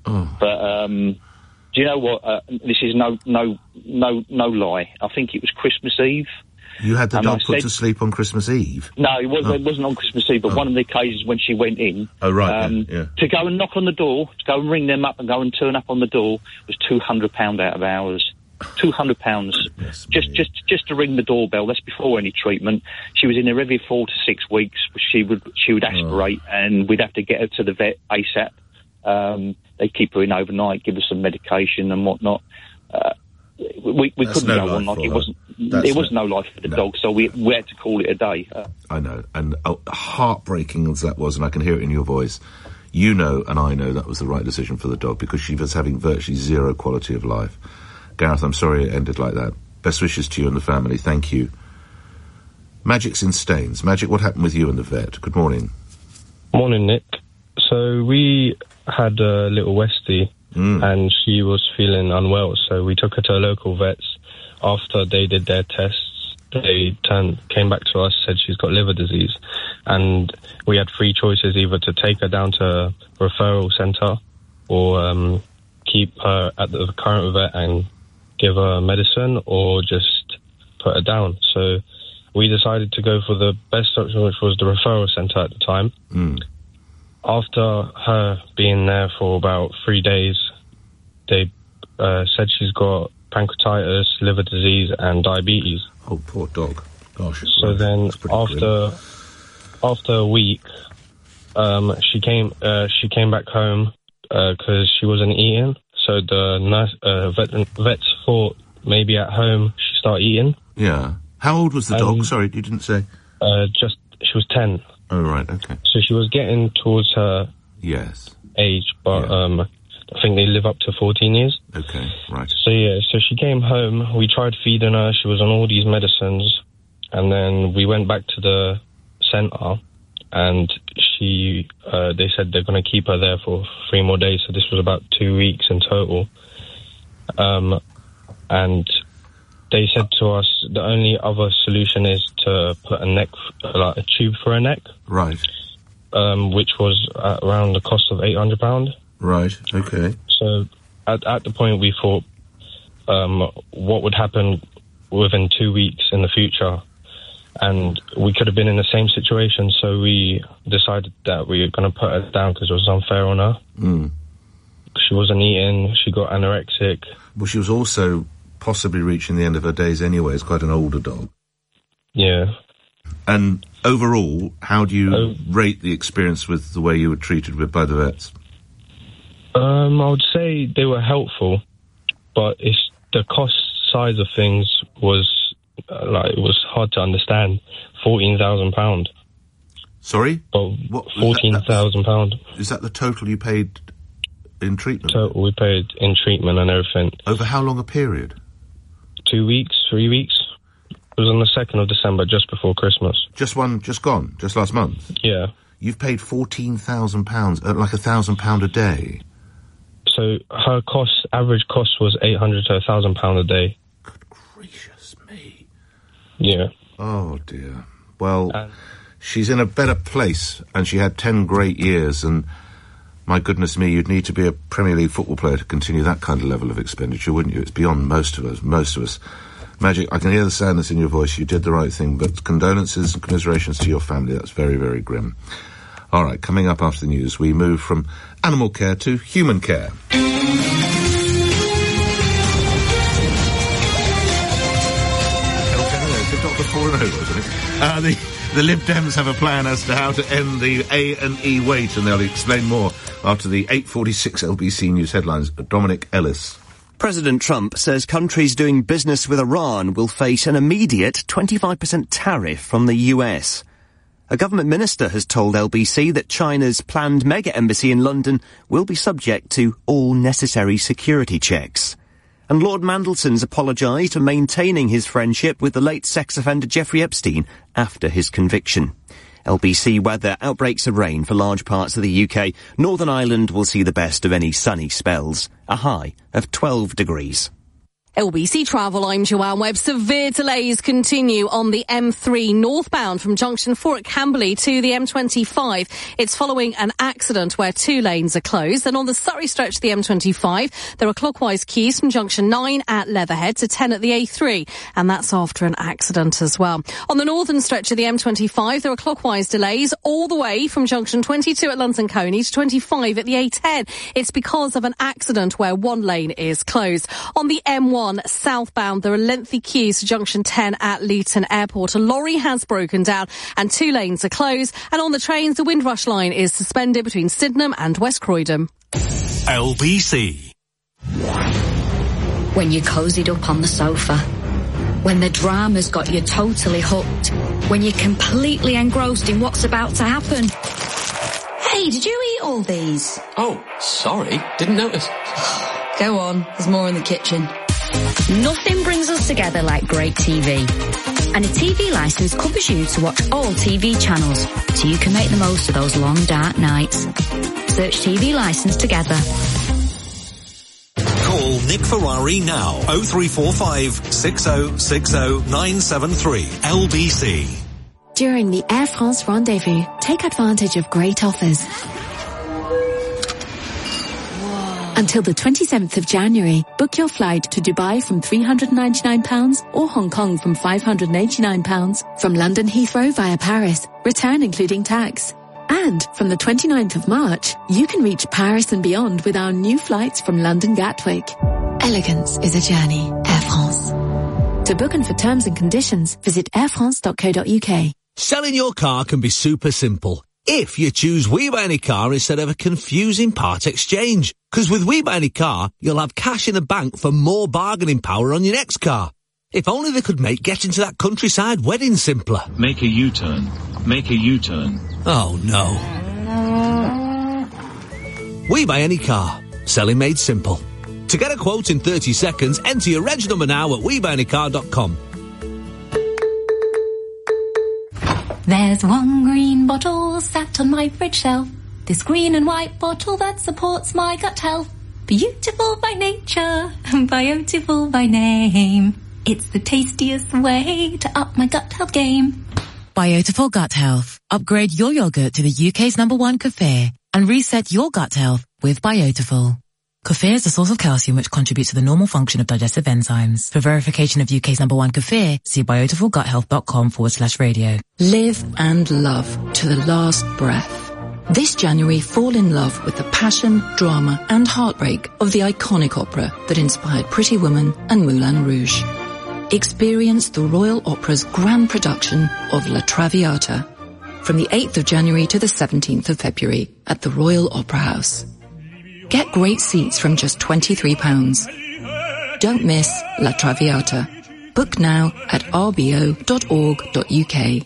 Oh. But um, do you know what? Uh, this is no, no, no, no lie. I think it was Christmas Eve. You had the and dog I put said- to sleep on Christmas Eve? No, it, was, Oh. it wasn't on Christmas Eve, but one of the occasions when she went in. Oh, right, Um, yeah, yeah. To go and knock on the door, to go and ring them up and go and turn up on the door was two hundred pounds out of hours. two hundred pounds. Just, just, just to ring the doorbell. That's before any treatment. She was in there every four to six weeks. She would, she would aspirate and we'd have to get her to the vet ASAP. Um, they'd keep her in overnight, give her some medication and whatnot. Uh, we we That's couldn't no go on life like for it her. wasn't. That's It was no- no life for the no. dog, so we we had to call it a day. Uh, I know, and uh, heartbreaking as that was, and I can hear it in your voice, you know and I know that was the right decision for the dog, because she was having virtually zero quality of life. Gareth, I'm sorry it ended like that. Best wishes to you and the family. Thank you. Magic's in Staines. Magic, what happened with you and the vet? Good morning. Morning, Nick. So we had a little Westie, Mm. and she was feeling unwell, so we took her to local vets. After they did their tests, they turned, came back to us, said she's got liver disease, and we had three choices, either to take her down to a referral centre or um, keep her at the current vet and give her medicine, or just put her down. So we decided to go for the best option, which was the referral centre at the time. Mm. After her being there for about three days, they uh, said she's got pancreatitis, liver disease, and diabetes. Oh, poor dog. Gosh. So right. then, That's pretty after grim. after a week, um, she came uh, she came back home because she wasn't eating. So the nurse, uh, vet, vets thought maybe at home she started eating. Yeah. How old was the Um, dog? Sorry, you didn't say. Uh, just she was ten. Oh, right, okay. So she was getting towards her Yes. age, but um, I think they live up to fourteen years. Okay, right. So yeah, so she came home, we tried feeding her, she was on all these medicines, and then we went back to the centre, and she, uh, they said they're going to keep her there for three more days, so this was about two weeks in total. Um, and they said to us the only other solution is to put a neck, like a tube for her neck. Right. Um, which was uh, around the cost of eight hundred pounds. Right, okay. So at, at the point we thought, um, what would happen within two weeks in the future? And we could have been in the same situation, so we decided that we were going to put her down because it was unfair on her. Mm. She wasn't eating, she got anorexic. Well, she was also possibly reaching the end of her days anyway. It's quite an older dog. Yeah. And overall, how do you rate the experience with the way you were treated with by the vets? Um, I would say they were helpful, but it's the cost size of things was uh, like it was hard to understand. Fourteen thousand pound. Sorry, well, what, fourteen thousand pound. Is that the total you paid in treatment? Total we paid in treatment and everything. Over how long a period? Two weeks, three weeks. It was on the second of December, just before Christmas. Just one, just gone, just last month. Yeah. You've paid fourteen thousand pounds, uh, like a thousand pound a day. So her cost, average cost was eight hundred to a thousand pound a day. Good gracious me. Yeah. Oh dear. Well, uh, she's in a better place, and she had ten great years, and my goodness me, you'd need to be a Premier League football player to continue that kind of level of expenditure, wouldn't you? It's beyond most of us, most of us. Magic, I can hear the sadness in your voice. You did the right thing, but condolences and commiserations to your family. That's very, very grim. All right, coming up after the news, we move from animal care to human care. Doctor Four and wasn't it? Uh, the, the Lib Dems have a plan as to how to end the A and E wait, and they'll explain more after the eight forty-six L B C News headlines. Dominic Ellis. President Trump says countries doing business with Iran will face an immediate twenty-five percent tariff from the U S. A government minister has told L B C that China's planned mega embassy in London will be subject to all necessary security checks. And Lord Mandelson's apologised for maintaining his friendship with the late sex offender Jeffrey Epstein after his conviction. L B C weather: outbreaks of rain for large parts of the U K. Northern Ireland will see the best of any sunny spells. A high of twelve degrees. L B C Travel, I'm Joanne Webb. Severe delays continue on the M three northbound from junction four at Camberley to the M twenty-five. It's following an accident where two lanes are closed. And on the Surrey stretch of the M twenty-five, there are clockwise queues from junction nine at Leatherhead to ten at the A three. And that's after an accident as well. On the northern stretch of the M twenty-five, there are clockwise delays all the way from junction twenty-two at London Coney to twenty-five at the A ten. It's because of an accident where one lane is closed. On the M one southbound, there are lengthy queues to junction ten at Luton Airport. A lorry has broken down and two lanes are closed. And on the trains, the Windrush line is suspended between Sydenham and West Croydon. L B C. When you're cozied up on the sofa, when the drama's got you totally hooked, when you're completely engrossed in what's about to happen. Hey, did you eat all these? Oh, sorry, didn't notice. Go on, there's more in the kitchen. Nothing brings us together like great T V. And a T V licence covers you to watch all T V channels, so you can make the most of those long, dark nights. Search T V licence together. Call Nick Ferrari now. oh three four five, six oh six oh, nine seven three. L B C. During the Air France Rendezvous, take advantage of great offers. Until the twenty-seventh of January, book your flight to Dubai from three hundred ninety-nine pounds or Hong Kong from five hundred eighty-nine pounds. From London Heathrow via Paris, return including tax. And from the twenty-ninth of March, you can reach Paris and beyond with our new flights from London Gatwick. Elegance is a journey. Air France. To book and for terms and conditions, visit air france dot co dot uk. Selling your car can be super simple if you choose We Buy Any Car instead of a confusing part exchange. Because with We Buy Any Car, you'll have cash in the bank for more bargaining power on your next car. If only they could make getting to that countryside wedding simpler. Make a U-turn. Make a U-turn. Oh, no. We Buy Any Car. Selling made simple. To get a quote in thirty seconds, enter your reg number now at we buy any car dot com. There's one green bottle sat on my fridge shelf. This green and white bottle that supports my gut health. Beautiful by nature, beautiful by name. It's the tastiest way to up my gut health game. Beautiful Gut Health. Upgrade your yogurt to the U K's number one kefir and reset your gut health with Beautiful. Kefir is a source of calcium which contributes to the normal function of digestive enzymes. For verification of U K's number one kefir, see beautifulguthealth.com forward slash radio. Live and love to the last breath. This January, fall in love with the passion, drama and heartbreak of the iconic opera that inspired Pretty Woman and Moulin Rouge. Experience the Royal Opera's grand production of La Traviata from the eighth of January to the seventeenth of February at the Royal Opera House. Get great seats from just twenty-three pounds. Don't miss La Traviata. Book now at r b o dot org dot u k.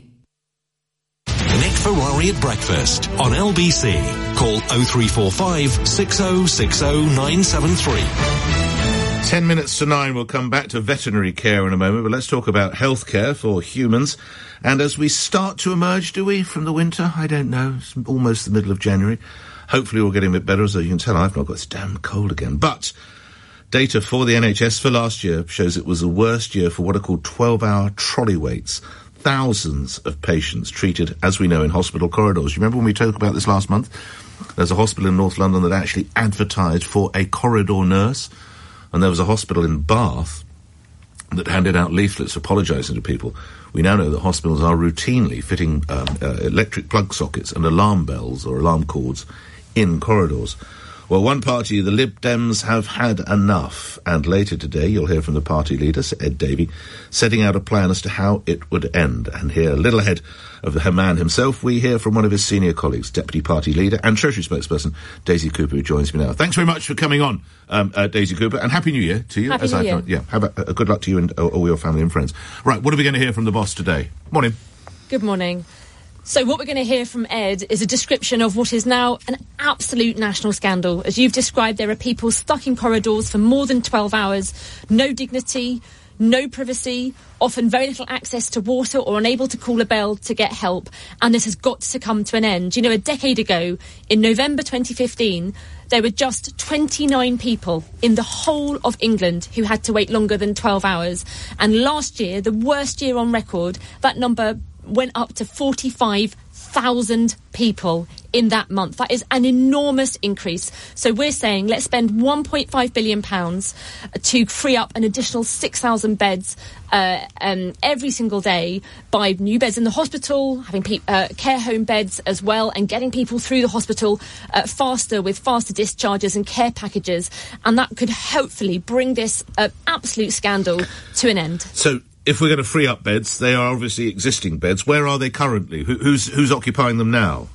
Nick Ferrari at breakfast on L B C. Call oh three four five, six oh six oh, nine seven three. Ten minutes to nine, we'll come back to veterinary care in a moment, but let's talk about healthcare for humans. And as we start to emerge, do we, from the winter? I don't know. It's almost the middle of January. Hopefully we're getting a bit better. As you can tell, I've not got this damn cold again. But data for the N H S for last year shows it was the worst year for what are called twelve-hour trolley waits. Thousands of patients treated, as we know, in hospital corridors. You remember when we talked about this last month? There's a hospital in North London that actually advertised for a corridor nurse. And there was a hospital in Bath that handed out leaflets apologising to people. We now know that hospitals are routinely fitting um, uh, electric plug sockets and alarm bells or alarm cords in corridors. Well, one party, the Lib Dems, have had enough. And later today, you'll hear from the party leader, Sir Ed Davey, setting out a plan as to how it would end. And here, a little ahead of the man himself, we hear from one of his senior colleagues, Deputy Party Leader and Treasury Spokesperson, Daisy Cooper, who joins me now. Thanks very much for coming on, um, uh, Daisy Cooper, and Happy New Year to you. Happy as New I Year. Yeah, how about, uh, good luck to you and uh, all your family and friends. Right, what are we going to hear from the boss today? Morning. Good morning. So what we're going to hear from Ed is a description of what is now an absolute national scandal. As you've described, there are people stuck in corridors for more than twelve hours, no dignity, no privacy, often very little access to water or unable to call a bell to get help. And this has got to come to an end. You know, a decade ago, in November twenty fifteen, there were just twenty-nine people in the whole of England who had to wait longer than twelve hours. And last year, the worst year on record, that number went up to forty-five thousand people in that month. That is an enormous increase. So we're saying let's spend one point five billion pounds to free up an additional six thousand beds uh, um, every single day by new beds in the hospital, having pe- uh, care home beds as well, and getting people through the hospital uh, faster with faster discharges and care packages. And that could hopefully bring this uh, absolute scandal to an end. So, if we're going to free up beds, they are obviously existing beds. Where are they currently? Who, who's who's occupying them now?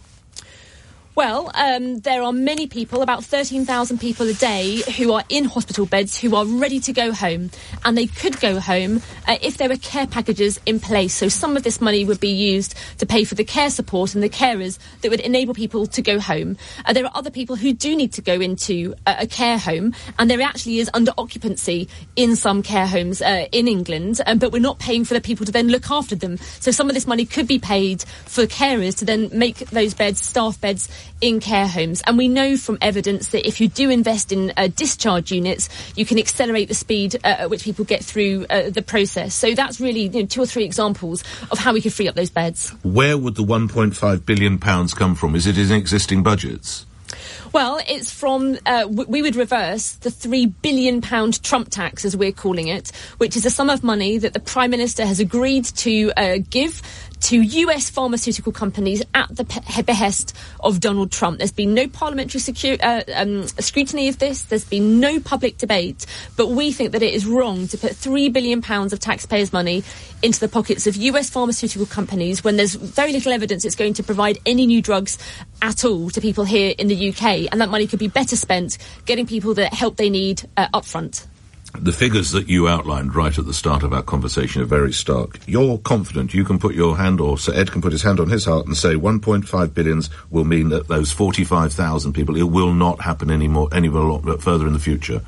Well, um, there are many people, about thirteen thousand people a day, who are in hospital beds, who are ready to go home. And they could go home uh, if there were care packages in place. So some of this money would be used to pay for the care support and the carers that would enable people to go home. Uh, there are other people who do need to go into uh, a care home, and there actually is under occupancy in some care homes uh, in England, um, but we're not paying for the people to then look after them. So some of this money could be paid for carers to then make those beds staff beds in care homes. And we know from evidence that if you do invest in uh, discharge units, you can accelerate the speed uh, at which people get through uh, the process. So that's really, you know, two or three examples of how we could free up those beds. Where would the one point five billion pounds come from? Is it in existing budgets? Well, it's from, uh, w- we would reverse the three billion pounds Trump tax, as we're calling it, which is a sum of money that the Prime Minister has agreed to uh, give to U S pharmaceutical companies at the pe- behest of Donald Trump. There's been no parliamentary secu- uh, um, scrutiny of this. There's been no public debate. But we think that it is wrong to put three billion pounds of taxpayers' money into the pockets of U S pharmaceutical companies when there's very little evidence it's going to provide any new drugs at all to people here in the U K. And that money could be better spent getting people the help they need uh, up front. The figures that you outlined right at the start of our conversation are very stark. You're confident you can put your hand, or Sir Ed can put his hand on his heart and say one point five billions will mean that those forty-five thousand people, it will not happen any more, any more further in the future?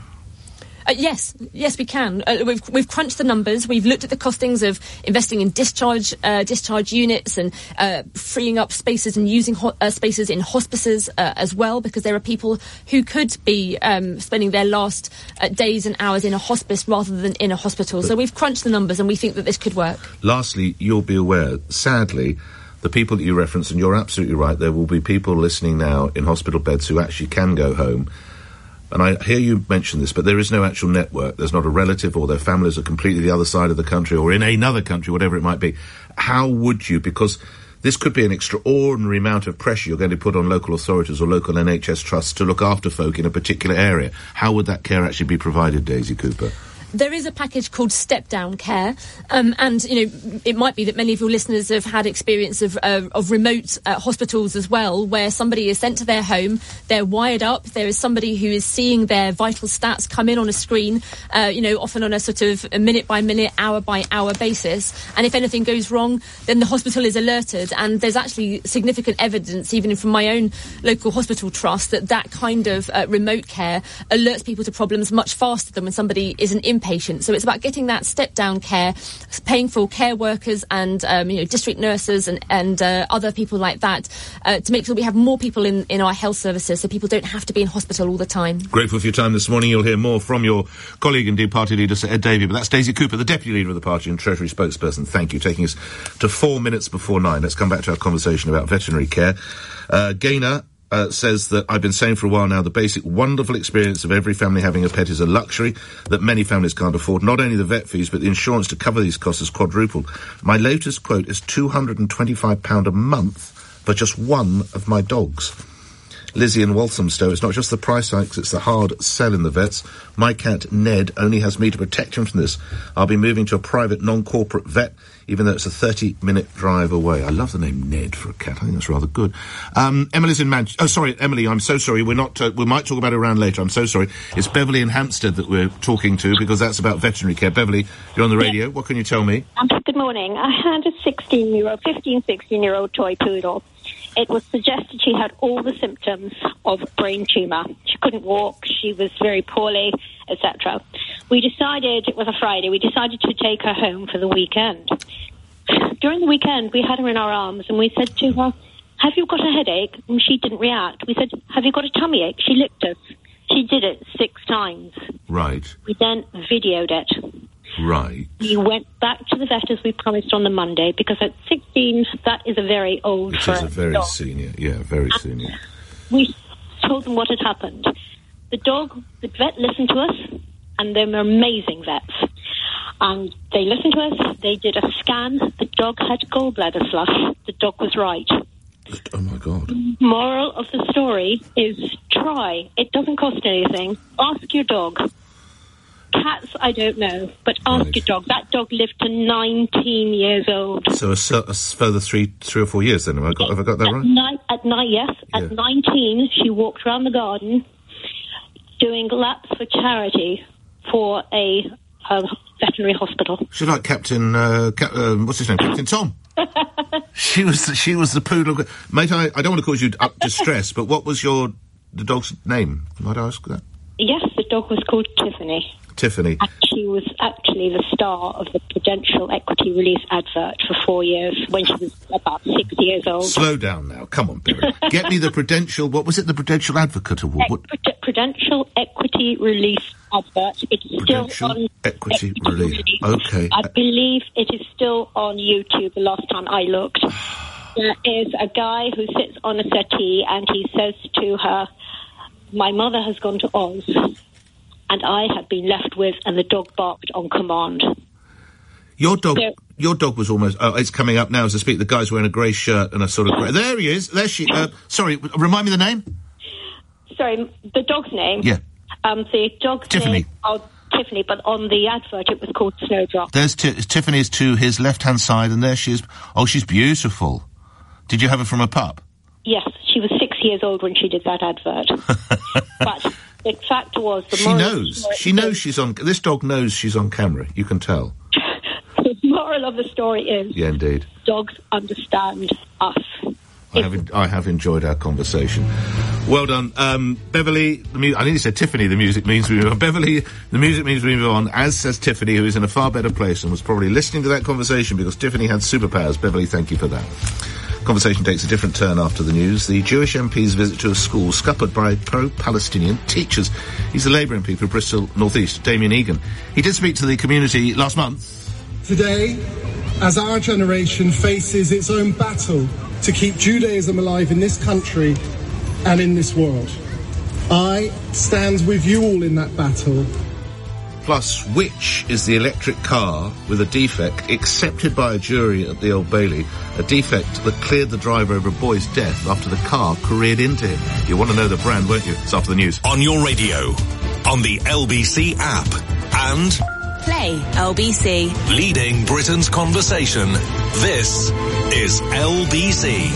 Uh, yes, yes, we can. Uh, we've we've crunched the numbers. We've looked at the costings of investing in discharge uh, discharge units and uh, freeing up spaces and using ho- uh, spaces in hospices uh, as well, because there are people who could be um, spending their last uh, days and hours in a hospice rather than in a hospital. But so we've crunched the numbers, and we think that this could work. Lastly, you'll be aware, sadly, the people that you reference, and you're absolutely right, there will be people listening now in hospital beds who actually can go home. And I hear you mention this, but there is no actual network. There's not a relative, or their families are completely the other side of the country or in another country, whatever it might be. How would you, because this could be an extraordinary amount of pressure you're going to put on local authorities or local N H S trusts to look after folk in a particular area. How would that care actually be provided, Daisy Cooper? There is a package called step-down care, um, and, you know, it might be that many of your listeners have had experience of, uh, of remote uh, hospitals as well, where somebody is sent to their home, they're wired up, there is somebody who is seeing their vital stats come in on a screen, uh, you know, often on a sort of a minute-by-minute, hour-by-hour basis, and if anything goes wrong, then the hospital is alerted, and there's actually significant evidence, even from my own local hospital trust, that that kind of uh, remote care alerts people to problems much faster than when somebody is an inpatient. So it's about getting that step-down care, paying for care workers and um, you know, district nurses and, and uh, other people like that uh, to make sure we have more people in, in our health services so people don't have to be in hospital all the time. Grateful for your time this morning. You'll hear more from your colleague, indeed party leader, Sir Ed Davey, but that's Daisy Cooper, the deputy leader of the party and Treasury spokesperson. Thank you. Taking us to four minutes before nine. Let's come back to our conversation about veterinary care. Uh, Gaynor Uh, says that I've been saying for a while now the basic wonderful experience of every family having a pet is a luxury that many families can't afford. Not only the vet fees, but the insurance to cover these costs has quadrupled. My latest quote is two hundred twenty-five pounds a month for just one of my dogs. Lizzie in Walthamstow, it's not just the price hikes, it's the hard sell in the vets. My cat, Ned, only has me to protect him from this. I'll be moving to a private, non-corporate vet, even though it's a thirty-minute drive away. I love the name Ned for a cat. I think that's rather good. Um, Emily's in Manchester. Oh, sorry, Emily, I'm so sorry. We're not, uh, we might talk about it around later. I'm so sorry. It's Beverly in Hampstead that we're talking to, because that's about veterinary care. Beverly, you're on the radio. What can you tell me? Um, good morning. I had a sixteen-year-old, fifteen, sixteen-year-old toy poodle. It was suggested she had all the symptoms of brain tumour. She couldn't walk, she was very poorly, et cetera. we decided, it was a Friday, we decided to take her home for the weekend. During the weekend, we had her in our arms and we said to her, have you got a headache? And she didn't react. We said, have you got a tummy ache? She licked us. She did it six times. Right. We then videoed it. Right. We went back to the vet as we promised on the Monday, because at sixteen, that is a very old It for is a very dog. senior, yeah, very And senior. We told them what had happened. The dog, the vet listened to us, and they were amazing vets. And they listened to us, they did a scan, the dog had gallbladder flush, the dog was right. Oh, my God. Moral of the story is try. It doesn't cost anything. Ask your dog. Cats, I don't know, but ask Right. your dog. That dog lived to nineteen years old. So a, cer- a further three, three or four years then, have I got, have I got that At right? night, at night, yes. Yeah. At nineteen, she walked around the garden doing laps for charity for a, a veterinary hospital. She's like Captain, uh, Cap- uh, what's his name? Captain Tom. She was, the, she was the poodle. Mate, I, I don't want to cause you up distress, but what was your, the dog's name? Might I ask that? Yes, the dog was called Tiffany. Tiffany. And she was actually the star of the Prudential Equity Release advert for four years when she was about six years old. Slow down now. Come on, Billy. Get me the Prudential, what was it, the Prudential Advocate Award? What? Prud- Prudential Equity Release advert. It's Prudential still on Equity Relief. Okay. I believe it is still on YouTube the last time I looked. There is a guy who sits on a settee and he says to her, my mother has gone to Oz and I have been left with, and the dog barked on command. Your dog, So- your dog was almost, oh, it's coming up now as I speak. The guy's wearing a grey shirt and a sort of grey, there he is, there she, uh, sorry, remind me the name? Sorry, the dog's name? Yeah. Um, the dog's Tiffany. name, oh, Tiffany, but on the advert it was called Snowdrop. There's Ti Tiffany is to his left-hand side, and there she is. Oh, she's beautiful. Did you have her from a pup? Yes, she was six years old when she did that advert. But the fact was, the She moral knows. story- She knows she's on, this dog knows she's on camera. You can tell. The moral of the story is, Yeah, indeed. dogs understand us. I have, en- I have enjoyed our conversation. Well done. Um, Beverly, the mu- I nearly said Tiffany, the music means we move on. Beverly, the music means we move on, as says Tiffany, who is in a far better place and was probably listening to that conversation because Tiffany had superpowers. Beverly, thank you for that. Conversation takes a different turn after the news. The Jewish M P's visit to a school scuppered by pro-Palestinian teachers. He's the Labour M P for Bristol North East, Damien Egan. He did speak to the community last month. Today, as our generation faces its own battle to keep Judaism alive in this country and in this world, I stand with you all in that battle. Plus, which is the electric car with a defect accepted by a jury at the Old Bailey, a defect that cleared the driver over a boy's death after the car careered into him? You want to know the brand, won't you? It's after the news. On your radio, on the L B C app, and Play L B C. leading Britain's conversation. This is L B C.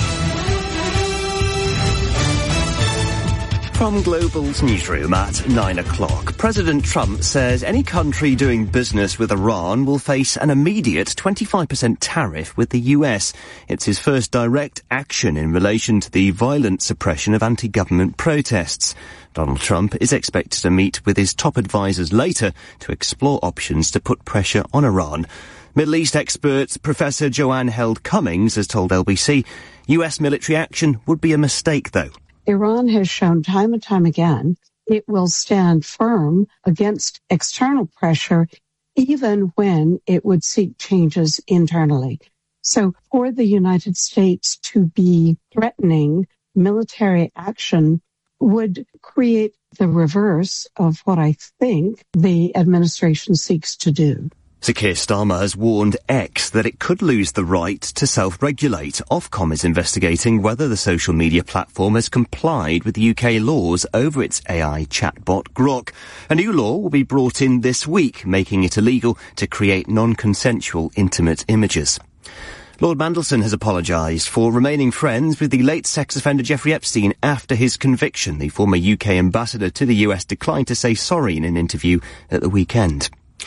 From Global's newsroom at nine o'clock, President Trump says any country doing business with Iran will face an immediate twenty-five percent tariff with the U S. It's his first direct action in relation to the violent suppression of anti-government protests. Donald Trump is expected to meet with his top advisers later to explore options to put pressure on Iran. Middle East expert Professor Joanne Held-Cummings has told L B C U S military action would be a mistake, though. Iran has shown time and time again it will stand firm against external pressure even when it would seek changes internally. So for the United States to be threatening military action would create the reverse of what I think the administration seeks to do. Sir Keir Starmer has warned X that it could lose the right to self-regulate. Ofcom is investigating whether the social media platform has complied with U K laws over its A I chatbot Grok. A new law will be brought in this week, making it illegal to create non-consensual intimate images. Lord Mandelson has apologised for remaining friends with the late sex offender Jeffrey Epstein after his conviction. The former U K ambassador to the U S declined to say sorry in an interview at the weekend.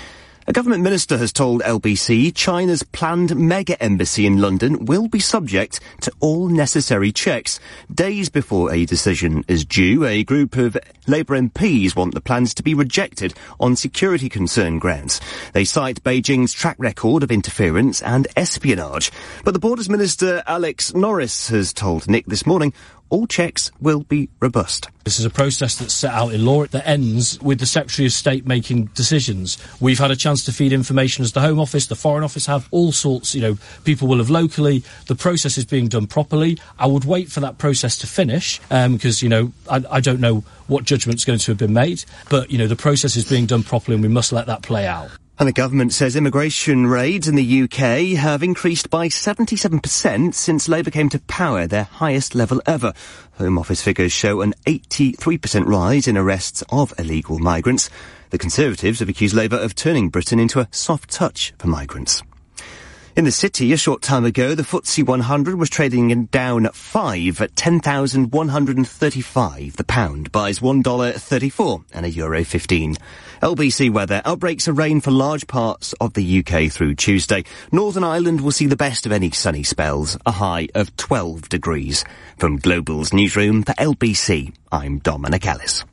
A government minister has told L B C China's planned mega embassy in London will be subject to all necessary checks. Days before a decision is due, a group of Labour M Ps want the plans to be rejected on security concern grounds. They cite Beijing's track record of interference and espionage. But the Borders Minister Alex Norris has told Nick this morning all checks will be robust. This is a process that's set out in law that ends with the Secretary of State making decisions. We've had a chance to feed information as the Home Office, the Foreign Office have, all sorts, you know, people will have locally. The process is being done properly. I would wait for that process to finish, um, because, you know, I, I don't know what judgment's going to have been made, but, you know, the process is being done properly and we must let that play out. And the government says immigration raids in the U K have increased by seventy-seven percent since Labour came to power, their highest level ever. Home Office figures show an eighty-three percent rise in arrests of illegal migrants. The Conservatives have accused Labour of turning Britain into a soft touch for migrants. In the city, a short time ago, the F T S E one hundred was trading down at five at ten thousand one hundred thirty-five. The pound buys one dollar thirty-four and a euro fifteen. L B C weather. Outbreaks of rain for large parts of the U K through Tuesday. Northern Ireland will see the best of any sunny spells, a high of twelve degrees. From Global's newsroom for L B C, I'm Dominic Ellis.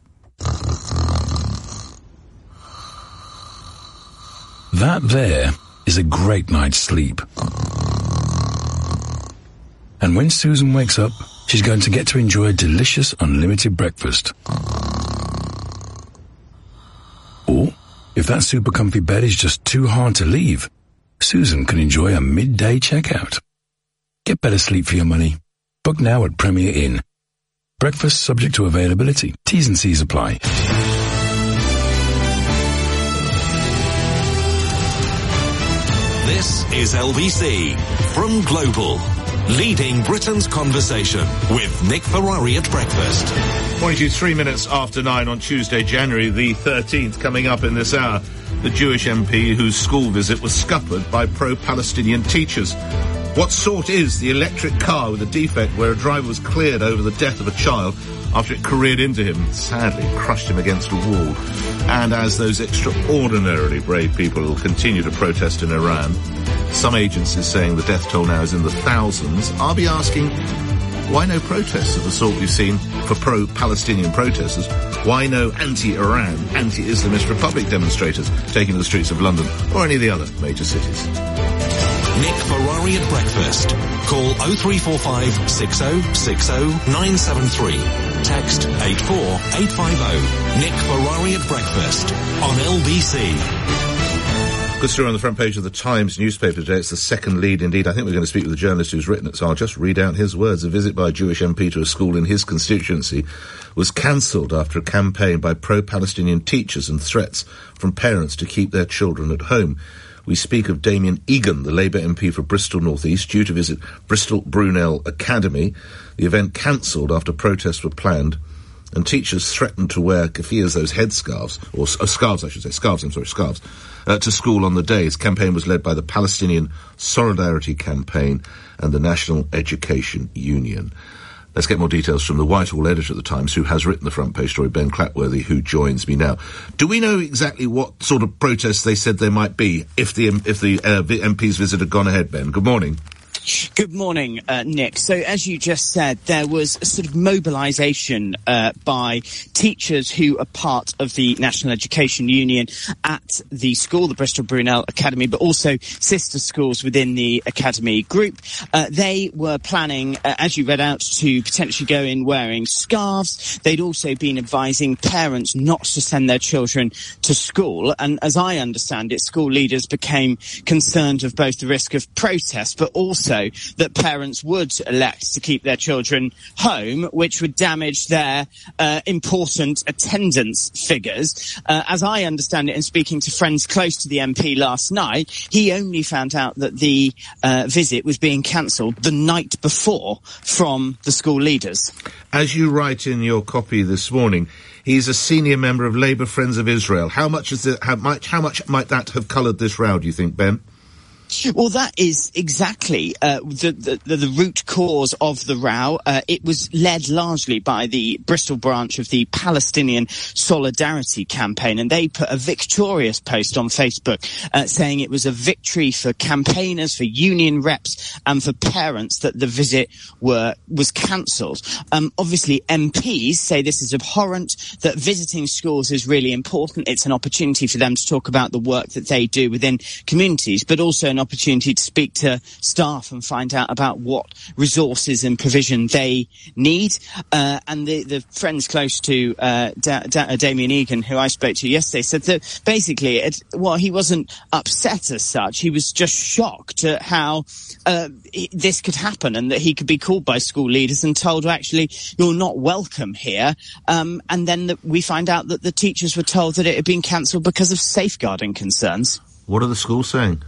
That there is a great night's sleep. And when Susan wakes up, she's going to get to enjoy a delicious unlimited breakfast. Or, if that super comfy bed is just too hard to leave, Susan can enjoy a midday checkout. Get better sleep for your money. Book now at Premier Inn. Breakfast subject to availability. T's and C's apply. This is L B C from Global, leading Britain's conversation with Nick Ferrari at breakfast. Morning to you, three minutes after nine on Tuesday, January the thirteenth. Coming up in this hour, the Jewish M P whose school visit was scuppered by pro-Palestinian teachers. What sort is the electric car with a defect where a driver was cleared over the death of a child after it careered into him, sadly crushed him against a wall? And as those extraordinarily brave people will continue to protest in Iran, some agencies saying the death toll now is in the thousands, I'll be asking, why no protests of the sort we've seen for pro-Palestinian protesters? Why no anti-Iran, anti-Islamist Republic demonstrators taking to the streets of London or any of the other major cities? Nick Ferrari at breakfast. Call oh three four five, six oh six oh, nine seven three. Text eight four eight five oh. Nick Ferrari at breakfast on L B C. Good story on the front page of the Times newspaper today. It's the second lead indeed. I think we're going to speak with the journalist who's written it, so I'll just read out his words. A visit by a Jewish M P to a school in his constituency was cancelled after a campaign by pro-Palestinian teachers and threats from parents to keep their children at home. We speak of Damien Egan, the Labour M P for Bristol North East, due to visit Bristol Brunel Academy. The event cancelled after protests were planned and teachers threatened to wear keffiyehs, those headscarves, or uh, scarves, I should say, scarves, I'm sorry, scarves, uh, to school on the day. His campaign was led by the Palestinian Solidarity Campaign and the National Education Union. Let's get more details from the Whitehall editor of the Times, who has written the front page story, Ben Clatworthy, who joins me now. Do we know exactly what sort of protests they said there might be if the if the uh, M P's visit had gone ahead, Ben? Good morning. Good morning, uh, Nick. So, as you just said, there was a sort of mobilisation uh, by teachers who are part of the National Education Union at the school, the Bristol Brunel Academy, but also sister schools within the academy group. Uh, they were planning, uh, as you read out, to potentially go in wearing scarves. They'd also been advising parents not to send their children to school. And as I understand it, school leaders became concerned of both the risk of protest, but also that parents would elect to keep their children home, which would damage their uh, important attendance figures. Uh, as I understand it, in speaking to friends close to the M P last night, he only found out that the uh, visit was being cancelled the night before from the school leaders. As you write in your copy this morning, he's a senior member of Labour Friends of Israel. How much is it, how much, how much might that have coloured this row, do you think, Ben? Well, that is exactly uh, the, the the root cause of the row. Uh, it was led largely by the Bristol branch of the Palestinian Solidarity Campaign, and they put a victorious post on Facebook uh, saying it was a victory for campaigners, for union reps, and for parents that the visit were was cancelled. Um, obviously, M Ps say this is abhorrent, that visiting schools is really important. It's an opportunity for them to talk about the work that they do within communities, but also an opportunity to speak to staff and find out about what resources and provision they need. Uh, and the, the friends close to uh, da- da- Damien Egan, who I spoke to yesterday, said that basically, it, well, he wasn't upset as such. He was just shocked at how uh, he, this could happen, and that he could be called by school leaders and told, actually, you're not welcome here. Um, and then the, we find out that the teachers were told that it had been cancelled because of safeguarding concerns. What are the schools saying?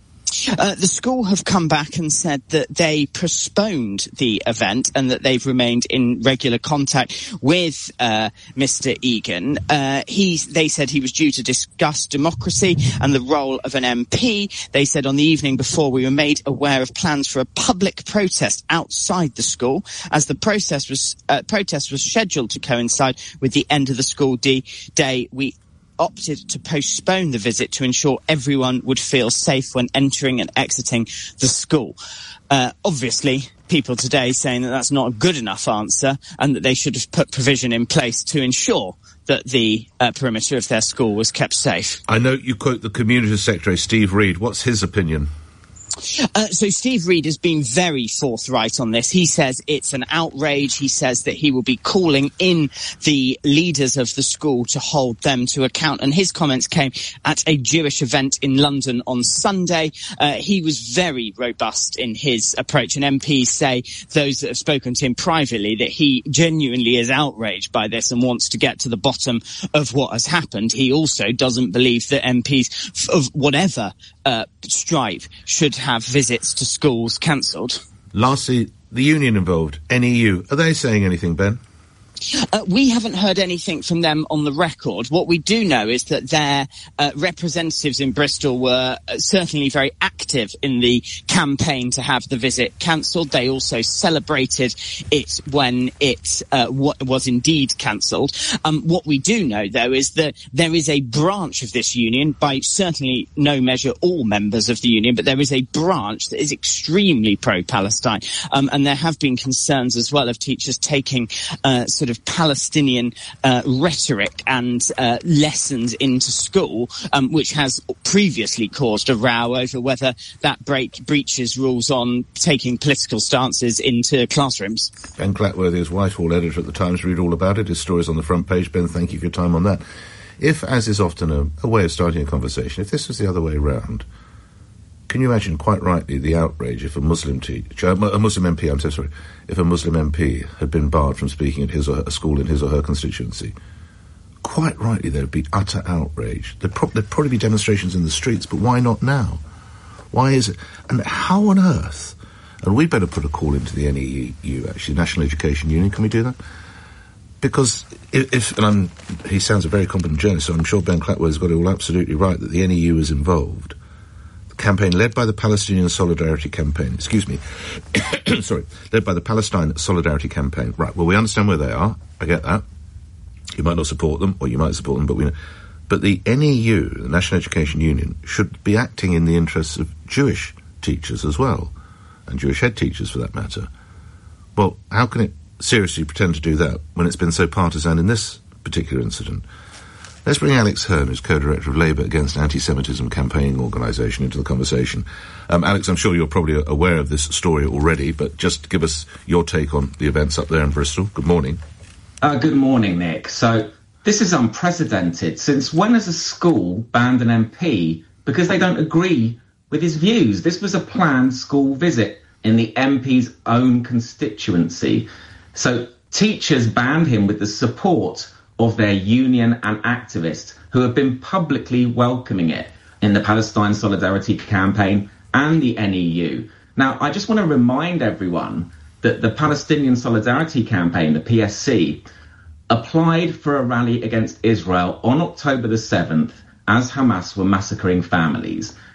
Uh, the school have come back and said that they postponed the event and that they've remained in regular contact with uh, Mister Egan. Uh, he, they said he was due to discuss democracy and the role of an M P. They said on the evening before, we were made aware of plans for a public protest outside the school, as the process was, uh, protest was scheduled to coincide with the end of the school d- day. We opted to postpone the visit to ensure everyone would feel safe when entering and exiting the school. Uh, obviously, people today saying that that's not a good enough answer and that they should have put provision in place to ensure that the uh, perimeter of their school was kept safe. I know you quote the Community Secretary, Steve Reed. What's his opinion? Uh, so Steve Reed has been very forthright on this. He says it's an outrage. He says that he will be calling in the leaders of the school to hold them to account. And his comments came at a Jewish event in London on Sunday. Uh, he was very robust in his approach. And M Ps say, those that have spoken to him privately, that he genuinely is outraged by this and wants to get to the bottom of what has happened. He also doesn't believe that M Ps of whatever uh, stripe should have visits to schools cancelled. Lastly, the union involved, N E U, are they saying anything, Ben? Uh, we haven't heard anything from them on the record. What we do know is that their uh, representatives in Bristol were uh, certainly very active in the campaign to have the visit cancelled. They also celebrated it when it uh, w- was indeed cancelled. Um, what we do know, though, is that there is a branch of this union, by certainly no measure all members of the union, but there is a branch that is extremely pro-Palestine. Um, and there have been concerns as well of teachers taking uh, sort of Palestinian uh, rhetoric and uh, lessons into school, um, which has previously caused a row over whether that break breaches rules on taking political stances into classrooms. Ben Clatworthy is Whitehall editor at the Times. Read all about it. His story's on the front page. Ben, thank you for your time on that. If, as is often a, a way of starting a conversation, if this was the other way round, can you imagine, quite rightly, the outrage if a Muslim teacher, a Muslim M P, I'm so sorry, if a Muslim M P had been barred from speaking at his or her, a school in his or her constituency? Quite rightly, there would be utter outrage. There'd, pro- there'd probably be demonstrations in the streets, but why not now? Why is it? And how on earth? And we'd better put a call into the N E U, actually, National Education Union. Can we do that? Because if, if and I'm, he sounds a very competent journalist, so I'm sure Ben Clatworthy's got it all absolutely right, that the N E U is involved. Campaign led by the Palestinian Solidarity Campaign, excuse me, sorry, led by the Palestine Solidarity Campaign. Right, well, we understand where they are, I get that. You might not support them, or you might support them, but we know. But the N E U, the National Education Union, should be acting in the interests of Jewish teachers as well, and Jewish head teachers for that matter. Well, how can it seriously pretend to do that when it's been so partisan in this particular incident? Let's bring Alex Hearn, who's co-director of Labour Against Anti-Semitism campaigning organisation, into the conversation. Um, Alex, I'm sure you're probably aware of this story already, but just give us your take on the events up there in Bristol. Good morning. Uh, good morning, Nick. So this is unprecedented. Since when has a school banned an M P because they don't agree with his views? This was a planned school visit in the M P's own constituency. So teachers banned him with the support of their union and activists who have been publicly welcoming it in the Palestine Solidarity Campaign and the N E U. Now, I just want to remind everyone that the Palestinian Solidarity Campaign, the P S C, applied for a rally against Israel on October the seventh as Hamas were massacring families.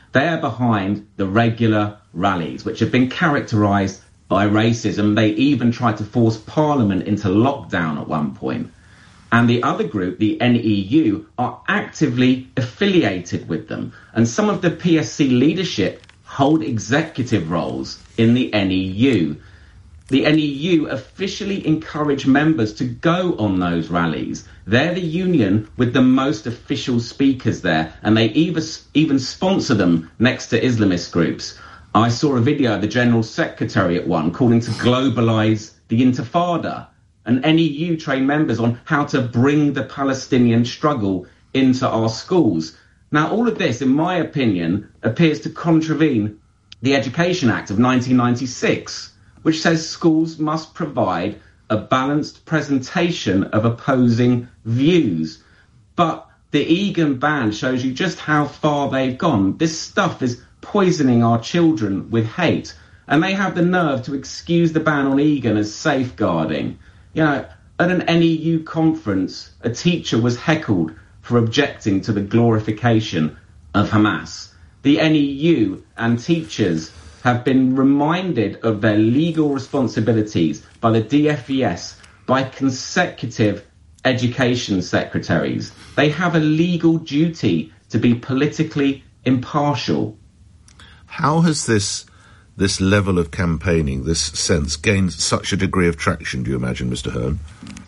They are behind the regular rallies, which have been characterised by racism. They even tried to force Parliament into lockdown at one point. And the other group, the N E U, are actively affiliated with them. And some of the P S C leadership hold executive roles in the N E U. The N E U officially encourage members to go on those rallies. They're the union with the most official speakers there, and they even, even sponsor them next to Islamist groups. I saw a video of the General Secretary at one calling to globalise the Intifada, and N E U train members on how to bring the Palestinian struggle into our schools. Now, all of this, in my opinion, appears to contravene the Education Act of nineteen ninety-six, which says schools must provide a balanced presentation of opposing views. But the Egan ban shows you just how far they've gone. This stuff is poisoning our children with hate, and they have the nerve to excuse the ban on Egan as safeguarding. You know, at an N E U conference, a teacher was heckled for objecting to the glorification of Hamas. The N E U and teachers have been reminded of their legal responsibilities by the D F E S, by consecutive education secretaries. They have a legal duty to be politically impartial. How has this this level of campaigning, this sense, gained such a degree of traction, do you imagine, Mister Hearn?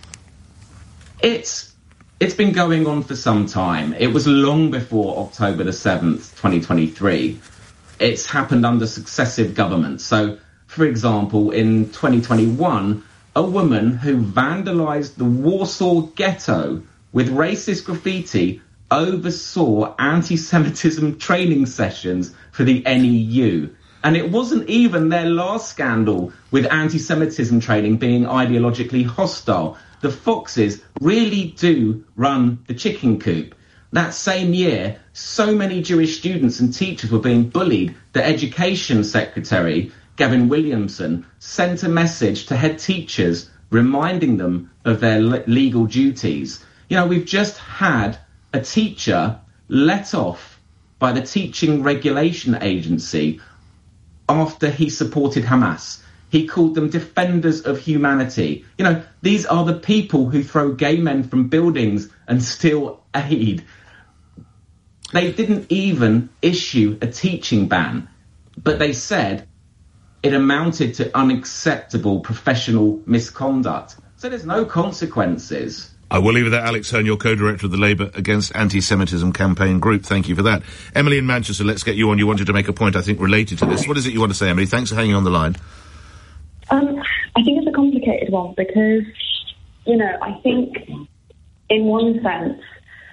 It's it's been going on for some time. It was long before October the seventh, twenty twenty-three. It's happened under successive governments. So, for example, in twenty twenty-one, a woman who vandalised the Warsaw ghetto with racist graffiti oversaw anti-Semitism training sessions for the N E U. And it wasn't even their last scandal with anti-Semitism training being ideologically hostile. The Foxes really do run the chicken coop. That same year, so many Jewish students and teachers were being bullied, the Education Secretary, Gavin Williamson, sent a message to head teachers reminding them of their le- legal duties. You know, we've just had a teacher let off by the Teaching Regulation Agency after he supported Hamas. He called them defenders of humanity. You know, these are the people who throw gay men from buildings and steal aid. They didn't even issue a teaching ban, but they said it amounted to unacceptable professional misconduct. So there's no consequences. I will leave it at Alex Hearn, your co-director of the Labour Against Anti-Semitism campaign group. Thank you for that. Emily in Manchester, let's get you on. You wanted to make a point, I think, related to this. What is it you want to say, Emily? Thanks for hanging on the line. Um, I think it's a complicated one because, you know, I think in one sense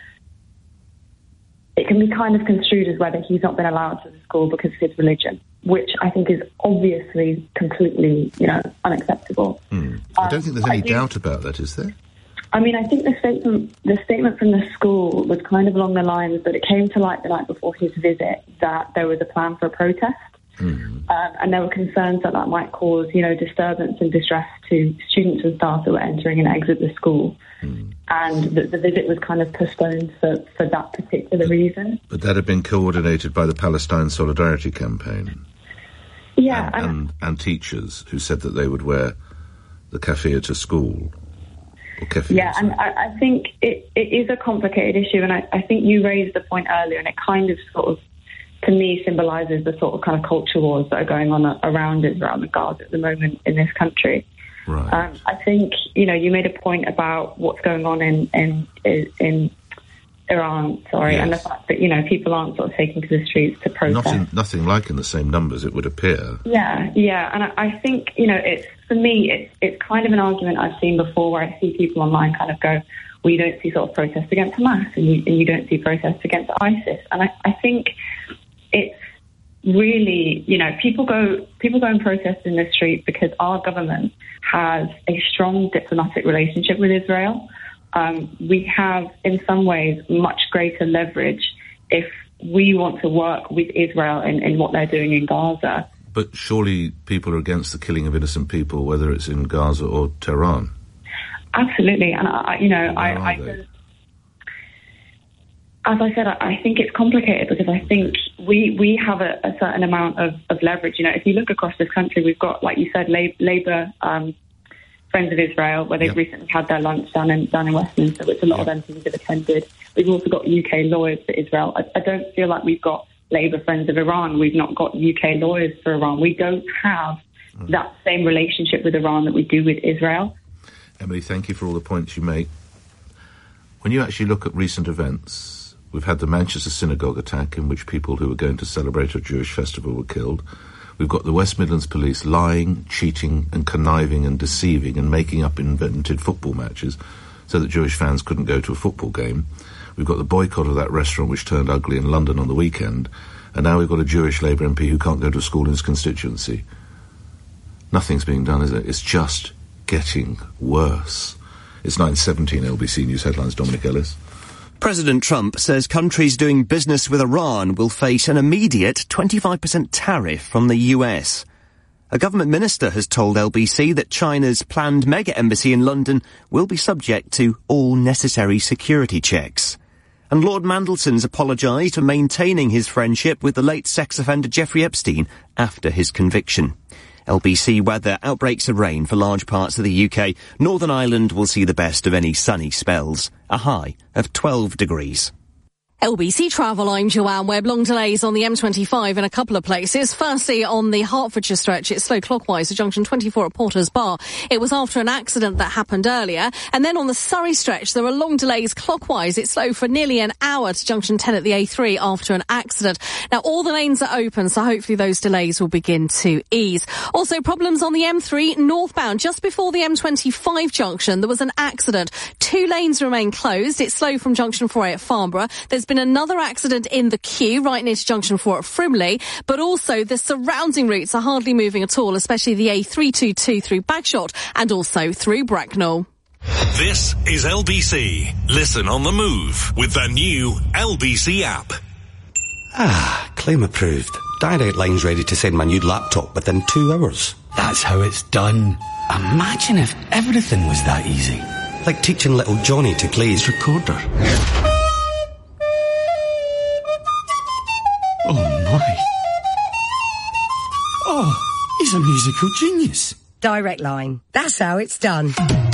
it can be kind of construed as whether he's not been allowed to the school because of his religion, which I think is obviously completely, you know, unacceptable. Mm. I don't think there's any um, doubt about that, is there? I mean, I think the statement, the statement from the school was kind of along the lines that it came to light the night before his visit that there was a plan for a protest. Mm. Um, and there were concerns that that might cause, you know, disturbance and distress to students and staff that were entering and exit the school. Mm. And the, the visit was kind of postponed for, for that particular but, reason. But that had been coordinated by the Palestine Solidarity Campaign. Yeah. And, and, and teachers who said that they would wear the keffiyeh to school. Or keffiyeh, yeah, and I, I think it, it is a complicated issue. And I, I think you raised the point earlier, and it kind of sort of, to me, symbolises the sort of kind of culture wars that are going on around Israel and Gaza at the moment in this country. Right. Um, I think, you know, you made a point about what's going on in in, in Iran, sorry, yes. And the fact that, you know, people aren't sort of taking to the streets to protest. Not in, nothing like in the same numbers, it would appear. Yeah, yeah, and I, I think, you know, it's, for me, it's, it's kind of an argument I've seen before where I see people online kind of go, well, you don't see sort of protests against Hamas and you, and you don't see protests against ISIS. And I, I think it's really, you know, people go people go and protest in the street because our government has a strong diplomatic relationship with Israel. Um, we have, in some ways, much greater leverage if we want to work with Israel in, in what they're doing in Gaza. But surely people are against the killing of innocent people, whether it's in Gaza or Tehran. Absolutely, and I, you know, I, I, as I said, I, I think it's complicated because I think we we have a, a certain amount of, of leverage. You know, if you look across this country, we've got, like you said, Lab- Labour um, Friends of Israel, where they've yep. recently had their lunch down in down in Westminster, which a lot yep. of M Ps have attended. We've also got U K lawyers for Israel. I, I don't feel like we've got Labour Friends of Iran. We've not got U K lawyers for Iran. We don't have mm. that same relationship with Iran that we do with Israel. Emily, thank you for all the points you make. When you actually look at recent events, we've had the Manchester synagogue attack in which people who were going to celebrate a Jewish festival were killed. We've got the West Midlands police lying, cheating and conniving and deceiving and making up invented football matches so that Jewish fans couldn't go to a football game. We've got the boycott of that restaurant which turned ugly in London on the weekend. And now we've got a Jewish Labour M P who can't go to a school in his constituency. Nothing's being done, is it? It's just getting worse. It's nine seventeen, L B C News Headlines, Dominic Ellis. President Trump says countries doing business with Iran will face an immediate twenty-five percent tariff from the U S. A government minister has told L B C that China's planned mega embassy in London will be subject to all necessary security checks. And Lord Mandelson's apologised for maintaining his friendship with the late sex offender Jeffrey Epstein after his conviction. L B C weather: outbreaks of rain for large parts of the U K. Northern Ireland will see the best of any sunny spells. A high of twelve degrees. L B C Travel, I'm Joanne Webb. Long delays on the M twenty-five in a couple of places. Firstly, on the Hertfordshire stretch, it's slow clockwise to junction twenty-four at Porter's Bar. It was after an accident that happened earlier. And then on the Surrey stretch, there are long delays clockwise. It's slow for nearly an hour to junction ten at the A three after an accident. Now, all the lanes are open, so hopefully those delays will begin to ease. Also, problems on the M three northbound. Just before the M twenty-five junction, there was an accident. Two lanes remain closed. It's slow from junction four A at Farnborough. There's been another accident in the queue right near to junction four at Frimley, but also the surrounding routes are hardly moving at all, especially the A three twenty-two through Bagshot and also through Bracknell. This is L B C. Listen on the move with the new L B C app. Ah, claim approved. Direct Line's ready to send my new laptop within two hours. That's how it's done. Imagine if everything was that easy. Like teaching little Johnny to play his recorder. Oh, my. Oh, he's a musical genius. Direct Line. That's how it's done.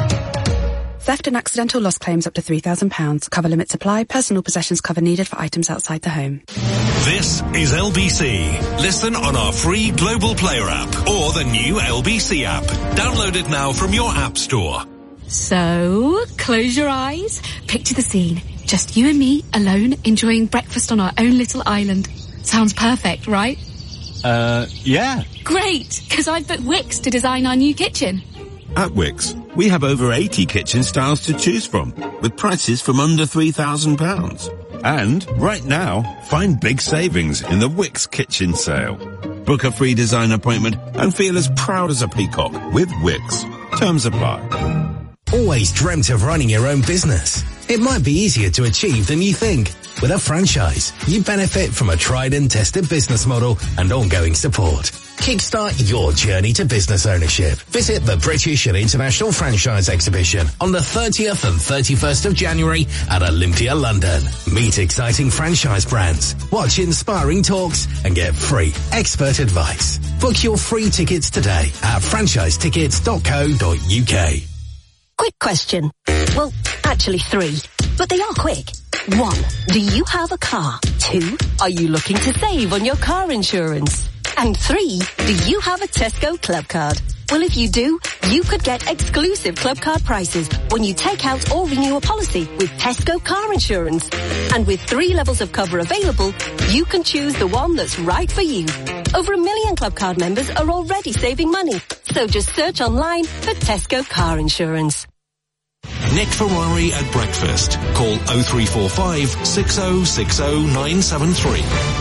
Theft and accidental loss claims up to three thousand pounds. Cover limits apply. Personal possessions cover needed for items outside the home. This is L B C. Listen on our free Global Player app or the new L B C app. Download it now from your app store. So, close your eyes. Picture the scene. Just you and me, alone, enjoying breakfast on our own little island. Sounds perfect, right? Uh, yeah. Great, because I've booked Wix to design our new kitchen. At Wix, we have over eighty kitchen styles to choose from, with prices from under three thousand pounds. And, right now, find big savings in the Wix Kitchen Sale. Book a free design appointment and feel as proud as a peacock with Wix. Terms apply. Always dreamt of running your own business? It might be easier to achieve than you think. With a franchise, you benefit from a tried and tested business model and ongoing support. Kickstart your journey to business ownership. Visit the British and International Franchise Exhibition on the thirtieth and thirty-first of January at Olympia, London. Meet exciting franchise brands, watch inspiring talks and get free expert advice. Book your free tickets today at franchise tickets dot co dot uk. Quick question. Well, actually three, but they are quick. One, do you have a car? Two, are you looking to save on your car insurance? And three, do you have a Tesco Club Card? Well, if you do, you could get exclusive Club Card prices when you take out or renew a policy with Tesco Car Insurance. And with three levels of cover available, you can choose the one that's right for you. Over a million Club Card members are already saving money. So just search online for Tesco Car Insurance. Nick Ferrari at breakfast. Call oh three four five, six oh six oh, nine seven three.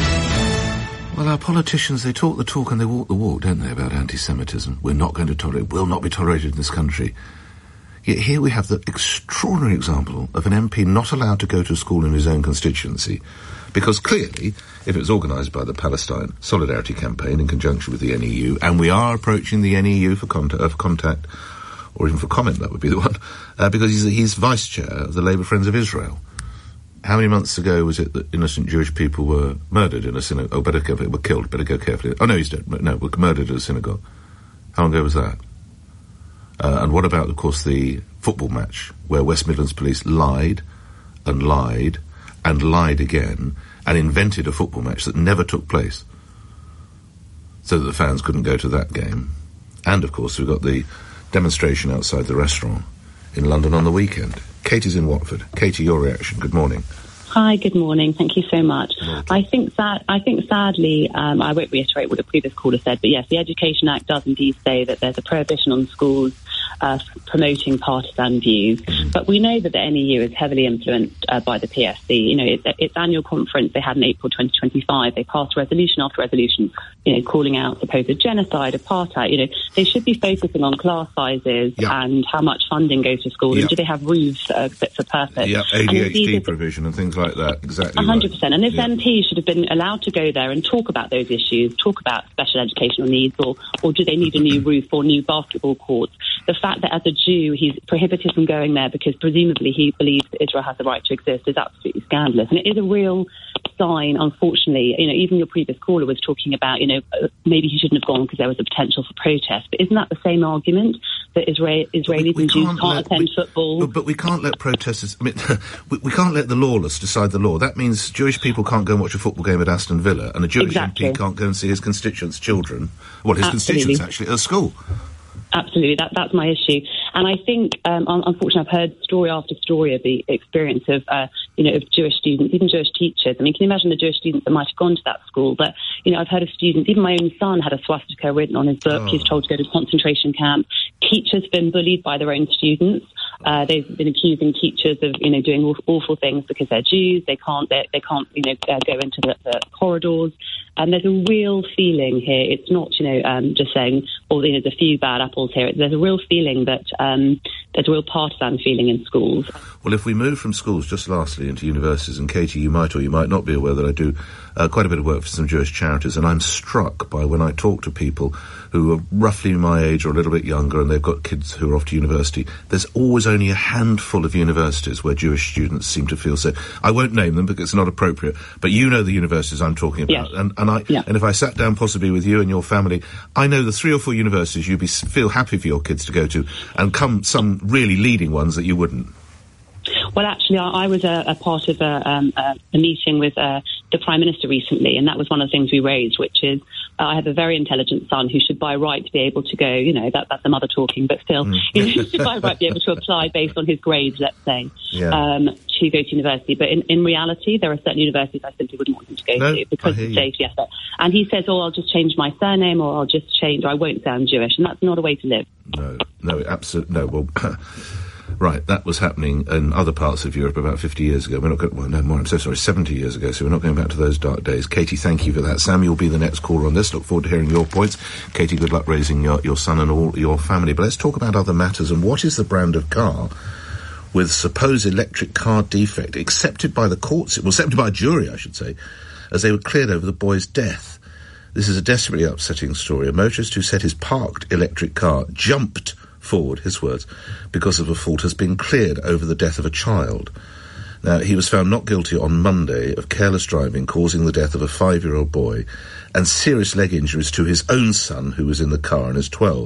Well, our politicians, they talk the talk and they walk the walk, don't they, about anti-Semitism. We're not going to tolerate, will not be tolerated in this country. Yet here we have the extraordinary example of an M P not allowed to go to a school in his own constituency, because clearly, if it was organised by the Palestine Solidarity Campaign in conjunction with the N E U, and we are approaching the N E U for contact, uh, for contact or even for comment, that would be the one, uh, because he's, he's vice chair of the Labour Friends of Israel. how many months ago was it that innocent Jewish people were murdered in a synagogue? Oh, better go, were killed, better go carefully. Oh, no, he's dead. No, were murdered at a synagogue. How long ago was that? Uh, and what about, of course, the football match where West Midlands Police lied and lied and lied again and invented a football match that never took place so that the fans couldn't go to that game? And, of course, we've got the demonstration outside the restaurant in London on the weekend. Katie's in Watford. Katie, your reaction. Good morning. Hi, good morning. Thank you so much. I think that I think sadly, um, I won't reiterate what the previous caller said, but yes, the Education Act does indeed say that there's a prohibition on schools uh, promoting partisan views. Mm-hmm. But we know that the N E U is heavily influenced uh, by the P S C. You know, it, its annual conference they had in April twenty twenty-five, they passed resolution after resolution, you know, calling out supposed genocide, apartheid. You know, they should be focusing on class sizes yep. and how much funding goes to schools, yep. and do they have roofs that are fit for purpose? Yeah, A D H D provision and things like that. Exactly. one hundred percent. Right. And this yeah. M P should have been allowed to go there and talk about those issues, talk about special educational needs, or, or do they need a new roof or new basketball courts? The fact that as a Jew he's prohibited from going there because presumably he believes that Israel has the right to exist is absolutely scandalous. And it is a real sign, unfortunately. You know, even your previous caller was talking about, you know, maybe he shouldn't have gone because there was a potential for protest. But isn't that the same argument that Isra- Israelis we, we and Jews can't, can't let, attend we, football? But, but we can't let protesters... I mean, we, we can't let the lawless decide the law. That means Jewish people can't go and watch a football game at Aston Villa, and a Jewish exactly. M P can't go and see his constituents' children, well, his Absolutely. constituents, actually, at school. Absolutely, that, that's my issue. And I think, um, unfortunately, I've heard story after story of the experience of, uh, you know, of Jewish students, even Jewish teachers. I mean, can you imagine the Jewish students that might have gone to that school? But, you know, I've heard of students, even my own son had a swastika written on his book. Oh. He's told to go to a concentration camp. Teachers have been bullied by their own students. Uh, they've been accusing teachers of, you know, doing awful, awful things because they're Jews. They can't, they, they can't, you know, uh, go into the, the corridors. And there's a real feeling here. It's not, you know, um, just saying, oh, you know, there's a few bad apples here. There's a real feeling that um, there's a real partisan feeling in schools. Well, if we move from schools, just lastly, into universities, and Katie, you might or you might not be aware that I do uh, quite a bit of work for some Jewish charities, and I'm struck by when I talk to people who are roughly my age or a little bit younger, and they've got kids who are off to university, there's always only a handful of universities where Jewish students seem to feel safe. I won't name them because it's not appropriate, but you know the universities I'm talking about. Yes. And, and, I, yeah. and if I sat down possibly with you and your family, I know the three or four universities you'd be, feel happy for your kids to go to, and come some really leading ones that you wouldn't. Well, actually, I, I was a, a part of a, um, a, a meeting with uh, the Prime Minister recently, and that was one of the things we raised, which is uh, I have a very intelligent son who should by right be able to go, you know, that, that's the mother talking, but still, mm. you know, should by right be able to apply based on his grades, let's say, yeah. um, to go to university. But in, in reality, there are certain universities I simply wouldn't want him to go no, to because of safety aspect. And he says, oh, I'll just change my surname, or I'll just change, or I won't say I'm Jewish, and that's not a way to live. No, no, absolutely, no, well... Right, that was happening in other parts of Europe about fifty years ago. We're not going, well, no more, I'm so sorry, seventy years ago, so we're not going back to those dark days. Katie, thank you for that. Sam, you'll be the next caller on this. Look forward to hearing your points. Katie, good luck raising your, your son and all your family. But let's talk about other matters, and what is the brand of car with supposed electric car defect accepted by the courts, well, accepted by a jury, I should say, as they were cleared over the boy's death. This is a desperately upsetting story. A motorist who said his parked electric car jumped forward, his words, because of a fault has been cleared over the death of a child. Now, he was found not guilty on Monday of careless driving causing the death of a five-year-old boy and serious leg injuries to his own son, who was in the car and is twelve.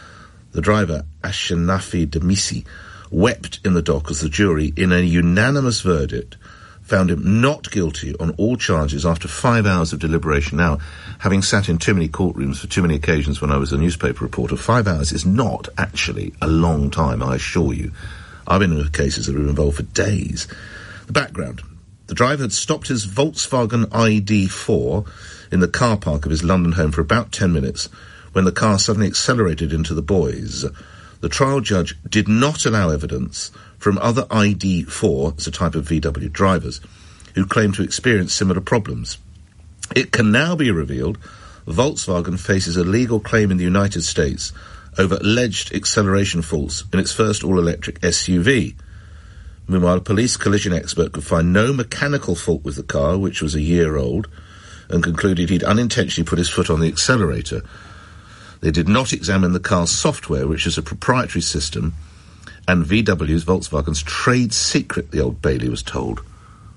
The driver, Ashanafi Demisi, wept in the dock as the jury, in a unanimous verdict, found him not guilty on all charges after five hours of deliberation. Now, having sat in too many courtrooms for too many occasions when I was a newspaper reporter, five hours is not actually a long time, I assure you. I've been in cases that were involved for days. The background. The driver had stopped his Volkswagen I D four in the car park of his London home for about ten minutes when the car suddenly accelerated into the boys. The trial judge did not allow evidence from other I D four, as a type of V W drivers, who claim to experience similar problems. It can now be revealed Volkswagen faces a legal claim in the United States over alleged acceleration faults in its first all-electric S U V. Meanwhile, a police collision expert could find no mechanical fault with the car, which was a year old, and concluded he'd unintentionally put his foot on the accelerator. They did not examine the car's software, which is a proprietary system, and V W's, Volkswagen's, trade secret, the Old Bailey was told.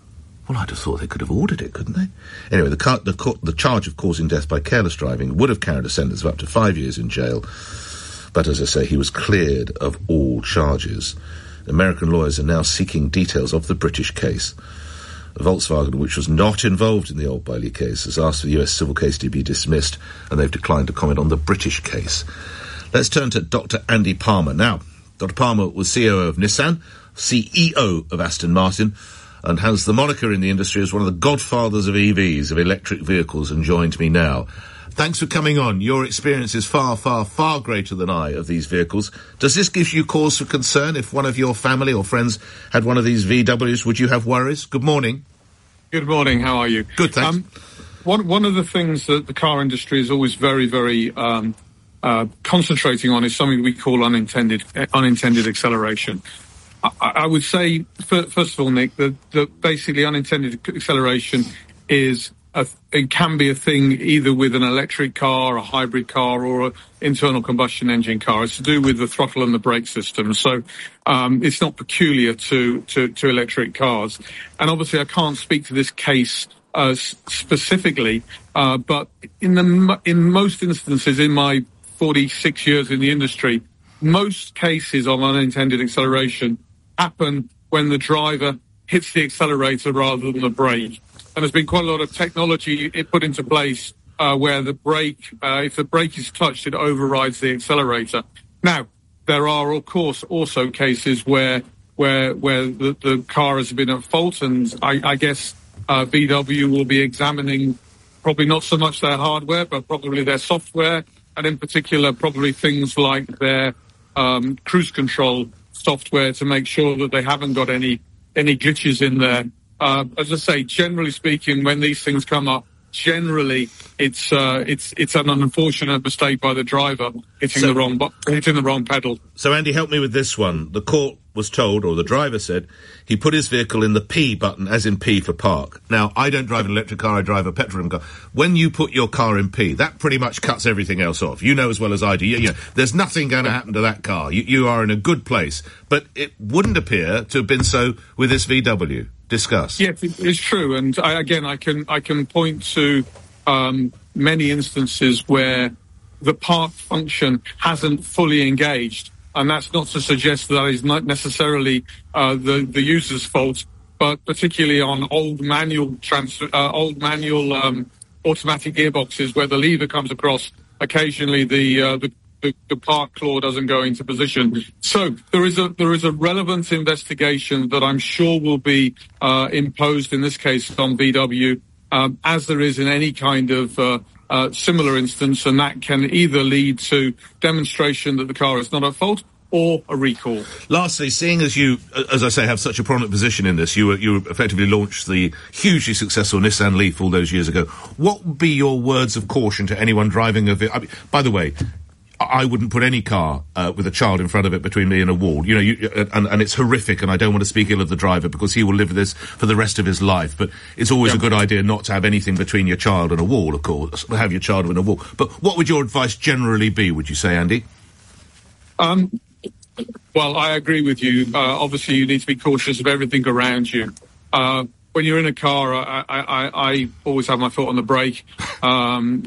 Well, I'd have thought they could have ordered it, couldn't they? Anyway, the, car- the, co- the charge of causing death by careless driving would have carried a sentence of up to five years in jail. But as I say, he was cleared of all charges. American lawyers are now seeking details of the British case. Volkswagen, which was not involved in the Old Bailey case, has asked for the U S civil case to be dismissed, and they've declined to comment on the British case. Let's turn to Doctor Andy Palmer. Now, Doctor Palmer was C O O of Nissan, C E O of Aston Martin, and has the moniker in the industry as one of the godfathers of E Vs, of electric vehicles, and joins me now. Thanks for coming on. Your experience is far, far, far greater than I of these vehicles. Does this give you cause for concern? If one of your family or friends had one of these V Ws, would you have worries? Good morning. Good morning. How are you? Good, thanks. Um, one, one of the things that the car industry is always very, very um, uh, concentrating on is something we call unintended uh, unintended acceleration. I, I would say, first of all, Nick, that, that basically unintended acceleration is a, it can be a thing either with an electric car, a hybrid car, or an internal combustion engine car. It's to do with the throttle and the brake system. So um, it's not peculiar to, to, to electric cars. And obviously I can't speak to this case uh, specifically, uh, but in the in most instances in my forty-six years in the industry, most cases of unintended acceleration happen when the driver hits the accelerator rather than the brake. And there's been quite a lot of technology put into place uh, where the brake, uh, if the brake is touched, it overrides the accelerator. Now, there are, of course, also cases where where where the, the car has been at fault, and I, I guess uh, V W will be examining probably not so much their hardware, but probably their software, and in particular, probably things like their um, cruise control software to make sure that they haven't got any any glitches in there. Uh, as I say, generally speaking, when these things come up, generally it's uh, it's it's an unfortunate mistake by the driver hitting so, the wrong bu- hitting the wrong pedal. So, Andy, help me with this one. The court was told, or the driver said, he put his vehicle in the P button, as in P for park. Now, I don't drive an electric car; I drive a petrol car. When you put your car in P, that pretty much cuts everything else off. You know as well as I do. You, you know, there's nothing going to happen to that car. You, you are in a good place, but it wouldn't appear to have been so with this V W. Discuss. Yes, it, it's true, and I, again, I can I can point to um, many instances where the park function hasn't fully engaged, and that's not to suggest that is not necessarily uh, the the user's fault, but particularly on old manual trans uh, old manual um, automatic gearboxes where the lever comes across, occasionally the uh, the The, the park claw doesn't go into position. So there is a there is a relevant investigation that I'm sure will be uh, imposed in this case on V W, um, as there is in any kind of uh, uh, similar instance, and that can either lead to demonstration that the car is not at fault or a recall. Lastly, seeing as you, as I say, have such a prominent position in this, you were, you effectively launched the hugely successful Nissan Leaf all those years ago. What would be your words of caution to anyone driving a vehicle? I mean, by the way, I wouldn't put any car uh, with a child in front of it between me and a wall. You know, you, and, and it's horrific, and I don't want to speak ill of the driver because he will live with this for the rest of his life. But it's always yeah. a good idea not to have anything between your child and a wall, of course. Have your child in a wall. But what would your advice generally be, would you say, Andy? Um, well, I agree with you. Uh, obviously, you need to be cautious of everything around you. Uh, when you're in a car, I, I, I, I always have my foot on the brake. Um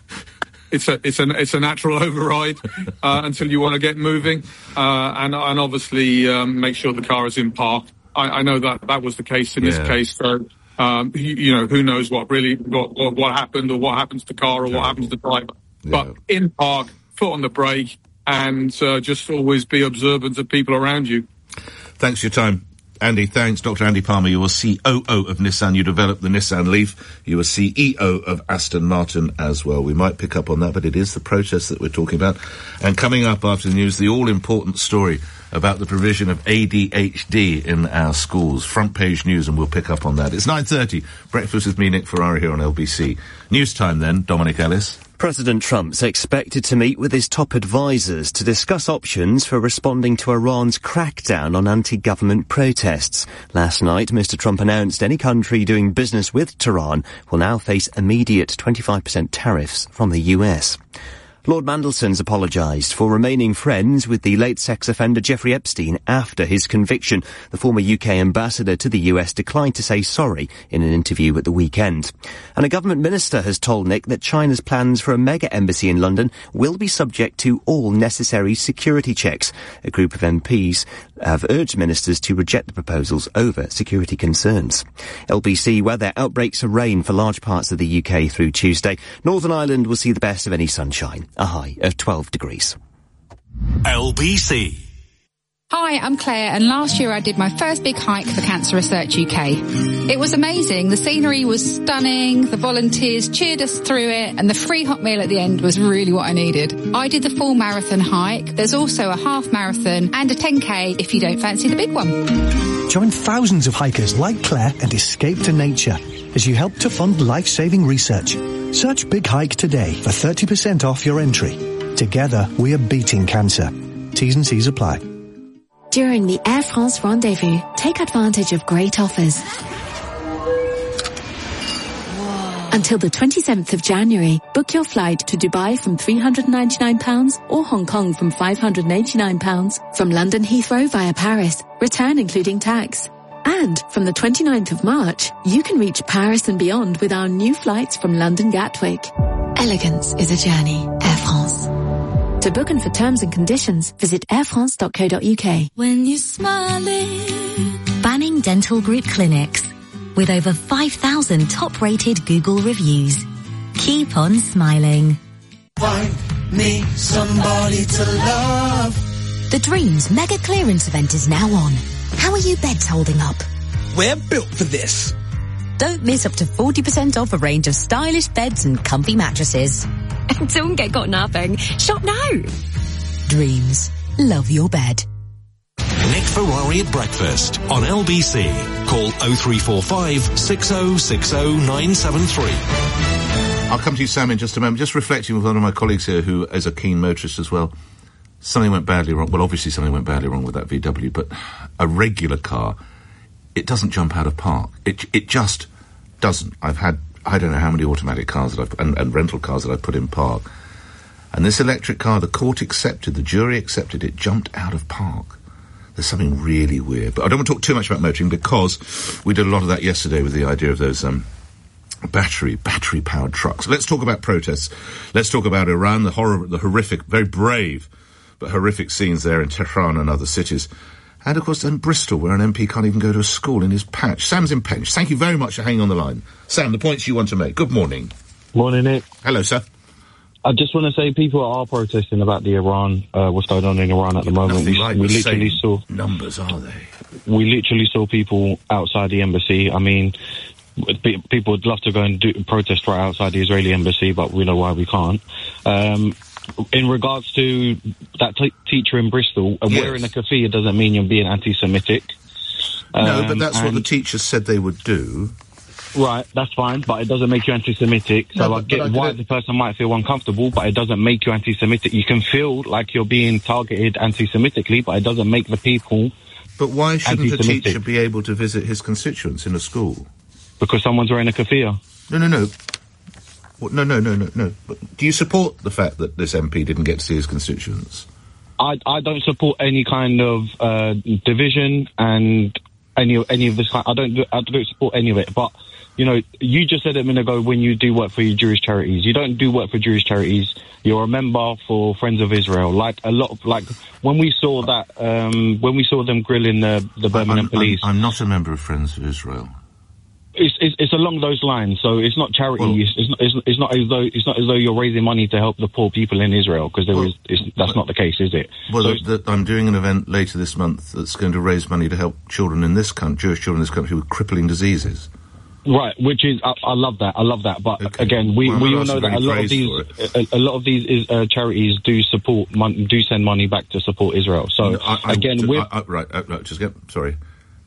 It's a it's a it's a natural override uh, until you want to get moving, uh, and and obviously um, make sure the car is in park. I, I know that that was the case in yeah. this case. So um, you, you know, who knows what really what, what what happened or what happens to the car or what happens to the driver. Yeah. But in park, foot on the brake, and uh, just always be observant of people around you. Thanks for your time, Andy. Thanks, Doctor Andy Palmer. You were C O O of Nissan. You developed the Nissan Leaf. You were C E O of Aston Martin as well. We might pick up on that, but it is the protest that we're talking about. And coming up after the news, the all-important story about the provision of A D H D in our schools. Front page news, and we'll pick up on that. It's nine thirty. Breakfast with me, Nick Ferrari, here on L B C. News time then, Dominic Ellis. President Trump's expected to meet with his top advisers to discuss options for responding to Iran's crackdown on anti-government protests. Last night, Mister Trump announced any country doing business with Tehran will now face immediate twenty-five percent tariffs from the U S. Lord Mandelson's apologised for remaining friends with the late sex offender Jeffrey Epstein after his conviction. The former U K ambassador to the U S declined to say sorry in an interview at the weekend. And a government minister has told Nick that China's plans for a mega embassy in London will be subject to all necessary security checks. A group of M Ps have urged ministers to reject the proposals over security concerns. L B C weather: outbreaks of rain for large parts of the U K through Tuesday. Northern Ireland will see the best of any sunshine. A high of twelve degrees. L B C. Hi, I'm Claire, and last year I did my first big hike for Cancer Research U K. It was amazing. The scenery was stunning, the volunteers cheered us through it, and the free hot meal at the end was really what I needed. I did the full marathon hike. There's also a half marathon and a ten K if you don't fancy the big one. Join thousands of hikers like Claire and Escape to Nature as you help to fund life-saving research. Search Big Hike today for thirty percent off your entry. Together, we are beating cancer. T's and C's apply. During the Air France Rendezvous, take advantage of great offers. Whoa. Until the twenty-seventh of January, book your flight to Dubai from three hundred ninety-nine pounds or Hong Kong from five hundred eighty-nine pounds. From London Heathrow via Paris, return including tax. And from the twenty-ninth of March, you can reach Paris and beyond with our new flights from London Gatwick. Elegance is a journey. Air France. To book and for terms and conditions, visit air france dot co dot u k. When you're smiling. Banning Dental Group Clinics. With over five thousand top-rated Google reviews. Keep on smiling. Find me somebody to love. The Dreams mega clearance event is now on. How are you beds holding up? We're built for this. Don't miss up to forty percent off a range of stylish beds and comfy mattresses. And don't get caught napping. Shop now. Dreams. Love your bed. Nick Ferrari at breakfast on L B C. Call oh three four five, six oh six oh, nine seven three. I'll come to you, Sam, in just a moment. Just reflecting with one of my colleagues here who is a keen motorist as well. Something went badly wrong. Well, obviously something went badly wrong with that V W, but a regular car, it doesn't jump out of park. It it just doesn't. I've had, I don't know how many automatic cars that I've, and, and rental cars that I've put in park. And this electric car, the court accepted, the jury accepted, it jumped out of park. There's something really weird. But I don't want to talk too much about motoring because we did a lot of that yesterday with the idea of those, um, battery, battery-powered trucks. Let's talk about protests. Let's talk about Iran, the horror, the horrific, very brave, but horrific scenes there in Tehran and other cities. And, of course, in Bristol, where an M P can't even go to a school in his patch. Sam's in Penge. Thank you very much for hanging on the line. Sam, the points you want to make. Good morning. Morning, Nick. Hello, sir. I just want to say people are protesting about the Iran, uh, what's going on in Iran at the moment. Nothing We, like we the literally same saw numbers, are they? We literally saw people outside the embassy. I mean, pe- people would love to go and do protest right outside the Israeli embassy, but we know why we can't. Um, in regards to that t- teacher in Bristol, uh, Yes. wearing a keffiyeh doesn't mean you're being anti-Semitic. No, but Um, that's what the and- teachers said they would do. Right, that's fine, but it doesn't make you anti-Semitic. So No, I but- get but I why could- the person might feel uncomfortable, but it doesn't make you anti-Semitic. You can feel like you're being targeted anti-Semitically, but it doesn't make the people But why shouldn't a anti-Semitic. teacher be able to visit his constituents in a school? Because someone's wearing a keffiyeh. No, no, no. What, no, no, no, no, no. But do you support the fact that this M P didn't get to see his constituents? I, I don't support any kind of uh, division and any any of this kind. I don't do, I don't support any of it. But you know, you just said a minute ago when you do work for your Jewish charities, you don't do work for Jewish charities. You're a member for Friends of Israel. Like a lot of like when we saw that um, when we saw them grilling the the Birmingham I'm, police. I'm, I'm not a member of Friends of Israel. It's, it's it's along those lines. So it's not charity. Well, it's, it's not it's, it's not as though it's not as though you're raising money to help the poor people in Israel because there well, is it's, that's not the case, is it? Well, so the, the, I'm doing an event later this month that's going to raise money to help children in this country, Jewish children in this country with crippling diseases. Right, which is I, I love that. I love that. But Okay. again, we, Well, I'm we not all know asking that for a any lot of praise these a, a lot of these is, uh, charities do support mon- do send money back to support Israel. So No, I, I, again, I, we're I, right, uh, no, just get sorry.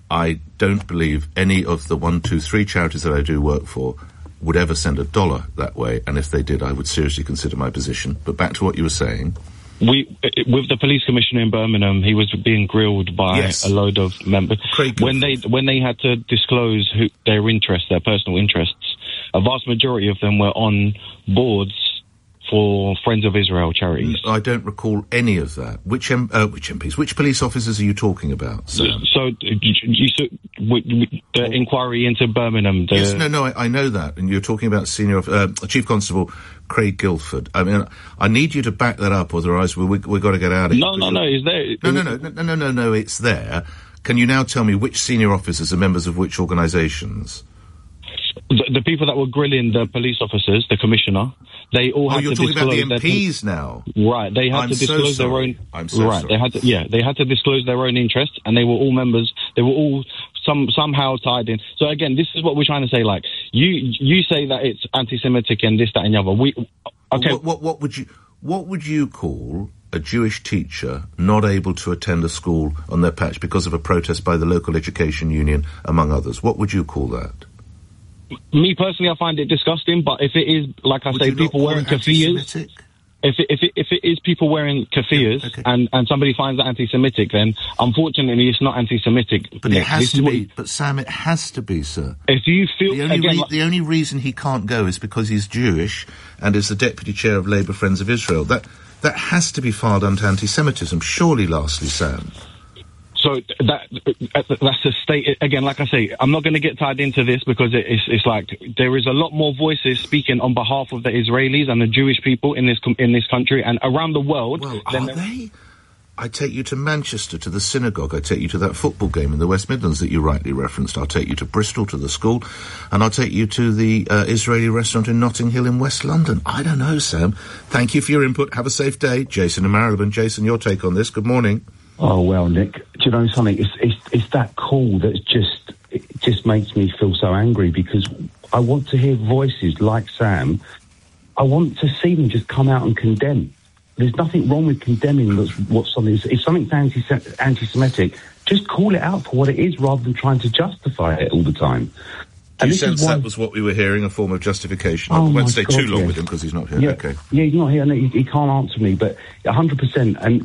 I don't believe any of the one, two, three charities that I do work for would ever send a dollar that way, and if they did, I would seriously consider my position. But back to what you were saying. We, with the police commissioner in Birmingham, he was being grilled by Yes. a load of members. Craig When they when they had to disclose who, their interests, their personal interests, a vast majority of them were on boards for Friends of Israel charities. I don't recall any of that. Which M- uh, which M Ps, which police officers are you talking about, Sam? So, you, you, so w- w- the inquiry into Birmingham. The Yes, no, no, I, I know that, and you're talking about Senior uh, Chief Constable Craig Guilford. I mean, I need you to back that up, otherwise we, we, we've got to get out of it. No, no, no, is there? No, no, no, no, no, no, no, it's there. Can you now tell me which senior officers are members of which organisations? The, the people that were grilling the police officers, the commissioner, they all Oh, had you're to talking about disclose the M Ps their, now. Right, they had I'm to so disclose their sorry. own. I'm so right, sorry. they had to, yeah, they had to disclose their own interests, and they were all members. They were all some somehow tied in. So again, this is what we're trying to say. Like you, you say that it's anti-Semitic and this, that, and the other. We okay. What, what, what would you what would you call a Jewish teacher not able to attend a school on their patch because of a protest by the local education union, among others? What would you call that? Me personally, I find it disgusting. But if it is, like I Would say, you not people call wearing it keffiyehs, anti-Semitic? if it, if it, if it is people wearing keffiyehs, Yeah, okay. and and somebody finds that anti-Semitic, then unfortunately it's not anti-Semitic. But it Nick. has This to is what- be. But Sam, it has to be, sir. If you feel The only, again, re- like- the only reason he can't go is because he's Jewish and is the deputy chair of Labour Friends of Israel. That that has to be filed under anti-Semitism. Surely, lastly, Sam. So that that's a state again. Like I say, I'm not going to get tied into this because it, it's it's like there is a lot more voices speaking on behalf of the Israelis and the Jewish people in this com- in this country and around the world. Well, than are there- they? I take you to Manchester, to the synagogue. I take you to that football game in the West Midlands that you rightly referenced. I'll take you to Bristol, to the school, and I'll take you to the uh, Israeli restaurant in Notting Hill in West London. I don't know, Sam. Thank you for your input. Have a safe day. Jason in Marylebone. Jason, your take on this. Good morning. Oh, well, Nick, do you know something? It's, it's, it's that call that just, it just makes me feel so angry because I want to hear voices like Sam. I want to see them just come out and condemn. There's nothing wrong with condemning what's, what something is. If something's anti- anti-Semitic, just call it out for what it is rather than trying to justify it all the time. Do And you this sense is why- that was what we were hearing, a form of justification? Oh, I my won't stay God, too long yes. with him because he's not here. Yeah, Okay. yeah, he's not here. No, he, he can't answer me, but one hundred percent. And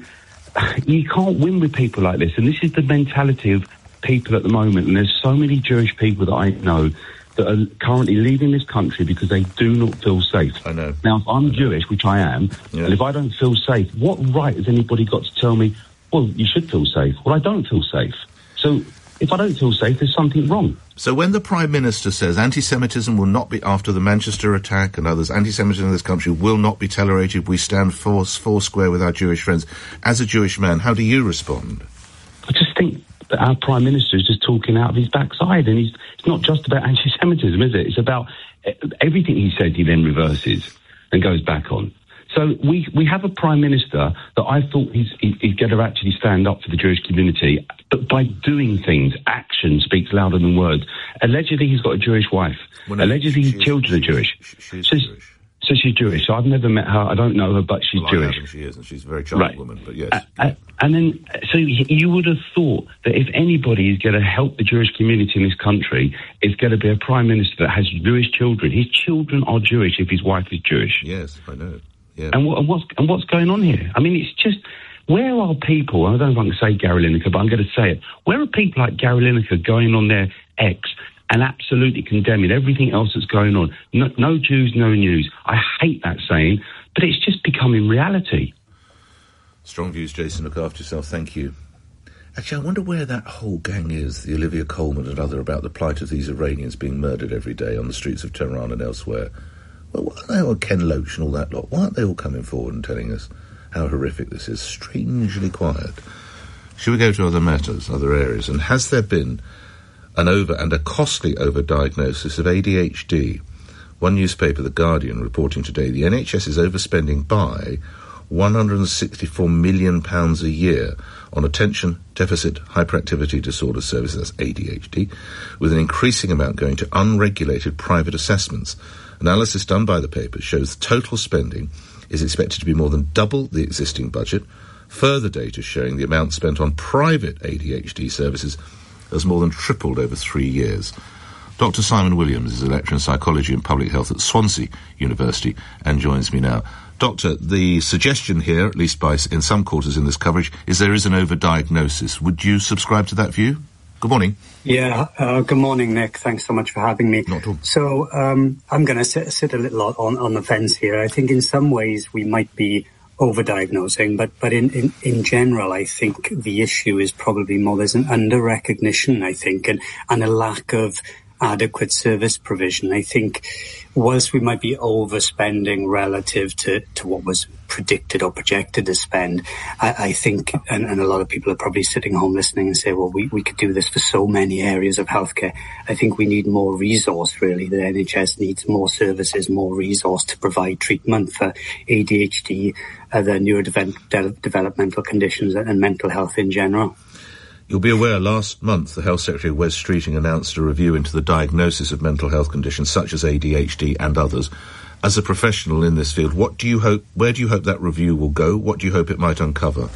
you can't win with people like this. And this is the mentality of people at the moment. And there's so many Jewish people that I know that are currently leaving this country because they do not feel safe. I know. Now, if I'm Jewish, which I am, Yeah. and if I don't feel safe, what right has anybody got to tell me, well, you should feel safe? Well, I don't feel safe. So if I don't feel safe, there's something wrong. So when the Prime Minister says anti-Semitism will not be, after the Manchester attack and others, anti-Semitism in this country will not be tolerated, we stand four, four square with our Jewish friends. As a Jewish man, how do you respond? I just think that our Prime Minister is just talking out of his backside, and he's, it's not just about anti-Semitism, is it? It's about uh, everything he said he then reverses and goes back on. So we we have a Prime Minister that I thought he's, he, he's going to actually stand up for the Jewish community, but by doing things, action speaks louder than words. Allegedly, he's got a Jewish wife. Well, no, Allegedly, his children are Jewish. She's so, Jewish. So she's Jewish. So I've never met her. I don't know her, but she's Well, I Jewish. know who she is, and she's a very charming Right. woman, but yes. Uh, uh, and then, so y- you would have thought that if anybody is going to help the Jewish community in this country, it's going to be a Prime Minister that has Jewish children. His children are Jewish if his wife is Jewish. Yes, I know. Yeah. And, what, and what's and what's going on here? I mean, it's just, where are people, I don't know if I can say Gary Lineker, but I'm going to say it, where are people like Gary Lineker going on their X and absolutely condemning everything else that's going on? No, no Jews, no news. I hate that saying, but it's just becoming reality. Strong views, Jason. Look after yourself. Thank you. Actually, I wonder where that whole gang is, the Olivia Coleman and other, about the plight of these Iranians being murdered every day on the streets of Tehran and elsewhere. Well, why aren't they all, Ken Loach and all that lot, why aren't they all coming forward and telling us how horrific this is? Strangely quiet. Should we go to other matters, other areas? And has there been an over and a costly overdiagnosis of A D H D? One newspaper, The Guardian, reporting today the N H S is overspending by one hundred sixty-four million pounds a year on attention deficit hyperactivity disorder services, that's A D H D, with an increasing amount going to unregulated private assessments. Analysis done by the paper shows total spending is expected to be more than double the existing budget. Further data showing the amount spent on private A D H D services has more than tripled over three years. Doctor Simon Williams is a lecturer in psychology and public health at Swansea University and joins me now. Doctor, the suggestion here, at least by in some quarters in this coverage, is there is an overdiagnosis. Would you subscribe to that view? Good morning. Yeah, uh, good morning, Nick. Thanks so much for having me. Not at all. So um, I'm going to sit, sit a little on, on the fence here. I think in some ways we might be overdiagnosing, but but in, in, in general, I think the issue is probably more there's an under-recognition, I think, and, and a lack of adequate service provision. I think whilst we might be overspending relative to, to what was predicted or projected to spend, I, I think, and, and a lot of people are probably sitting home listening and say, well, we, we could do this for so many areas of healthcare. I think we need more resource, really. The N H S needs more services, more resource to provide treatment for A D H D, other neurodevelopmental conditions and mental health in general. You'll be aware last month the Health Secretary Wes Streeting announced a review into the diagnosis of mental health conditions such as A D H D and others. As a professional in this field, what do you hope, where do you hope that review will go? What do you hope it might uncover?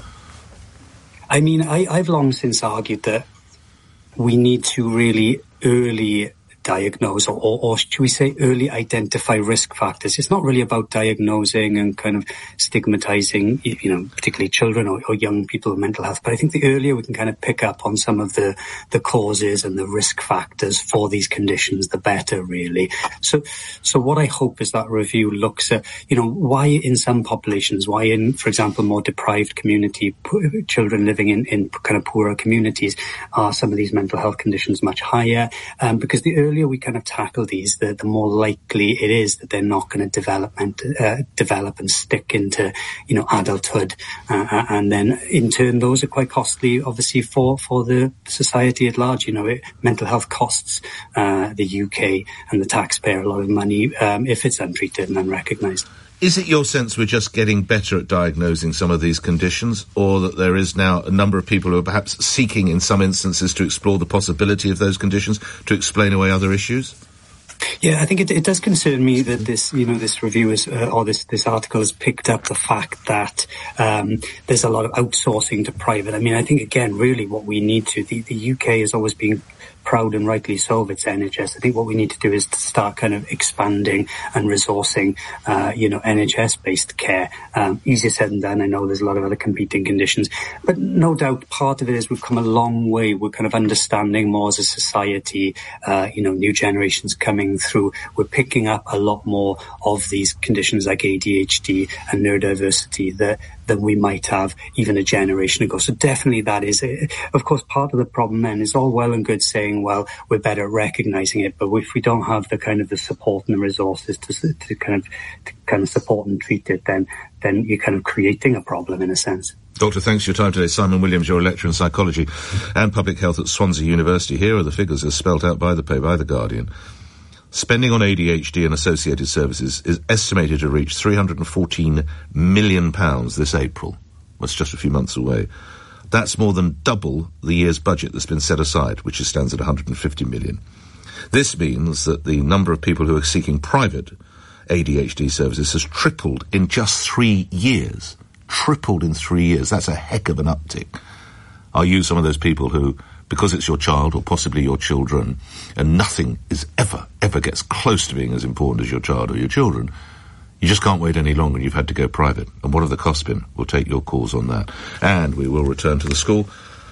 I mean, I, I've long since argued that we need to really early diagnose or, or, or should we say early identify risk factors. It's not really about diagnosing and kind of stigmatizing, you know, particularly children or, or young people with mental health. But I think the earlier we can kind of pick up on some of the, the causes and the risk factors for these conditions, the better, really. So, so what I hope is that review looks at, you know, why in some populations, why in, for example, more deprived community, children living in, in kind of poorer communities, are some of these mental health conditions much higher? Um, because the earlier we kind of tackle these, the, the more likely it is that they're not going to develop and uh, develop and stick into, you know, adulthood, uh, and then in turn those are quite costly, obviously for for the society at large. You know, it, mental health costs uh, the U K and the taxpayer a lot of money um, if it's untreated and unrecognised. Is it your sense we're just getting better at diagnosing some of these conditions, or that there is now a number of people who are perhaps seeking in some instances to explore the possibility of those conditions to explain away other issues? Yeah, I think it, it does concern me that this, you know, this review is, uh, or this, this article has picked up the fact that um, there's a lot of outsourcing to private. I mean, I think, again, really what we need to, the, the U K has always been proud and rightly so of its N H S. I think what we need to do is to start kind of expanding and resourcing, uh, you know, N H S-based care. Um, easier said than done. I know there's a lot of other competing conditions, but no doubt part of it is we've come a long way. We're kind of understanding more as a society, uh, you know, new generations coming through. We're picking up a lot more of these conditions like A D H D and neurodiversity that than we might have even a generation ago. So definitely that is, a, of course, part of the problem then is all well and good saying, well, we're better at recognising it, but if we don't have the kind of the support and the resources to, to kind of to kind of support and treat it, then then you're kind of creating a problem in a sense. Doctor, thanks for your time today. Simon Williams, you're a lecturer in psychology and public health at Swansea University. Here are the figures as spelt out by the paper, by The Guardian. Spending on A D H D and associated services is estimated to reach three hundred fourteen million pounds this April. That's just a few months away. That's more than double the year's budget that's been set aside, which stands at one hundred fifty million. This means that the number of people who are seeking private A D H D services has tripled in just three years. Tripled in three years. That's a heck of an uptick. Are you some of those people who, because it's your child or possibly your children, and nothing is ever, ever gets close to being as important as your child or your children, you just can't wait any longer and you've had to go private? And what have the costs been? We'll take your calls on that. And we will return to the school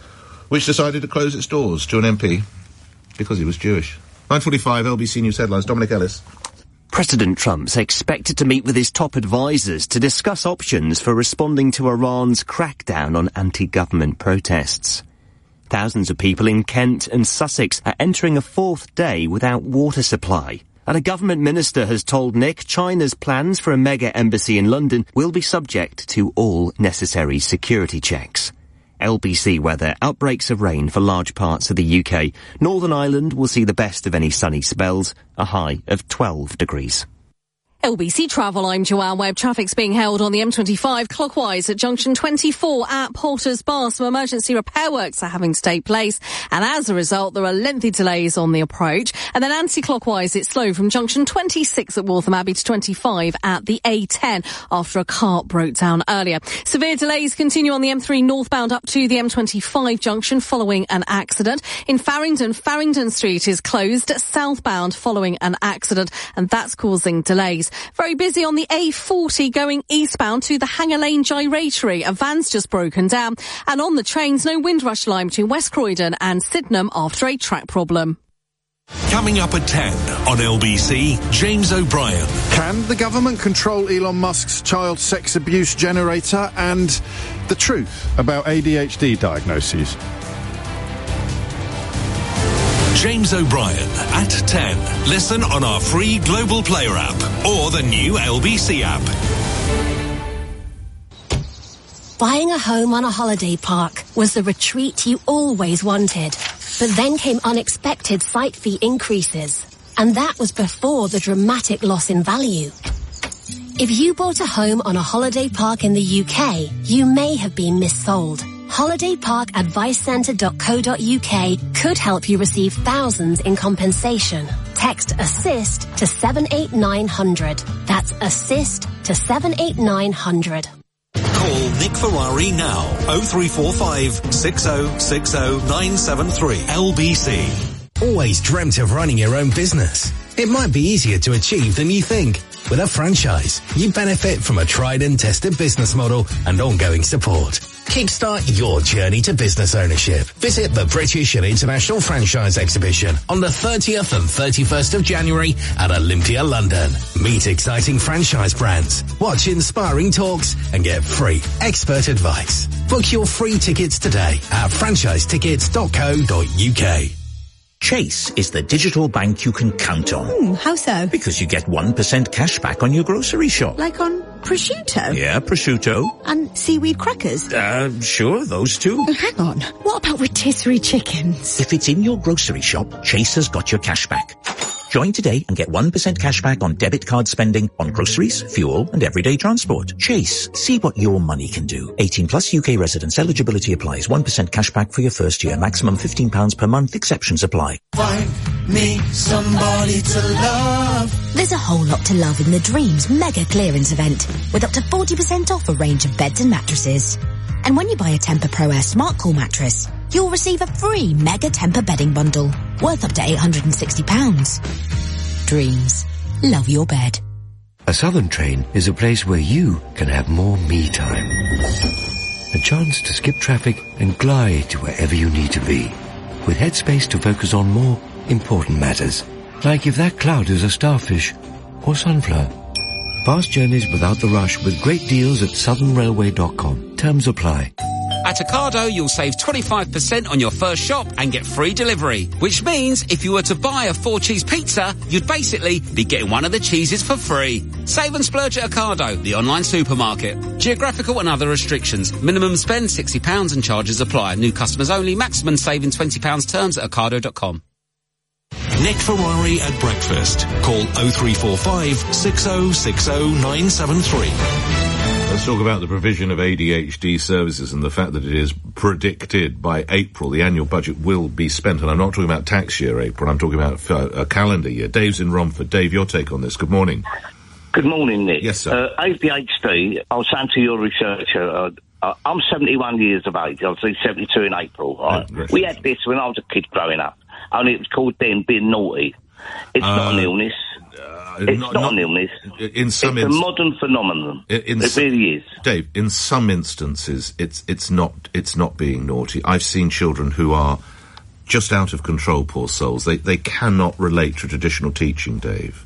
which decided to close its doors to an M P because he was Jewish. nine forty-five, L B C News headlines. Dominic Ellis. President Trump's expected to meet with his top advisers to discuss options for responding to Iran's crackdown on anti-government protests. Thousands of people in Kent and Sussex are entering a fourth day without water supply. And a government minister has told Nick China's plans for a mega embassy in London will be subject to all necessary security checks. L B C weather, outbreaks of rain for large parts of the U K. Northern Ireland will see the best of any sunny spells, a high of twelve degrees. L B C Travel, I'm Joanne Webb. Traffic's being held on the M twenty-five clockwise at junction twenty-four at Porters Bar. Some emergency repair works are having to take place, and as a result, there are lengthy delays on the approach. And then anti-clockwise, it's slow from junction twenty-six at Waltham Abbey to twenty-five at the A ten after a car broke down earlier. Severe delays continue on the M three northbound up to the M twenty-five junction following an accident. In Farringdon, Farringdon Street is closed southbound following an accident, and that's causing delays. Very busy on the A forty going eastbound to the Hanger Lane Gyratory. A van's just broken down. And on the trains, no Windrush line between West Croydon and Sydenham after a track problem. Coming up at ten on L B C, James O'Brien. Can the government control Elon Musk's child sex abuse generator, and the truth about A D H D diagnoses? James O'Brien at ten. Listen on our free Global Player app or the new L B C app. Buying a home on a holiday park was the retreat you always wanted. But then came unexpected site fee increases. And that was before the dramatic loss in value. If you bought a home on a holiday park in the U K, you may have been missold. holiday park advice centre dot co dot U K could help you receive thousands in compensation. Text ASSIST to seven eight nine hundred. That's ASSIST to seven eight nine hundred. Call Nick Ferrari now. oh three four five, six oh six oh, nine seven three. L B C. Always dreamt of running your own business? It might be easier to achieve than you think. With a franchise, you benefit from a tried and tested business model and ongoing support. Kickstart your journey to business ownership. Visit the British and International Franchise Exhibition on the thirtieth and thirty-first of January at Olympia, London. Meet exciting franchise brands, watch inspiring talks, and get free expert advice. Book your free tickets today at franchise tickets dot co dot U K. Chase is the digital bank you can count on. Hmm, how so? Because you get one percent cash back on your grocery shop. Like on prosciutto? Yeah, prosciutto. And seaweed crackers? Uh, sure, those two. Oh, hang on. What about rotisserie chickens? If it's in your grocery shop, Chase has got your cash back. Join today and get one percent cash back on debit card spending on groceries, fuel and everyday transport. Chase. See what your money can do. eighteen plus U K residents. Eligibility applies. one percent cash back for your first year. Maximum fifteen pounds per month. Exceptions apply. Find me somebody to love. There's a whole lot to love in the Dreams mega clearance event with up to forty percent off a range of beds and mattresses. And when you buy a Tempur Pro Air Smart Cool mattress, you'll receive a free mega Tempur bedding bundle worth up to eight hundred sixty pounds. Dreams. Love your bed. A Southern train is a place where you can have more me time. A chance to skip traffic and glide to wherever you need to be, with headspace to focus on more important matters. Like if that cloud is a starfish or sunflower. Fast journeys without the rush with great deals at southern railway dot com. Terms apply. At Ocado, you'll save twenty-five percent on your first shop and get free delivery. Which means if you were to buy a four-cheese pizza, you'd basically be getting one of the cheeses for free. Save and splurge at Ocado, the online supermarket. Geographical and other restrictions. Minimum spend sixty pounds and charges apply. New customers only. Maximum saving twenty pounds terms at ocado dot com. Nick Ferrari at breakfast. Call oh three four five, six oh six oh, nine seven three. Let's talk about the provision of A D H D services and the fact that it is predicted by April the annual budget will be spent. And I'm not talking about tax year April, I'm talking about uh, a calendar year. Dave's in Romford. Dave, your take on this. Good morning. Good morning, Nick. Yes, sir. Uh, A D H D, I was saying to your researcher, uh, I'm seventy-one years of age. I'll say seventy-two in April. Right? Oh, we had this when I was a kid growing up. Only it was called then being naughty. It's uh, not an illness. Uh, it's not, not an illness. In some it's inst- a modern phenomenon. In, in it really is. Dave, in some instances, it's it's not it's not being naughty. I've seen children who are just out of control, poor souls. They they cannot relate to traditional teaching, Dave.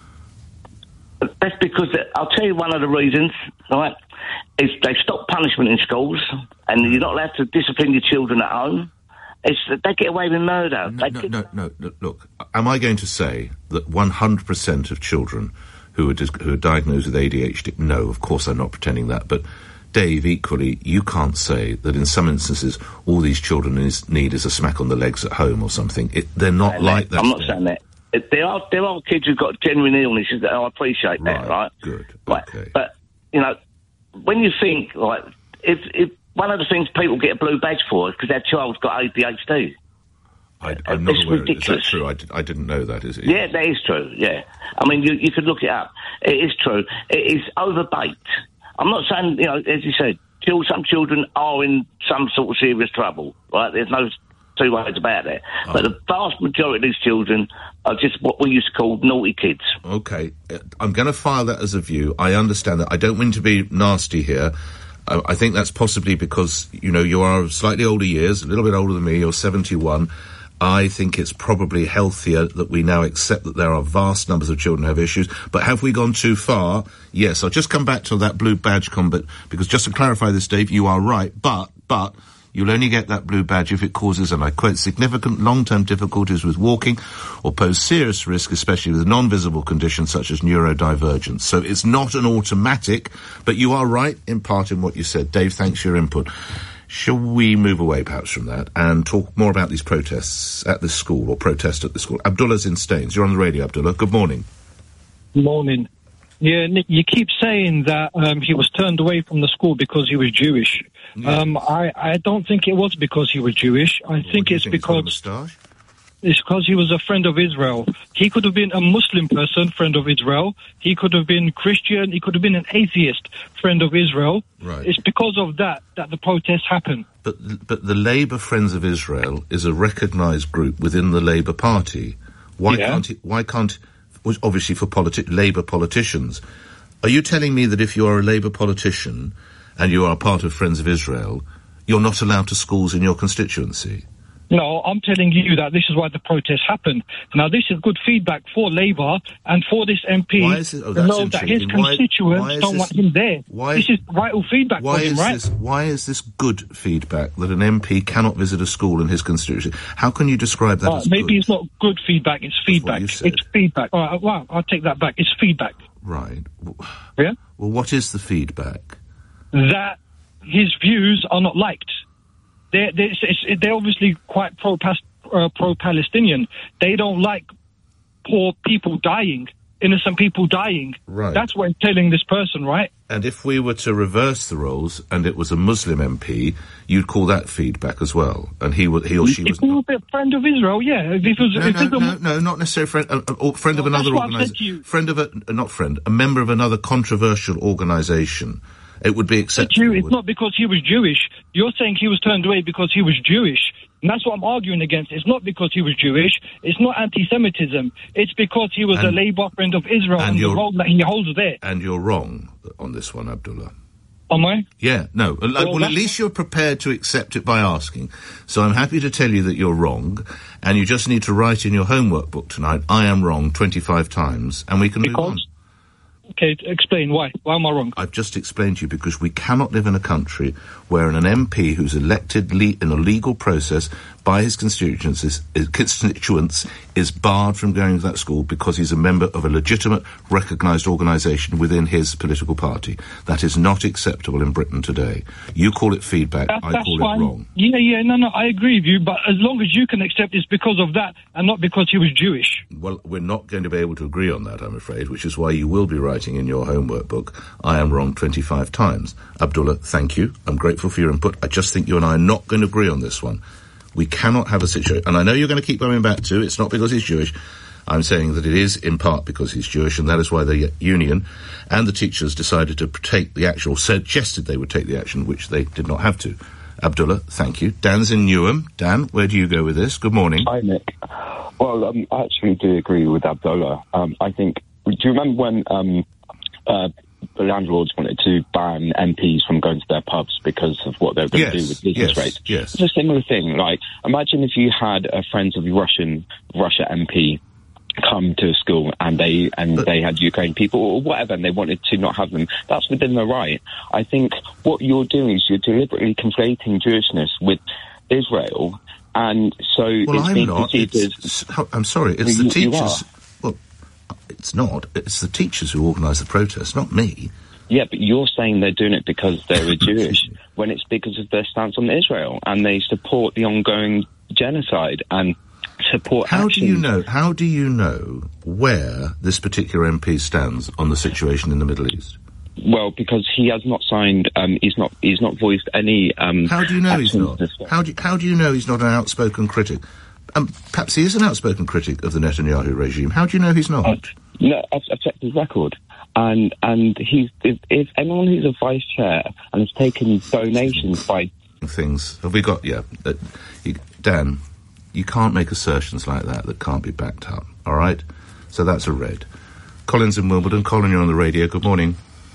That's because, I'll tell you one of the reasons, all right, is they stop punishment in schools, and you're not allowed to discipline your children at home. It's, they get away with murder. No, no, no, no, no, look, am I going to say that one hundred percent of children who are, dis- who are diagnosed with A D H D, no, of course I'm not pretending that, but Dave, equally, you can't say that in some instances all these children is, need is a smack on the legs at home or something. It, they're not no, like that. I'm not saying that. It, there are there are kids who've got genuine illnesses, that I appreciate that, right? right? Good, right. Okay. But, you know, when you think, like, if... if one of the things people get a blue badge for is because their child's got A D H D. I, I'm not it's aware. ridiculous. Is that true? I, did, I didn't know that. Is it? Yeah, that is true. Yeah, I mean, you you could look it up. It is true. It is overbaked. I'm not saying, you know, as you said, some children are in some sort of serious trouble. Right? There's no two ways about that. Oh. But the vast majority of these children are just what we used to call naughty kids. Okay, uh, I'm going to file that as a view. I understand that. I don't mean to be nasty here. I, I think that's possibly because, you know, you are slightly older years, a little bit older than me, you're seventy-one. I think it's probably healthier that we now accept that there are vast numbers of children who have issues. But have we gone too far? Yes, I'll just come back to that blue badge comment, because just to clarify this, Dave, you are right, but, but, you'll only get that blue badge if it causes, and I quote, significant long-term difficulties with walking or pose serious risk, especially with non-visible conditions such as neurodivergence. So it's not an automatic, but you are right in part in what you said. Dave, thanks for your input. Shall we move away perhaps from that and talk more about these protests at this school, or protest at the school? Abdullah's in Staines. You're on the radio, Abdullah. Good morning. Morning. Yeah, Nick, you keep saying that um, he was turned away from the school because he was Jewish. Yeah. Um, I, I don't think it was because he was Jewish. I What think do you it's think? He's got a because moustache? it's because he was a friend of Israel. He could have been a Muslim person, friend of Israel. He could have been Christian. He could have been an atheist, friend of Israel. Right. It's because of that that the protests happen. But but the Labour Friends of Israel is a recognised group within the Labour Party. Why Yeah. can't it, why can't, was obviously for politi- Labour politicians. Are you telling me that if you are a Labour politician and you are part of Friends of Israel, you're not allowed to schools in your constituency? No, I'm telling you that this is why the protests happened. Now, this is good feedback for Labour and for this M P Why is it- oh, to that's know that his intriguing. Why- constituents why is don't this- want him there. why- this is vital feedback Why for him, is right? this, why is this good feedback that an M P cannot visit a school in his constituency? How can you describe that Uh, as maybe good? it's not good feedback, it's feedback. you said. It's feedback. All right, well, I'll take that back. It's feedback. Right. Yeah? Well, what is the feedback? That his views are not liked. They're, they're, it's, it's, they're obviously quite pro uh, pro-Palestinian. They don't like poor people dying, innocent people dying. Right. That's what I'm telling this person, right? And if we were to reverse the roles and it was a Muslim M P, you'd call that feedback as well. And he would, he or she was If he was a friend of Israel, yeah. If it was, no, if no, it's a, no, no, not necessarily friend, a, a, a friend of Well, another that's what I've said to organisation. you. Friend of a, uh, not friend, a member of another controversial organisation. It would be But acceptable. you, it's would- not because he was Jewish. You're saying he was turned away because he was Jewish. And that's what I'm arguing against. It's not because he was Jewish. It's not anti-Semitism. It's because he was And- a Labour friend of Israel and and, the you're- role that he holds there. And you're wrong on this one, Abdullah. Am I? Yeah, no. Well, Well, well, at that's- least you're prepared to accept it by asking. So I'm happy to tell you that you're wrong, and you just need to write in your homework book tonight, I am wrong, twenty-five times, and we can move on. Okay, t- explain why. Why am I wrong? I've just explained to you because we cannot live in a country where an M P who's elected le- in a legal process by his constituents is, his constituents is barred from going to that school because he's a member of a legitimate, recognised organisation within his political party. That is not acceptable in Britain today. You call it feedback, That, I that's call fine. it wrong. Yeah, yeah, no, no, I agree with you. But as long as you can accept it's because of that and not because he was Jewish. Well, we're not going to be able to agree on that, I'm afraid, which is why you will be writing in your homework book, I am wrong twenty-five times. Abdullah, thank you. I'm grateful for your input. I just think you and I are not going to agree on this one. We cannot have a situation, and I know you're going to keep going back to, it's not because he's Jewish. I'm saying that it is in part because he's Jewish, and that is why the union and the teachers decided to take the action, or suggested they would take the action, which they did not have to. Abdullah, thank you. Dan's in Newham. Dan, where do you go with this? Good morning. Hi, Nick. Well, um, I actually do agree with Abdullah. Um, I think, do you remember when um, uh, the landlords wanted to ban M Ps from going to their pubs because of what they were going Yes, to do with business yes, rates? yes. It's a similar thing. Like, imagine if you had a Friends of Russian Russia M P come to a school and they and they had Ukraine people or whatever and they wanted to not have them. That's within the right. I think what you're doing is you're deliberately conflating Jewishness with Israel, and so Well, it's I'm being not. perceived It's, as... I'm sorry. It's You- the you teachers. are. Well, it's not. It's the teachers who organise the protest, not me. Yeah, but you're saying they're doing it because they're Jewish, when it's because of their stance on Israel, and they support the ongoing genocide and support How action. do you know? How do you know where this particular M P stands on the situation in the Middle East? Well, because he has not signed, um, he's not, he's not voiced any. Um, How do you know he's actions not? this way. How do you, how do you know he's not an outspoken critic? Um, perhaps he is an outspoken critic of the Netanyahu regime. How do you know he's not? Uh, no, I've, I've checked his record, and and he's if, if anyone who's a vice chair and has taken donations by Things have we got? Yeah, uh, you, Dan. You can't make assertions like that that can't be backed up. All right? So that's a red. Colin's in Wimbledon. Colin, you're on the radio. Good morning.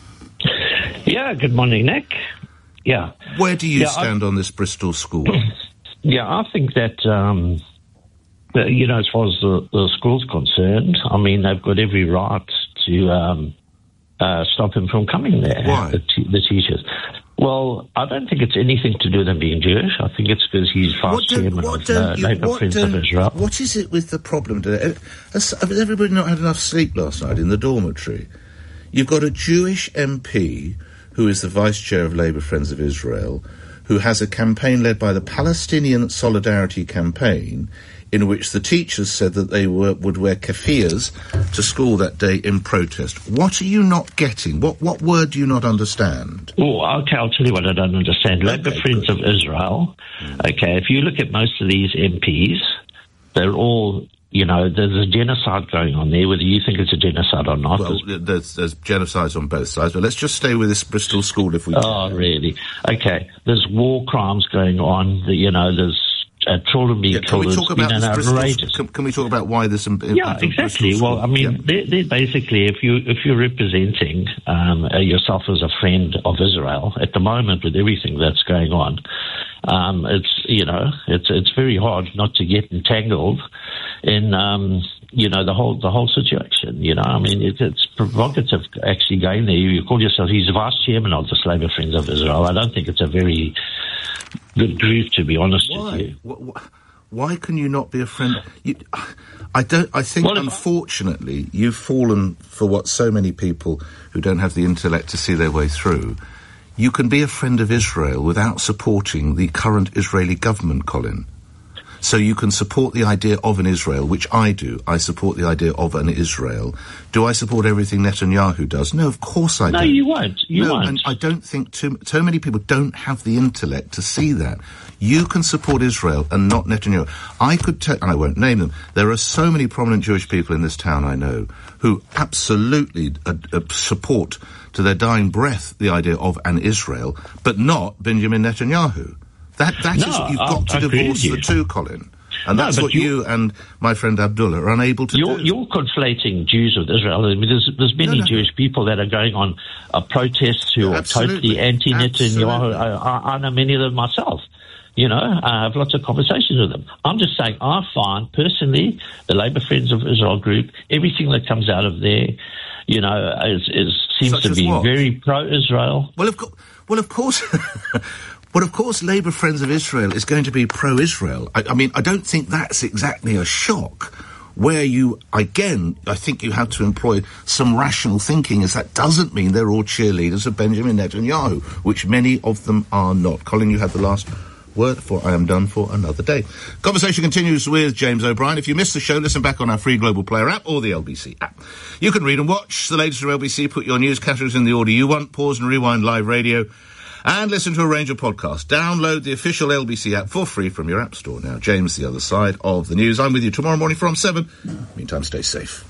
Yeah, good morning, Nick. Yeah. Where do you yeah, stand I, on this Bristol school? Yeah, I think that, um, that, you know, as far as the, the school's concerned, I mean, they've got every right to um, uh, stop him from coming there. Why? The, t- the teachers. Well, I don't think it's anything to do with him being Jewish. I think it's because he's vice chairman of uh, Labour Friends of Israel. What is it with the problem today? Has, has everybody not had enough sleep last night in the dormitory? You've got a Jewish M P who is the vice chair of Labour Friends of Israel, who has a campaign led by the Palestinian Solidarity Campaign, in which the teachers said that they were, would wear keffiyehs to school that day in protest. What are you not getting? What what word do you not understand? Oh, okay, I'll tell you what I don't understand. Okay, Labour Friends of Israel, okay, if you look at most of these M Ps, they're all, you know, there's a genocide going on there, whether you think it's a genocide or not. Well, there's, there's genocides on both sides, but let's just stay with this Bristol school if we can. Oh, really? Okay, there's war crimes going on, you know, there's Uh, children being yeah, can killed. we talk about been this outrageous. Can, can we talk about why this? Im- yeah, exactly. Well, I mean, yeah. they're, they're basically, if you if you're representing um, uh, yourself as a friend of Israel at the moment with everything that's going on, um, it's you know it's it's very hard not to get entangled in um, you know the whole the whole situation. You know, I mean, it, it's provocative actually going there. You call yourself he's vice chairman of the Labour Friends of Israel. I don't think it's a very good group, to be honest why? with you. Why, why can you not be a friend? You, I don't. I think, well, unfortunately, you've fallen for what so many people who don't have the intellect to see their way through. You can be a friend of Israel without supporting the current Israeli government, Colin. So you can support the idea of an Israel, which I do. I support the idea of an Israel. Do I support everything Netanyahu does? No, of course I no, don't. No, you won't. You no, won't. And I don't think too, so many people don't have the intellect to see that. You can support Israel and not Netanyahu. I could tell, and I won't name them, there are so many prominent Jewish people in this town I know who absolutely uh, uh, support to their dying breath the idea of an Israel, but not Benjamin Netanyahu. That that no, is what you've I, got to I divorce the two, Colin. And no, that's what you and my friend Abdullah are unable to you're, do. You're conflating Jews with Israel. I mean, there's, there's many no, no. Jewish people that are going on uh, protests who yeah, are totally anti-Netanyahu. I, I, I know many of them myself. You know, I have lots of conversations with them. I'm just saying, I find, personally, the Labour Friends of Israel group, everything that comes out of there, you know, is, is seems Such to be what? very pro-Israel. Well, of, co- well, of course... Well, of course, Labour Friends of Israel is going to be pro-Israel. I, I mean, I don't think that's exactly a shock. Where you, again, I think you have to employ some rational thinking, as that doesn't mean they're all cheerleaders of Benjamin Netanyahu, which many of them are not. Colin, you have the last word, for I am done for another day. Conversation continues with James O'Brien. If you missed the show, listen back on our free Global Player app or the L B C app. You can read and watch the latest from L B C, put your news categories in the order you want, pause and rewind live radio, and listen to a range of podcasts. Download the official L B C app for free from your app store. Now, James, the other side of the news. I'm with you tomorrow morning from seven. Meantime, stay safe.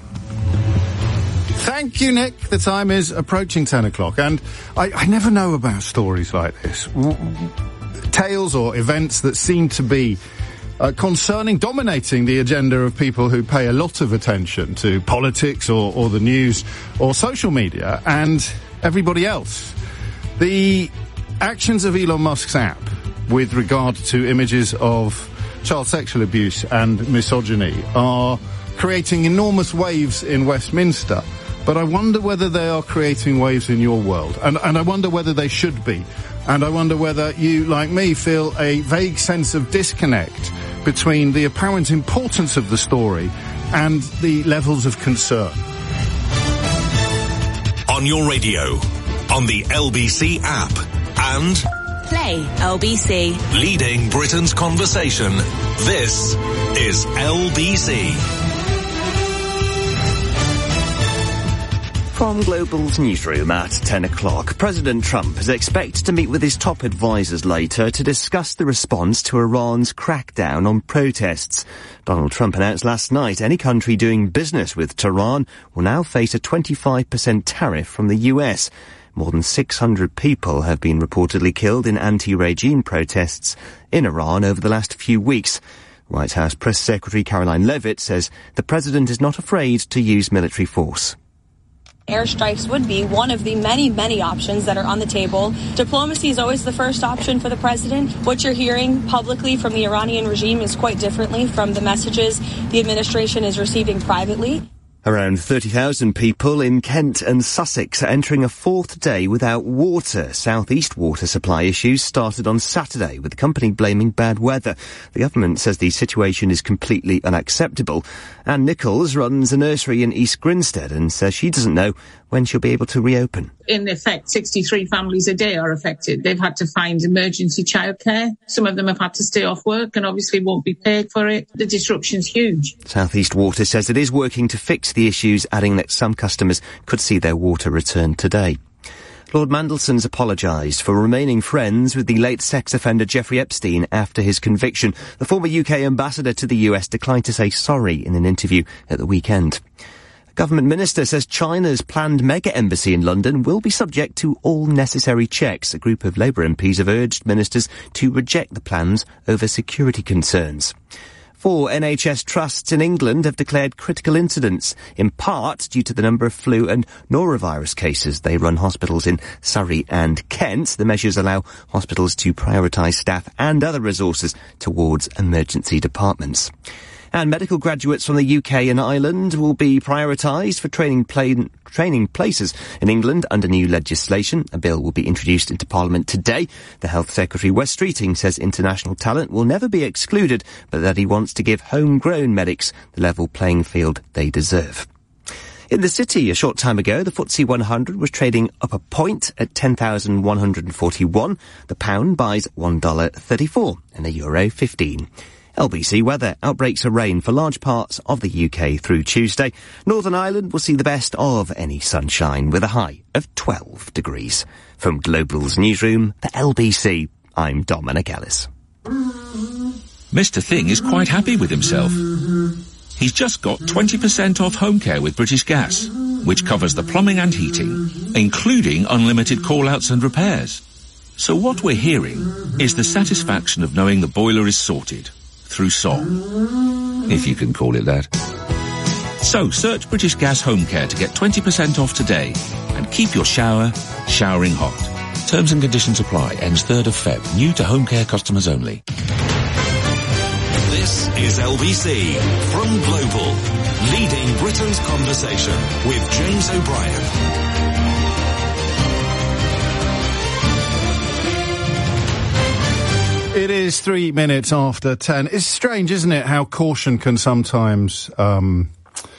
Thank you, Nick. The time is approaching ten o'clock, and I, I never know about stories like this. Tales or events that seem to be uh, concerning, dominating the agenda of people who pay a lot of attention to politics or, or the news or social media and everybody else. The actions of Elon Musk's app with regard to images of child sexual abuse and misogyny are creating enormous waves in Westminster. But I wonder whether they are creating waves in your world. And, and I wonder whether they should be. And I wonder whether you, like me, feel a vague sense of disconnect between the apparent importance of the story and the levels of concern. On your radio, on the L B C app, and Play L B C. Leading Britain's conversation, this is L B C. From Global's newsroom at ten o'clock, President Trump is expected to meet with his top advisers later to discuss the response to Iran's crackdown on protests. Donald Trump announced last night any country doing business with Tehran will now face a twenty-five percent tariff from the U S. More than six hundred people have been reportedly killed in anti-regime protests in Iran over the last few weeks. White House Press Secretary Caroline Leavitt says the president is not afraid to use military force. Airstrikes would be one of the many, many options that are on the table. Diplomacy is always the first option for the president. What you're hearing publicly from the Iranian regime is quite differently from the messages the administration is receiving privately. Around thirty thousand people in Kent and Sussex are entering a fourth day without water. South East water supply issues started on Saturday, with the company blaming bad weather. The government says the situation is completely unacceptable. Anne Nichols runs a nursery in East Grinstead and says she doesn't know when she'll be able to reopen. In effect, sixty-three families a day are affected. They've had to find emergency childcare. Some of them have had to stay off work and obviously won't be paid for it. The disruption's huge. South East Water says it is working to fix the issues, adding that some customers could see their water returned today. Lord Mandelson's apologised for remaining friends with the late sex offender Jeffrey Epstein after his conviction. The former U K ambassador to the U S declined to say sorry in an interview at the weekend. Government minister says China's planned mega embassy in London will be subject to all necessary checks. A group of Labour M Ps have urged ministers to reject the plans over security concerns. Four N H S trusts in England have declared critical incidents, in part due to the number of flu and norovirus cases. They run hospitals in Surrey and Kent. The measures allow hospitals to prioritise staff and other resources towards emergency departments. And medical graduates from the U K and Ireland will be prioritised for training, pla- training places in England under new legislation. A bill will be introduced into Parliament today. The Health Secretary, Wes Streeting, says international talent will never be excluded, but that he wants to give homegrown medics the level playing field they deserve. In the city, a short time ago, the F T S E one hundred was trading up a point at ten thousand one hundred forty-one. The pound buys one dollar thirty-four and the euro fifteen. L B C weather. Outbreaks of rain for large parts of the U K through Tuesday. Northern Ireland will see the best of any sunshine with a high of twelve degrees. From Global's newsroom, the L B C, I'm Dominic Ellis. Mister Thing is quite happy with himself. He's just got twenty percent off home care with British Gas, which covers the plumbing and heating, including unlimited call-outs and repairs. So what we're hearing is the satisfaction of knowing the boiler is sorted. Through song, if you can call it that. So search British Gas Home Care to get twenty percent off today and keep your shower showering hot. Terms and conditions apply. Ends third of February. New to home care customers only. This is L B C from Global, leading Britain's conversation with James O'Brien. It is three minutes after ten. It's strange, isn't it, how caution can sometimes, um,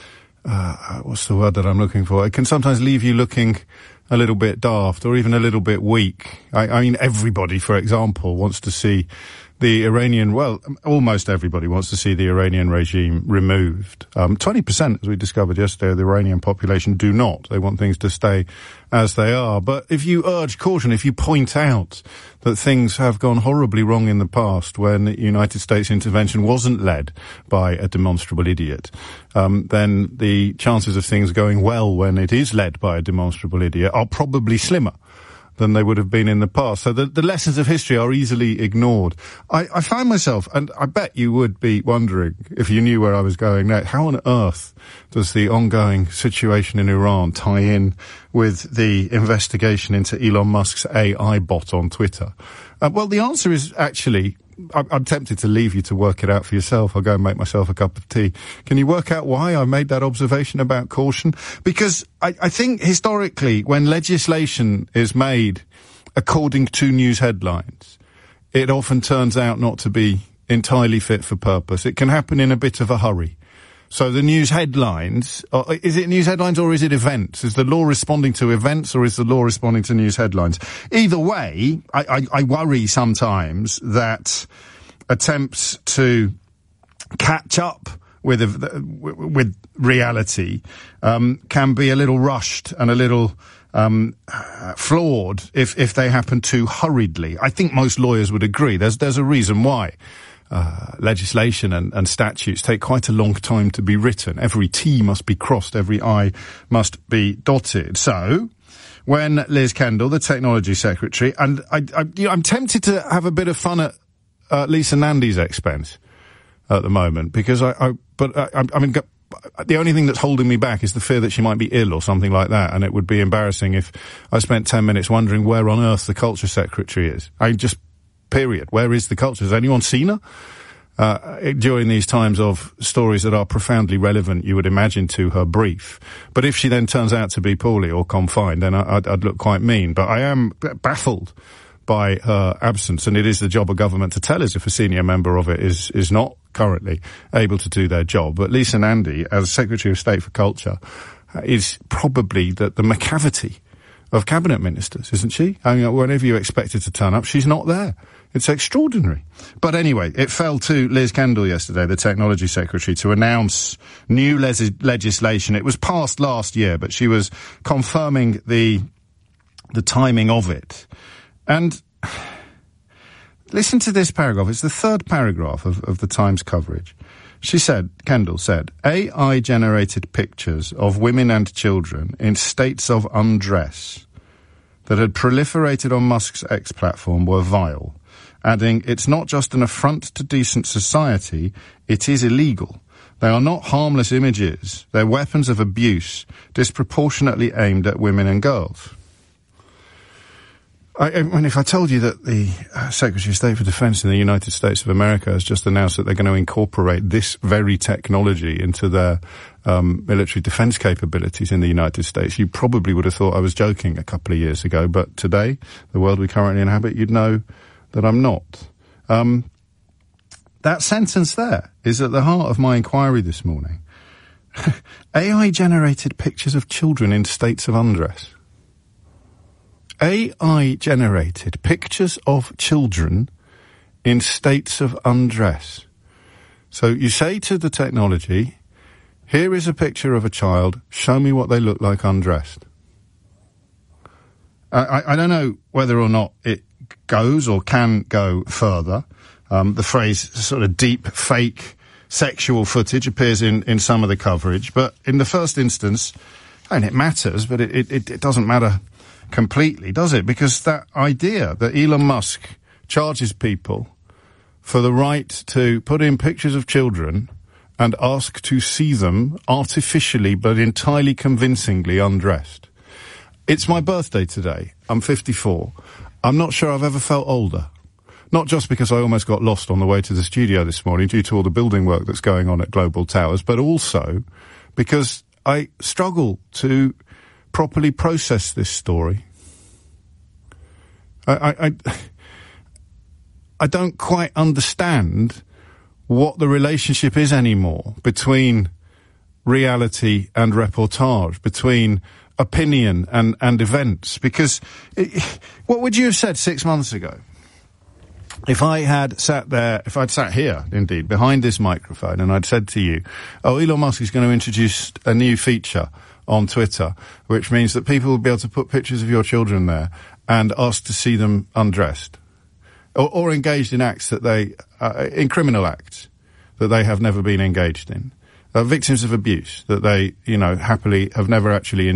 uh, what's the word that I'm looking for? It can sometimes leave you looking a little bit daft or even a little bit weak. I, I mean, everybody, for example, wants to see the Iranian, well, almost everybody wants to see the Iranian regime removed. Um, twenty percent, as we discovered yesterday, of the Iranian population do not. They want things to stay as they are. But if you urge caution, if you point out that things have gone horribly wrong in the past when United States intervention wasn't led by a demonstrable idiot, um, then the chances of things going well when it is led by a demonstrable idiot are probably slimmer than they would have been in the past. So the, the lessons of history are easily ignored. I, I find myself, and I bet you would be wondering, if you knew where I was going next, how on earth does the ongoing situation in Iran tie in with the investigation into Elon Musk's A I bot on Twitter? Uh, well, the answer is actually, I'm, I'm tempted to leave you to work it out for yourself. I'll go and make myself a cup of tea. Can you work out why I made that observation about caution? Because I, I think historically, when legislation is made according to news headlines, it often turns out not to be entirely fit for purpose. It can happen in a bit of a hurry. So the news headlines, or is it news headlines or is it events? Is the law responding to events or is the law responding to news headlines? Either way, I, I, I worry sometimes that attempts to catch up with with reality um, can be a little rushed and a little um, uh, flawed if if they happen too hurriedly. I think most lawyers would agree. There's there's a reason why. Uh, legislation and, and statutes take quite a long time to be written. Every T must be crossed, every I must be dotted. So, when Liz Kendall, the Technology Secretary, and I, I, you know, I'm tempted to have a bit of fun at uh, Lisa Nandy's expense. at the moment, because I, I but I, I mean, the only thing that's holding me back is the fear that she might be ill or something like that, and it would be embarrassing if I spent ten minutes wondering where on earth the Culture Secretary is. I just, period. Where is the Culture? Has anyone seen her? Uh, during these times of stories that are profoundly relevant, you would imagine, to her brief. But if she then turns out to be poorly or confined, then I, I'd, I'd look quite mean. But I am baffled by her absence, and it is the job of government to tell us if a senior member of it is, is not currently able to do their job. But Lisa Nandy, as Secretary of State for Culture, uh, is probably the, the McCavity of cabinet ministers, isn't she? I mean, whenever you expect her to turn up, she's not there. It's extraordinary. But anyway, it fell to Liz Kendall yesterday, the Technology Secretary, to announce new les- legislation. It was passed last year, but she was confirming the the timing of it. And listen to this paragraph. It's the third paragraph of, of the Times coverage. She said, Kendall said, A I-generated pictures of women and children in states of undress that had proliferated on Musk's X platform were vile, adding, it's not just an affront to decent society, it is illegal. They are not harmless images. They're weapons of abuse, disproportionately aimed at women and girls. I, I mean, if I told you that the uh, Secretary of State for Defence in the United States of America has just announced that they're going to incorporate this very technology into their um, military defence capabilities in the United States, you probably would have thought I was joking a couple of years ago. But today, the world we currently inhabit, you'd know that I'm not. Um, that sentence there is at the heart of my inquiry this morning. A I-generated pictures of children in states of undress. A I-generated pictures of children in states of undress. So you say to the technology, here is a picture of a child, show me what they look like undressed. I, I, I don't know whether or not it goes or can go further. Um, the phrase sort of deep fake sexual footage appears in, in some of the coverage, but in the first instance, and it matters, but it, it, it doesn't matter completely, does it? Because that idea that Elon Musk charges people for the right to put in pictures of children and ask to see them artificially but entirely convincingly undressed. It's my birthday today. I'm fifty-four. I'm not sure I've ever felt older. Not just because I almost got lost on the way to the studio this morning due to all the building work that's going on at Global Towers, but also because I struggle to properly process this story. I, I, I, I don't quite understand what the relationship is anymore between reality and reportage, between opinion and, and events, because it, what would you have said six months ago? If I had sat there, if I'd sat here, indeed, behind this microphone, and I'd said to you, oh, Elon Musk is going to introduce a new feature on Twitter, which means that people will be able to put pictures of your children there and ask to see them undressed, or, or engaged in acts that they, uh, in criminal acts that they have never been engaged in, uh, victims of abuse that they, you know, happily have never actually